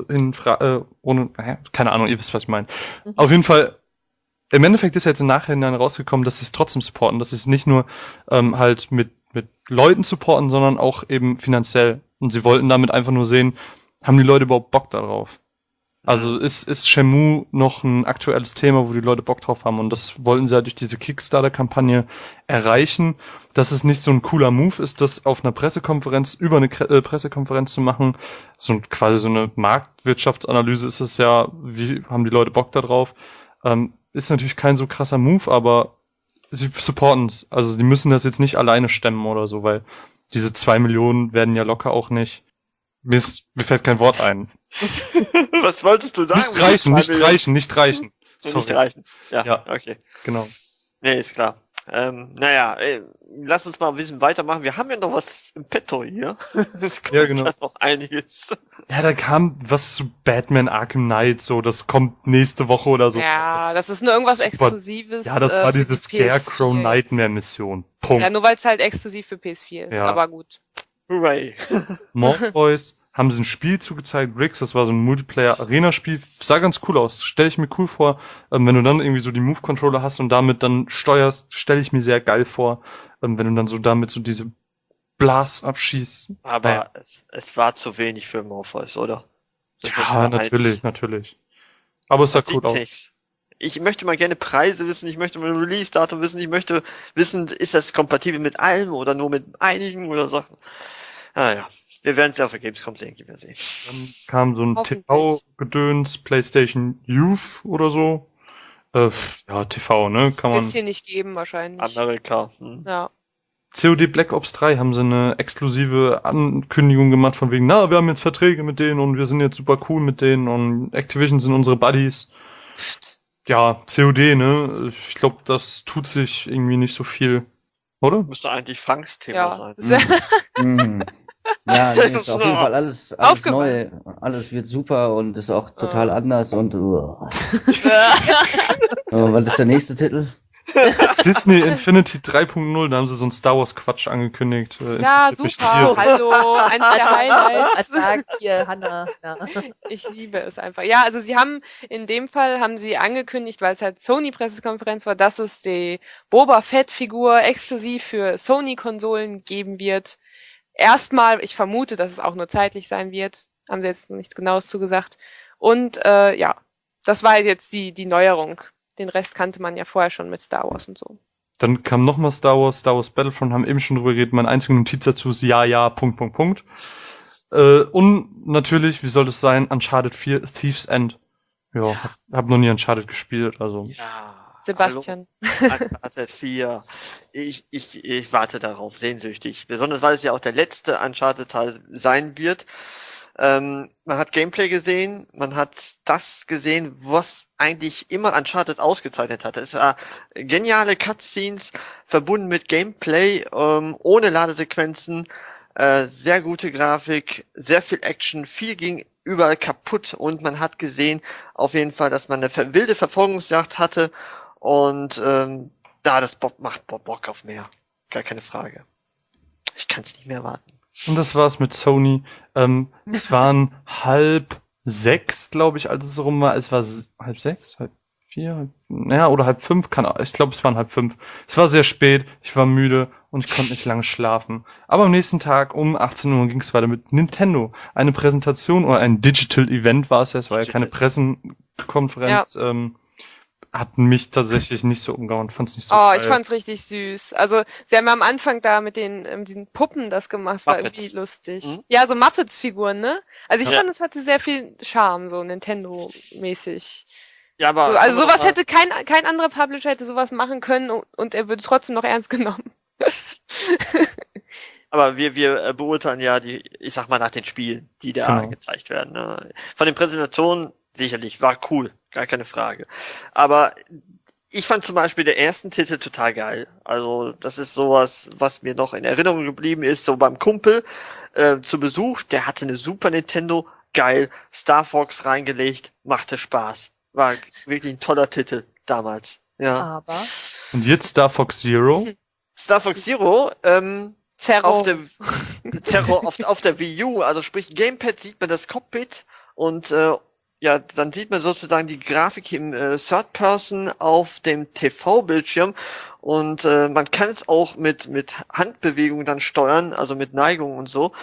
keine Ahnung, ihr wisst, was ich meine. Auf jeden Fall, im Endeffekt ist jetzt im Nachhinein rausgekommen, dass sie es trotzdem supporten, dass sie es nicht nur halt mit Leuten supporten, sondern auch eben finanziell. Und sie wollten damit einfach nur sehen, haben die Leute überhaupt Bock darauf? Also ist Shenmue noch ein aktuelles Thema, wo die Leute Bock drauf haben, und das wollten sie halt durch diese Kickstarter-Kampagne erreichen, dass es nicht so ein cooler Move ist, das auf einer Pressekonferenz, über eine Pressekonferenz zu machen, quasi so eine Marktwirtschaftsanalyse ist es ja, wie haben die Leute Bock da drauf, ist natürlich kein so krasser Move, aber sie supporten es, also die müssen das jetzt nicht alleine stemmen oder so, weil diese 2 Millionen werden ja locker auch nicht, mir fällt kein Wort ein. Was wolltest du sagen? Nicht reichen. Sorry. Nicht reichen. Ja, okay. Genau. Nee, ist klar. Lass uns mal ein bisschen weitermachen. Wir haben ja noch was im Petto hier. Es kommt genau. ja noch einiges. Ja, da kam was zu Batman Arkham Knight, so, das kommt nächste Woche oder so. Ja, das ist nur irgendwas Exklusives. Ja, das war diese Scarecrow PS4 Nightmare Mission. Punkt. Ja, nur weil es halt exklusiv für PS4 ist, aber gut. Hooray. Morpheus haben sie ein Spiel zugezeigt, Riggs, das war so ein Multiplayer-Arena-Spiel, sah ganz cool aus, stelle ich mir cool vor, wenn du dann irgendwie so die Move-Controller hast und damit dann steuerst, stelle ich mir sehr geil vor, wenn du dann so damit so diese Blasts abschießt. Aber es war zu wenig für Morpheus, oder? Ja, natürlich. Aber es sah cool aus. Nichts. Ich möchte mal gerne Preise wissen, ich möchte mal Release-Datum wissen, ich möchte wissen, ist das kompatibel mit allem oder nur mit einigen oder Sachen. Ja. Wir werden es ja auf der Gamescom sehen, wir sehen. Dann kam so ein Hoffentlich. TV-Gedöns, PlayStation Youth oder so. Ja, TV, ne? Kann Wird's man. hier nicht geben, wahrscheinlich. Amerika. Ja. COD Black Ops 3 haben sie eine exklusive Ankündigung gemacht von wegen, wir haben jetzt Verträge mit denen und wir sind jetzt super cool mit denen und Activision sind unsere Buddies. Ja, COD, ne? Ich glaube, das tut sich irgendwie nicht so viel, oder? Müsste eigentlich Franks Thema Ja. sein. Sehr, Mhm. Ja, nee, ist auf jeden Fall alles neu. Aufgeweicht. Alles wird super und ist auch total anders und was ist der nächste Titel? Disney Infinity 3.0, da haben sie so einen Star Wars Quatsch angekündigt. ja, Interessiert mich super. tierisch. Hallo, eins der Highlights. Sagt hier, Hanna. Ja. Ich liebe es einfach. Ja, also in dem Fall haben sie angekündigt, weil es halt Sony-Pressekonferenz war, dass es die Boba Fett-Figur exklusiv für Sony-Konsolen geben wird. Erstmal, ich vermute, dass es auch nur zeitlich sein wird. Haben sie jetzt nichts Genaues zugesagt. Und ja, das war jetzt die Neuerung. Den Rest kannte man ja vorher schon mit Star Wars und so. Dann kam nochmal Star Wars Battlefront, haben eben schon drüber geredet. Meine einzige Notiz dazu ist ja, ... Und natürlich, wie soll das sein, Uncharted 4, Thief's End. Ja, hab noch nie Uncharted gespielt, also. Ja. Sebastian. Hallo, Uncharted 4. Ich warte darauf, sehnsüchtig. Besonders weil es ja auch der letzte Uncharted-Teil sein wird. Man hat Gameplay gesehen, man hat das gesehen, was eigentlich immer Uncharted ausgezeichnet hat. Es war geniale Cutscenes, verbunden mit Gameplay, ohne Ladesequenzen, sehr gute Grafik, sehr viel Action, viel ging überall kaputt und man hat gesehen, auf jeden Fall, dass man eine wilde Verfolgungsjagd hatte und das macht Bock auf mehr. Gar keine Frage. Ich kann es nicht mehr warten. Und das war's mit Sony. Es waren 5:30, glaube ich, als es rum war. Es war 5:30, 4:30, ja, oder 4:30, ich glaube, es waren 4:30. Es war sehr spät, ich war müde und ich konnte nicht lange schlafen. Aber am nächsten Tag um 18 Uhr ging es weiter mit Nintendo. Eine Präsentation oder ein Digital Event war es ja, es war ja keine Pressekonferenz. Hat mich tatsächlich nicht so umgehauen, fand's nicht so geil. Ich fand's richtig süß. Also, sie haben am Anfang da mit diesen Puppen das gemacht, das war Muppets. irgendwie lustig. Mhm. Ja, so Muppets-Figuren, ne? Also ich Ja. fand, es hatte sehr viel Charme, so Nintendo-mäßig. Ja, aber So, also sowas hätte kein anderer Publisher hätte sowas machen können und er würde trotzdem noch ernst genommen. Aber wir beurteilen ja ich sag mal, nach den Spielen, die da Genau. gezeigt werden. Ne? Von den Präsentationen sicherlich, war cool, gar keine Frage. Aber ich fand zum Beispiel den ersten Titel total geil. Also das ist sowas, was mir noch in Erinnerung geblieben ist, so beim Kumpel zu Besuch, der hatte eine Super Nintendo, geil, Star Fox reingelegt, machte Spaß. War wirklich ein toller Titel damals. Ja. Aber Und jetzt Star Fox Zero. Star Fox Zero, Zerro. auf der Wii U, also sprich Gamepad sieht man das Cockpit und dann sieht man sozusagen die Grafik im Third Person auf dem TV-Bildschirm und man kann es auch mit Handbewegungen dann steuern, also mit Neigung und so.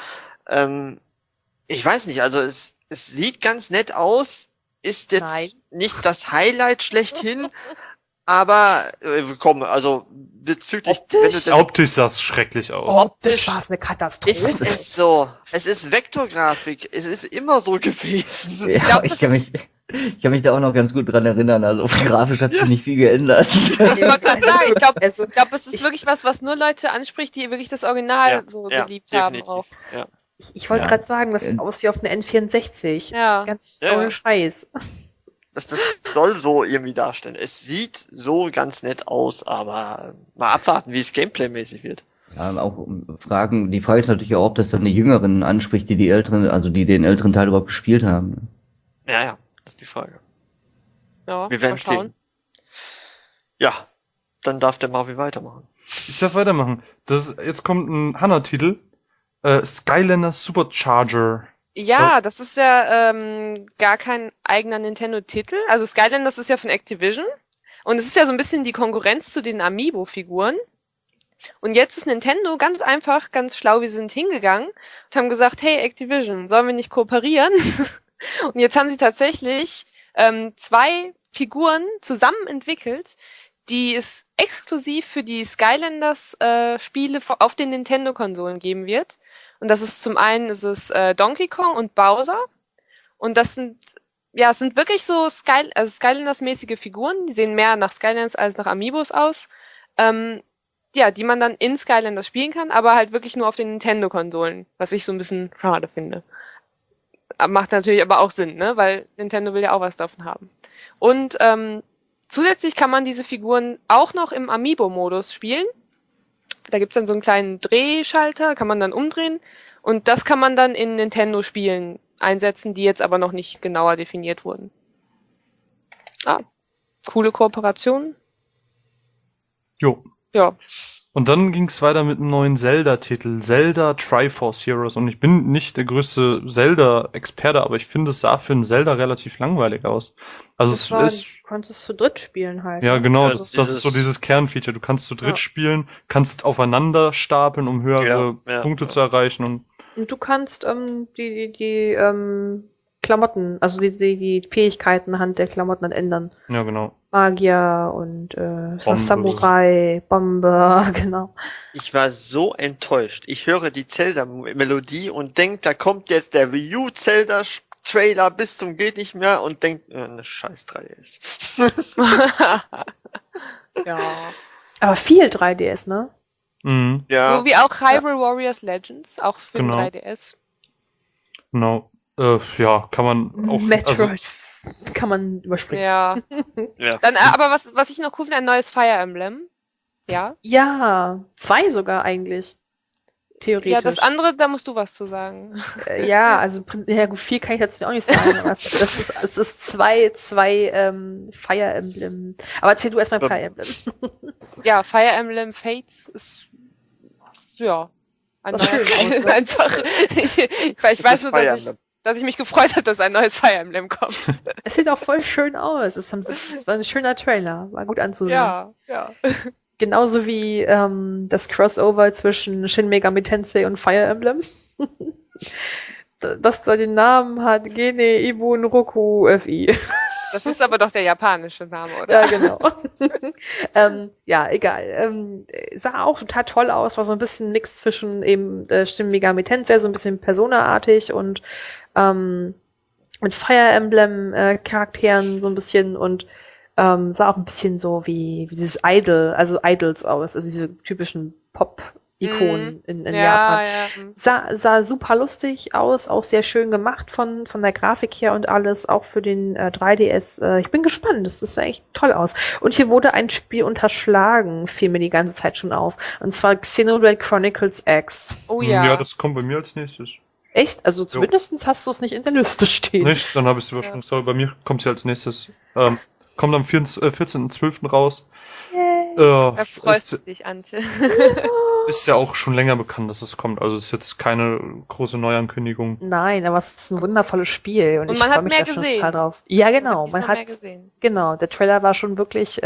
Ich weiß nicht, also es sieht ganz nett aus, ist jetzt Nein. nicht das Highlight schlechthin, aber komm, also bezüglich, wenn du denn Optisch sah es schrecklich aus. optisch war es eine ist Katastrophe. es so. Es ist Vektorgrafik. Es ist immer so gewesen. Ja, glaub, ich das kann mich da auch noch ganz gut dran erinnern. Also grafisch hat sich nicht viel geändert. Ich wollte gerade sagen, ich glaube, Also, es ist wirklich was nur Leute anspricht, die wirklich das Original so geliebt haben auch. Ja. ich wollte Ja. gerade sagen, das sieht aus wie auf einer N64. Ja. Ganz Ja. ohne Scheiß. Das soll so irgendwie darstellen. Es sieht so ganz nett aus, aber mal abwarten, wie es gameplaymäßig wird. Ja, auch die Frage ist natürlich auch, ob das dann die Jüngeren anspricht, die älteren, also die den älteren Teil überhaupt gespielt haben. Ja, das ist die Frage. Ja, Wir werden mal schauen. sehen. Ja, dann darf der Marvin weitermachen. Ich darf weitermachen. Jetzt kommt ein Hanna-Titel. Skylander Supercharger. Ja, das ist ja gar kein eigener Nintendo-Titel. Also Skylanders ist ja von Activision. Und es ist ja so ein bisschen die Konkurrenz zu den Amiibo-Figuren. Und jetzt ist Nintendo ganz einfach, ganz schlau, wir sind hingegangen und haben gesagt, hey Activision, sollen wir nicht kooperieren? Und jetzt haben sie tatsächlich 2 Figuren zusammen entwickelt, die es exklusiv für die Skylanders Spiele auf den Nintendo-Konsolen geben wird. Und das ist zum einen Donkey Kong und Bowser. Und das sind wirklich so Skylanders-mäßige Figuren. Die sehen mehr nach Skylanders als nach Amiibos aus. Die man dann in Skylanders spielen kann, aber halt wirklich nur auf den Nintendo-Konsolen, was ich so ein bisschen schade finde. Macht natürlich aber auch Sinn, ne? Weil Nintendo will ja auch was davon haben. Und zusätzlich kann man diese Figuren auch noch im Amiibo-Modus spielen. Da gibt's dann so einen kleinen Drehschalter, kann man dann umdrehen. Und das kann man dann in Nintendo-Spielen einsetzen, die jetzt aber noch nicht genauer definiert wurden. Coole Kooperation. Jo. Ja. Und dann ging's weiter mit einem neuen Zelda-Titel, Zelda Triforce Heroes. Und ich bin nicht der größte Zelda-Experte, aber ich finde, es sah für einen Zelda relativ langweilig aus. Also Du konntest zu dritt spielen halt. ja, ne? genau, Ja, das ist so dieses Kernfeature. Du kannst zu dritt spielen, kannst aufeinander stapeln, um höhere Punkte zu erreichen. Und Und du kannst die Klamotten, also die Fähigkeiten anhand der Klamotten dann ändern. ja, genau. Magier und Bombe. Samurai, Bomber, genau. Ich war so enttäuscht. Ich höre die Zelda-Melodie und denk, da kommt jetzt der Wii U Zelda-Trailer bis zum geht nicht mehr und denk, eine scheiß 3DS. Ja. Aber viel 3DS, ne? Mhm, Ja. So wie auch Hyrule Warriors Legends, auch für den Genau. 3DS. genau. Ja, kann man auch. Metroid Also, kann man überspringen. Ja. Ja. Dann, aber was ich noch cool finde, ein neues Fire Emblem. Ja. Ja, 2 sogar eigentlich. Theoretisch. Ja, das andere, da musst du was zu sagen. Ja, also ja gut, viel kann ich dazu auch nicht sagen. Aber es ist zwei Fire Emblem. Aber erzähl du erstmal Fire Emblem. Ja, Fire Emblem Fates ist ja ein Was neuer schön Teil. aus, ne? Einfach. Ich weiß nur, dass ich mich gefreut habe, dass ein neues Fire Emblem kommt. Es sieht auch voll schön aus. Es war ein schöner Trailer. War gut anzusehen. Ja. Genauso wie das Crossover zwischen Shin Megami Tensei und Fire Emblem. Das da den Namen hat Gene Ibun Roku FI. Das ist aber doch der japanische Name, oder? Ja, genau. Ja, egal. Sah auch total toll aus, war so ein bisschen Mix zwischen eben Shin Megami Tensei, so ein bisschen Persona-artig und mit Fire Emblem Charakteren so ein bisschen und sah auch ein bisschen so wie dieses Idols aus, also diese typischen Pop-Ikonen in Japan. Ja. Sah super lustig aus, auch sehr schön gemacht von der Grafik her und alles, auch für den 3DS. Ich bin gespannt, das sah echt toll aus. Und hier wurde ein Spiel unterschlagen, fiel mir die ganze Zeit schon auf. Und zwar Xenoblade Chronicles X. Oh ja. ja, das kommt bei mir als nächstes. Echt? Also zumindest hast du es nicht in der Liste stehen. Nicht? Dann habe ich es übersprungen. Sorry, bei mir kommt sie als nächstes. Kommt am 14.12. raus. Da freust du dich, Antje. Ist ja auch schon länger bekannt, dass es kommt. Also es ist jetzt keine große Neuankündigung. Nein, aber es ist ein wundervolles Spiel und Und ich man freue hat mich mehr da schon gesehen. total drauf. Ja, genau. Man hat mehr gesehen. Genau, der Trailer war schon wirklich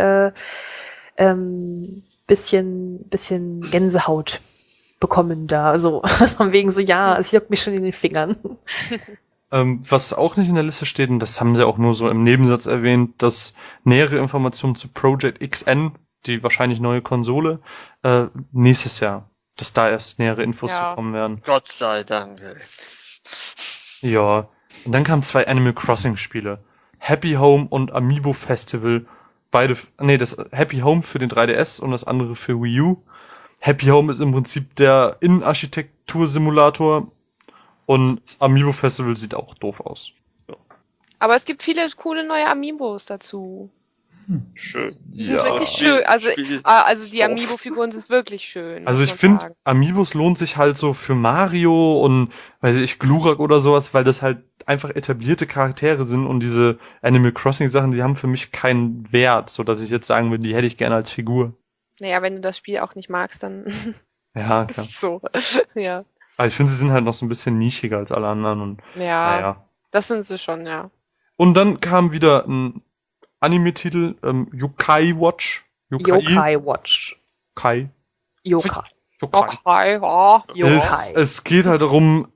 bisschen Gänsehaut bekommen da. Also von wegen so, ja, es juckt mich schon in den Fingern. Was auch nicht in der Liste steht, und das haben sie auch nur so im Nebensatz erwähnt, dass nähere Informationen zu Project XN, die wahrscheinlich neue Konsole, nächstes Jahr, dass da erst nähere Infos zu kommen werden. Gott sei Dank. Ey. Ja. Und dann kamen 2 Animal Crossing Spiele. Happy Home und Amiibo Festival. Das Happy Home für den 3DS und das andere für Wii U. Happy Home ist im Prinzip der Innenarchitektur-Simulator und Amiibo Festival sieht auch doof aus. Aber es gibt viele coole neue Amiibos dazu. Schön. Die sind wirklich schön. Also die Amiibo-Figuren sind wirklich schön. Also muss ich man finde, sagen. Amiibos lohnt sich halt so für Mario und, weiß ich, Glurak oder sowas, weil das halt einfach etablierte Charaktere sind und diese Animal Crossing Sachen, die haben für mich keinen Wert, so dass ich jetzt sagen würde, die hätte ich gerne als Figur. Naja, wenn du das Spiel auch nicht magst, dann Ja, ist klar. es so. Ja. Aber ich finde, sie sind halt noch so ein bisschen nischiger als alle anderen und, Ja, naja. das sind sie schon, ja. Und dann kam wieder ein Anime-Titel, Yokai Watch. Yokai Watch. Yokai. Yokai. Okay, ja. Yokai. Es geht halt darum,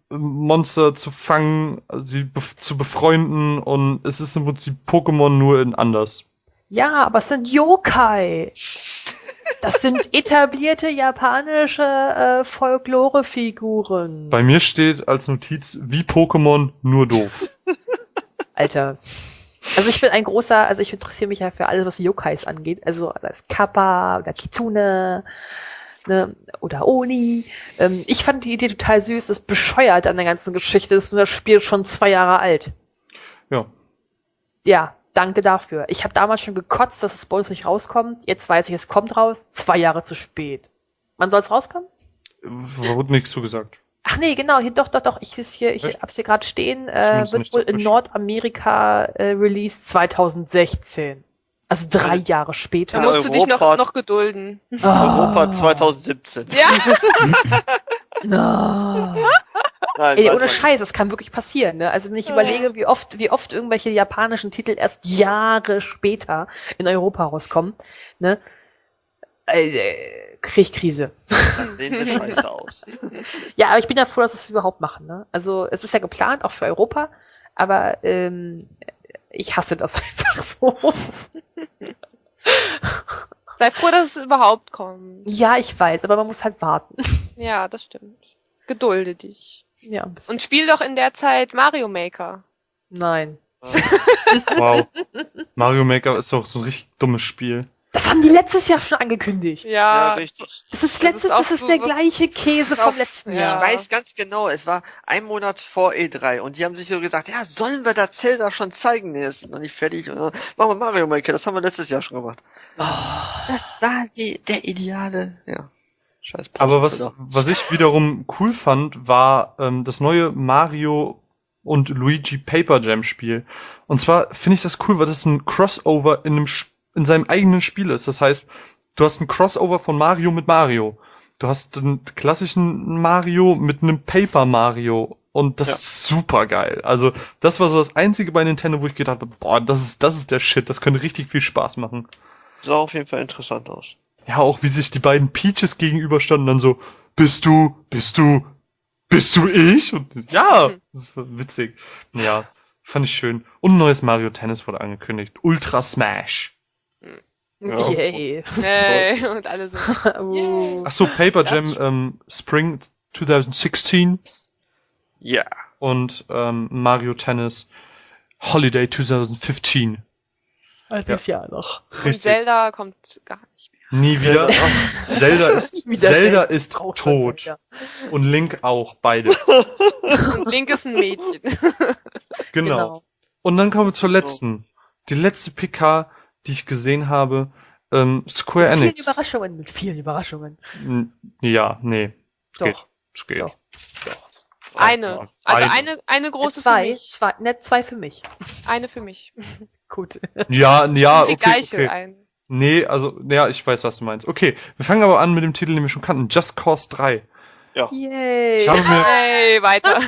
Monster zu fangen, sie zu befreunden und es ist im Prinzip Pokémon nur in anders. Ja, aber es sind Yokai. Das sind etablierte japanische Folklorefiguren. Bei mir steht als Notiz wie Pokémon, nur doof. Alter. Also ich bin ein großer, also ich interessiere mich ja für alles, was Yokais angeht. Also das Kappa oder Kitsune, ne, oder Oni. Ich fand die Idee total süß. Das bescheuert an der ganzen Geschichte ist nur das Spiel schon 2 Jahre alt. Ja. Ja, danke dafür. Ich habe damals schon gekotzt, dass es bei uns nicht rauskommt. Jetzt weiß ich, es kommt raus. 2 Jahre zu spät. Wann soll es rauskommen? Wurde nichts zugesagt. Ach nee, genau, hier, doch. Ich hab's hier gerade stehen. Wird wohl in Nordamerika released 2016. Also 3 Jahre später. Da musst du dich Europa- noch gedulden. Europa 2017. Ja, No. Nein, Ey, weiß ohne man Scheiß, das kann wirklich passieren, ne? Also wenn ich überlege, wie oft irgendwelche japanischen Titel erst Jahre später in Europa rauskommen, ne? Krieg ich Krise. nicht. Dann sehen sie scheiße aus. Ja, aber ich bin ja froh, dass sie es überhaupt machen, ne? Also es ist ja geplant, auch für Europa, aber ich hasse das einfach so. sei froh, dass es überhaupt kommt. Ja, ich weiß, aber man muss halt warten. Ja, das stimmt. Gedulde dich. Ja, ein bisschen. Und spiel doch in der Zeit Mario Maker. Nein. Wow. Mario Maker ist doch so ein richtig dummes Spiel. Das haben die letztes Jahr schon angekündigt. Ja, Ja, richtig. Das ist Das ist auch das ist so der was- gleiche Käse vom letzten Ja. Ich Jahr. weiß ganz genau, es war ein Monat vor E3 und die haben sich so gesagt, ja, sollen wir da Zelda schon zeigen? Nee, ist noch nicht fertig. Machen wir Mario Maker, das haben wir letztes Jahr schon gemacht. Das war der ideale, ja. Scheiß Aber Pokémon. was ich wiederum cool fand, war das neue Mario und Luigi Paper Jam Spiel. Und zwar finde ich das cool, weil das ein Crossover in seinem eigenen Spiel ist. Das heißt, du hast ein Crossover von Mario mit Mario. Du hast einen klassischen Mario mit einem Paper Mario. Und das ist super geil. Also, das war so das einzige bei Nintendo, wo ich gedacht habe, boah, das ist der Shit. Das könnte richtig viel Spaß machen. Sah auf jeden Fall interessant aus. Ja, auch wie sich die beiden Peaches gegenüberstanden, dann so, bist du ich? Und ja, das war witzig. Ja, fand ich schön. Und ein neues Mario Tennis wurde angekündigt. Ultra Smash. Ja. Yay. Und alle so. Ach so, Paper Jam Spring 2016 Ja. und Mario Tennis Holiday 2015. Altes Jahr noch. Und Richtig. Zelda kommt gar nicht mehr. Nie wieder. Wieder Zelda ist Trauer, tot. Zelda. Und Link auch, beide. Und Link ist ein Mädchen. Genau. Und dann kommen wir zur letzten. Die letzte PK, die ich gesehen habe. Square Mit Enix. vielen Überraschungen. Ja, nee. Doch. Geht. Doch. Eine. Also Eine. eine große für Zwei mich. für mich. Eine für mich. Gut. Ja, Die okay, gleiche okay. ein. Nee, also, ja, ich weiß, was du meinst. Okay, wir fangen aber an mit dem Titel, den wir schon kannten. Just Cause 3. Yay. Ich habe mir, Hey, weiter.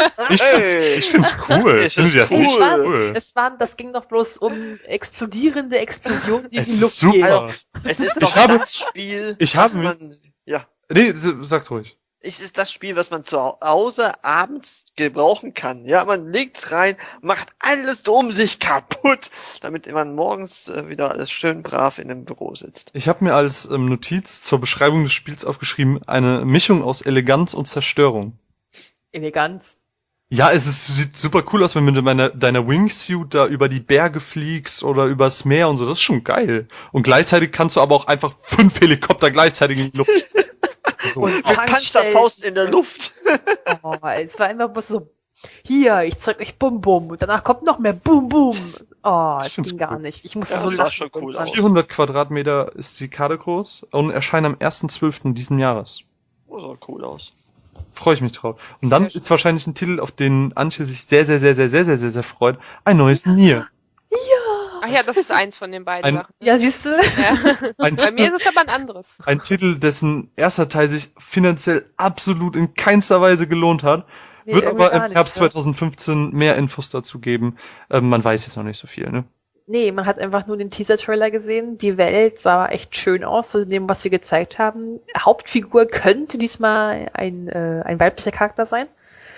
ich find's cool. Ich Findet ihr das find's nicht cool. cool? Das ging doch bloß um explodierende Explosionen, die in Es die ist Luft super. gehen. Es ist Ich doch habe- das Spiel, ich was habe- man, ja. Nee, sagt ruhig. Es ist das Spiel, was man zu Hause abends gebrauchen kann. Ja, man legt's rein, macht alles um sich kaputt, damit man morgens wieder alles schön brav in dem Büro sitzt. Ich habe mir als Notiz zur Beschreibung des Spiels aufgeschrieben, eine Mischung aus Eleganz und Zerstörung. Eleganz. Ja, sieht super cool aus, wenn du mit deiner Wingsuit da über die Berge fliegst oder übers Meer und so. Das ist schon geil. Und gleichzeitig kannst du aber auch einfach 5 Helikopter gleichzeitig in die Luft. So. Und Mit Panzerfaust in der Luft. Oh, es war einfach bloß so, hier, ich zeig euch Bum Bum. Und danach kommt noch mehr Bum Bum. Oh, Ich es find's ging gar cool. nicht. Ich musste Ja, so das sah lachen. schon cool aus. 400 Quadratmeter ist die Karte groß und erscheint am 1.12. diesen Jahres. Oh, sah cool aus. Freue ich mich drauf. Und dann Sehr schön. ist wahrscheinlich ein Titel, auf den Antje sich sehr, sehr, sehr, sehr, sehr, sehr, sehr, sehr freut. Ein neues Nier. Ach ja, das ist eins von den beiden Ein- Sachen. Ja, siehst du? Ja. Ein Bei mir Titel, ist es aber ein anderes. ein Titel, dessen erster Teil sich finanziell absolut in keinster Weise gelohnt hat. Nee, Wird irgendwie aber gar im nicht, Herbst ja. 2015 mehr Infos dazu geben. Man weiß jetzt noch nicht so viel, ne? Nee, man hat einfach nur den Teaser-Trailer gesehen. Die Welt sah echt schön aus, von dem, was sie gezeigt haben. Hauptfigur könnte diesmal ein weiblicher Charakter sein.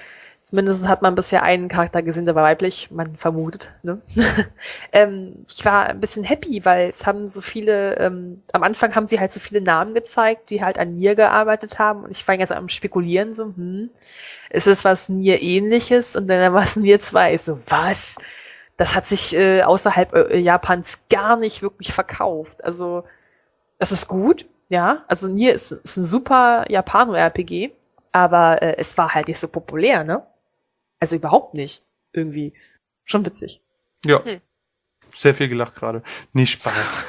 Zumindest hat man bisher einen Charakter gesehen, der war weiblich, man vermutet. Ne? Ich war ein bisschen happy, weil es haben so viele, am Anfang haben sie halt so viele Namen gezeigt, die halt an Nier gearbeitet haben. Und ich war jetzt am Spekulieren, so, ist es was Nier-ähnliches? Und dann war es Nier 2. So, was? Das hat sich außerhalb Japans gar nicht wirklich verkauft. Also, das ist gut, ja. Also Nier ist ein super Japano-RPG, aber es war halt nicht so populär, ne? Also überhaupt nicht. Irgendwie. Schon witzig. Ja. Sehr viel gelacht gerade. Nee, Spaß.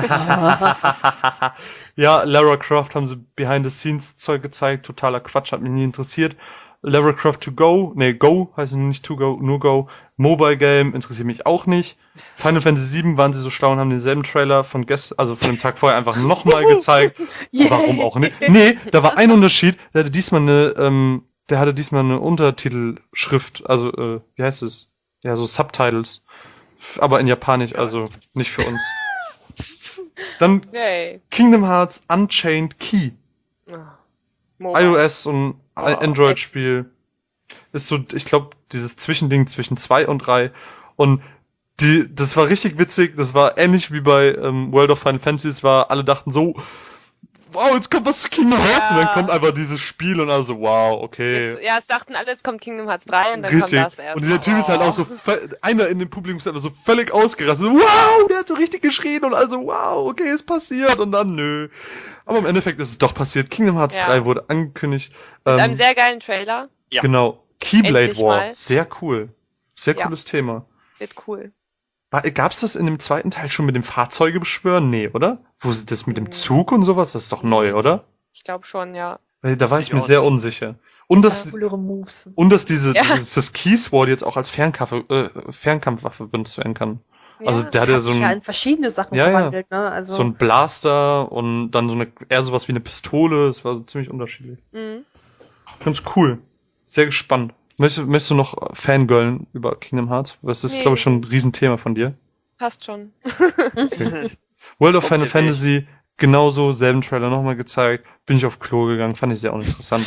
Ja, Lara Croft haben sie Behind-the-Scenes-Zeug gezeigt. Totaler Quatsch, hat mich nie interessiert. Lara Croft to Go, Go heißt nicht to Go, nur Go. Mobile Game interessiert mich auch nicht. Final Fantasy VII waren sie so schlau und haben denselben Trailer von von dem Tag vorher einfach nochmal gezeigt. Warum auch nicht? Nee, da war ein Unterschied. Der hatte diesmal eine Untertitelschrift, also, wie heißt es? Ja, so Subtitles. Aber in Japanisch, also nicht für uns. Dann Yay. Kingdom Hearts Unchained Key. Mobile. iOS und Android-Spiel. Ist so, ich glaube, dieses Zwischending zwischen 2 und 3. Und das war richtig witzig. Das war ähnlich wie bei World of Final Fantasy. Alle dachten so, wow, jetzt kommt was zu Kingdom Hearts. Und dann kommt einfach dieses Spiel und also, wow, okay. Es dachten alle, jetzt kommt Kingdom Hearts 3 und dann Richtig. kommt das erst. Und dieser Typ ist halt auch so, einer in dem Publikum ist einfach so völlig ausgerastet. So, wow, der hat so richtig geschrien und also, wow, okay, ist passiert. Und dann, nö. Aber im Endeffekt ist es doch passiert. Kingdom Hearts 3 wurde angekündigt. Mit einem sehr geilen Trailer. Ja. Genau. Keyblade Endlich War. mal. Sehr cool. Sehr cooles Thema. Wird cool. Gab's das in dem zweiten Teil schon mit dem Fahrzeuge beschwören? Nee, oder? Wo sie das mit dem Zug und sowas? Das ist doch neu, oder? Ich glaube schon, ja. Weil da war ich Ich mir auch sehr nicht. unsicher. Und dass Coolere Moves. das Keysword jetzt auch als Fernkampfwaffe benutzt werden kann. Also der hat ja so ja ein, in verschiedene Sachen Ja, ja. verwandelt, ne? Also, so ein Blaster und dann eher sowas wie eine Pistole. Es war so ziemlich unterschiedlich. Mhm. Ganz cool. Sehr gespannt. Möchtest du noch fangirlen über Kingdom Hearts? Das ist, Nee. glaube ich, schon ein Riesenthema von dir. Passt schon. World of Final Kommt Fantasy, genauso, selben Trailer nochmal gezeigt. Bin ich auf Klo gegangen, fand ich sehr uninteressant.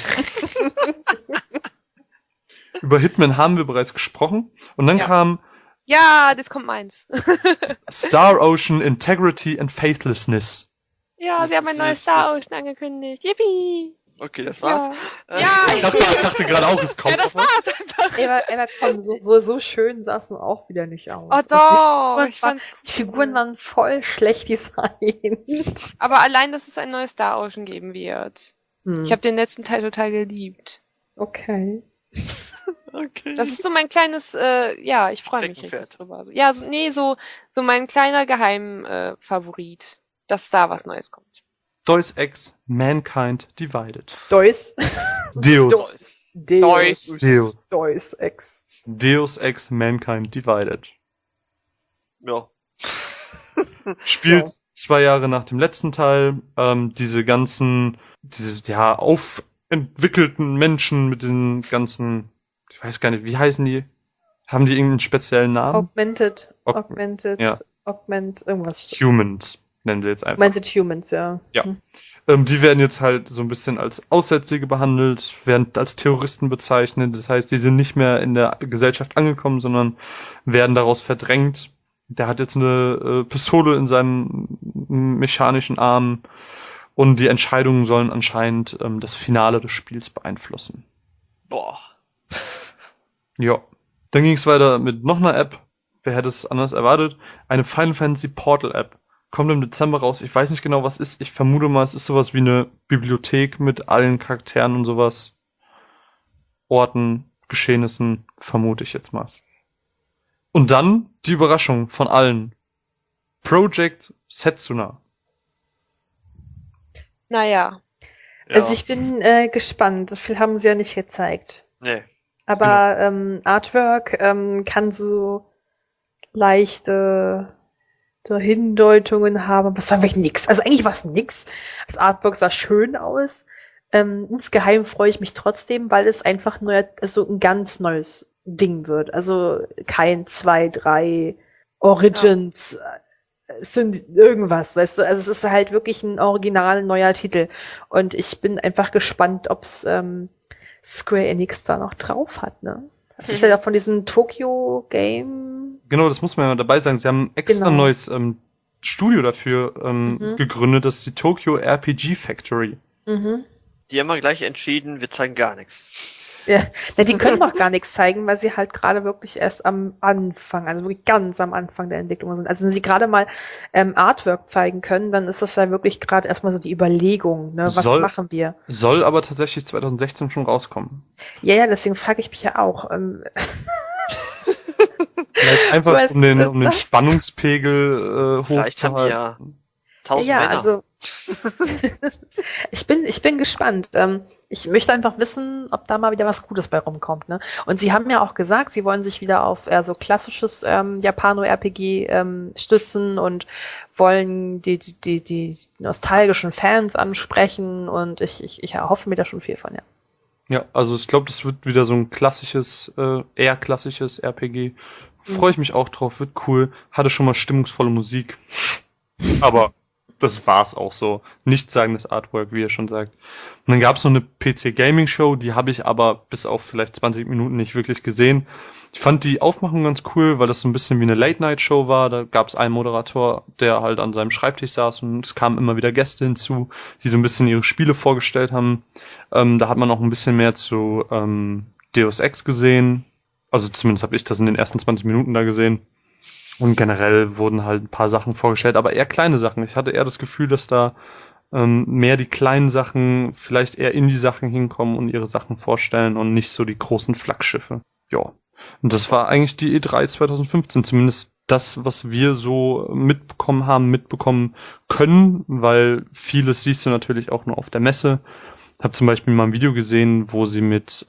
Über Hitman haben wir bereits gesprochen. Und dann Ja. kam Ja, das kommt meins. Star Ocean Integrity and Faithlessness. Ja, sie haben ein neues Star Ocean angekündigt. Yippie! Okay, das war's. Ja, Ich dachte gerade auch, es kommt ja, das noch was. war's einfach. Eva, komm, so schön sah es nun auch wieder nicht aus. Oh Also doch, die ich Figuren, fand's die Figuren waren voll schlecht designt. Aber allein, dass es ein neues Star Ocean geben wird. Ich habe den letzten Teil total geliebt. Okay. Okay. Das ist so mein kleines, ich freue mich Steckenpferd. richtig drüber. Ja, so mein kleiner Favorit, dass da was Neues kommt. Deus Ex Mankind Divided. Deus. Deus. Deus Ex. Deus Ex Mankind Divided. Ja. Spielt Ja. 2 Jahre nach dem letzten Teil. Diese aufentwickelten Menschen mit den ganzen, ich weiß gar nicht, wie heißen die? Haben die irgendeinen speziellen Namen? Augmented. Aug- Augmented. ja. Augment, irgendwas. Humans nennen wir jetzt einfach. Augmented Humans, ja. Ja. Hm. Die werden jetzt halt so ein bisschen als Aussätzige behandelt, werden als Terroristen bezeichnet. Das heißt, die sind nicht mehr in der Gesellschaft angekommen, sondern werden daraus verdrängt. Der hat jetzt eine Pistole in seinem mechanischen Arm und die Entscheidungen sollen anscheinend das Finale des Spiels beeinflussen. Boah. Ja. Dann ging es weiter mit noch einer App. Wer hätte es anders erwartet? Eine Final Fantasy Portal App. Kommt im Dezember raus. Ich weiß nicht genau, was ist. Ich vermute mal, es ist sowas wie eine Bibliothek mit allen Charakteren und sowas. Orten, Geschehnissen, vermute ich jetzt mal. Und dann die Überraschung von allen. Project Setsuna. Naja. Ja. Also ich bin gespannt. So viel haben sie ja nicht gezeigt. Nee. Aber Artwork kann so leichte Hindeutungen haben, aber es war wirklich nix. Also eigentlich war es nix. Das Artwork sah schön aus. Insgeheim freue ich mich trotzdem, weil es einfach ein ganz neues Ding wird. Also kein 2, 3 Origins sind irgendwas, weißt du? Also es ist halt wirklich ein original neuer Titel. Und ich bin einfach gespannt, ob es Square Enix da noch drauf hat, ne? Das ist ja von diesem Tokyo Game. Genau, das muss man ja dabei sagen. Sie haben extra Genau. neues Studio dafür gegründet, das ist die Tokyo RPG Factory. Mhm. Die haben wir gleich entschieden, wir zeigen gar nichts. Ja, na, die können noch gar nichts zeigen, weil sie halt gerade wirklich erst am Anfang, also wirklich ganz am Anfang der Entwicklung sind. Also wenn sie gerade mal Artwork zeigen können, dann ist das ja wirklich gerade erstmal so die Überlegung, ne, was machen wir? Soll aber tatsächlich 2016 schon rauskommen. Ja, deswegen frage ich mich ja auch. Vielleicht einfach Was um den ist das? Spannungspegel Vielleicht haben die hochzuhalten. ja 1000 Ja, Männer. also ich bin gespannt. Ich möchte einfach wissen, ob da mal wieder was Gutes bei rumkommt, ne? Und sie haben ja auch gesagt, sie wollen sich wieder auf eher so klassisches Japano-RPG stützen und wollen die nostalgischen Fans ansprechen und ich erhoffe mir da schon viel von, ja. Ja, also ich glaube, das wird wieder so ein klassisches, eher klassisches RPG. Freue ich mich auch drauf, wird cool. Hatte schon mal stimmungsvolle Musik. Aber das war's auch so. Nichtssagendes Artwork, wie er schon sagt. Und dann gab's noch eine PC-Gaming-Show, die habe ich aber bis auf vielleicht 20 Minuten nicht wirklich gesehen. Ich fand die Aufmachung ganz cool, weil das so ein bisschen wie eine Late-Night-Show war. Da gab's einen Moderator, der halt an seinem Schreibtisch saß und es kamen immer wieder Gäste hinzu, die so ein bisschen ihre Spiele vorgestellt haben. Da hat man auch ein bisschen mehr zu Deus Ex gesehen. Also zumindest habe ich das in den ersten 20 Minuten da gesehen. Und generell wurden halt ein paar Sachen vorgestellt, aber eher kleine Sachen. Ich hatte eher das Gefühl, dass da mehr die kleinen Sachen vielleicht eher in die Sachen hinkommen und ihre Sachen vorstellen und nicht so die großen Flaggschiffe. Ja. Und das war eigentlich die E3 2015, zumindest das, was wir so mitbekommen können, weil vieles siehst du natürlich auch nur auf der Messe. Ich habe zum Beispiel mal ein Video gesehen, wo sie mit,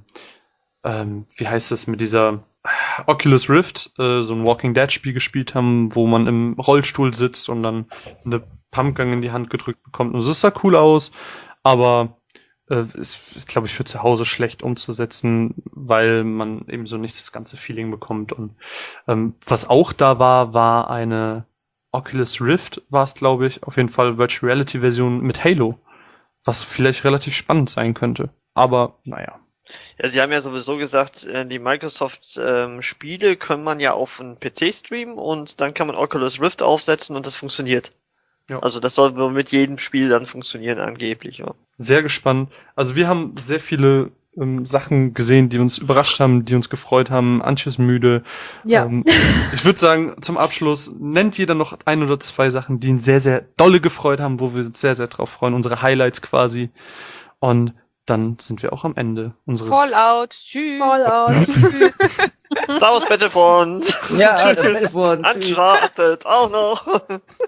wie heißt es, mit dieser Oculus Rift, so ein Walking Dead Spiel gespielt haben, wo man im Rollstuhl sitzt und dann eine Pumpgun in die Hand gedrückt bekommt. Und es sah cool aus, aber ist, glaube ich, für zu Hause schlecht umzusetzen, weil man eben so nicht das ganze Feeling bekommt. Und was auch da war eine Oculus Rift, war es, glaube ich, auf jeden Fall Virtual Reality Version mit Halo, was vielleicht relativ spannend sein könnte. Aber naja. Ja, sie haben ja sowieso gesagt, die Microsoft-Spiele können man ja auf einen PC streamen und dann kann man Oculus Rift aufsetzen und das funktioniert. Ja. Also das soll wohl mit jedem Spiel dann funktionieren angeblich. Ja. Sehr gespannt. Also wir haben sehr viele Sachen gesehen, die uns überrascht haben, die uns gefreut haben. Antje ist müde. Ja. Ich würde sagen, zum Abschluss nennt jeder noch ein oder zwei Sachen, die ihn sehr, sehr dolle gefreut haben, wo wir uns sehr, sehr drauf freuen. Unsere Highlights quasi. Und dann sind wir auch am Ende unseres... Fallout, tschüss. Fallout, tschüss. Star Wars Battlefront. Ja, Tschüss. Uncharted auch noch.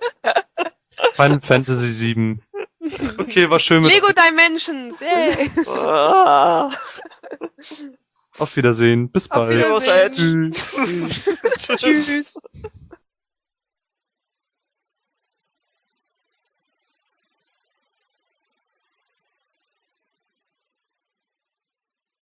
Final Fantasy VII. Okay, war schön mit Lego Dimensions, yay. Ah. Auf Wiedersehen. Bis Auf bald. Wiedersehen. Tschüss. Tschüss.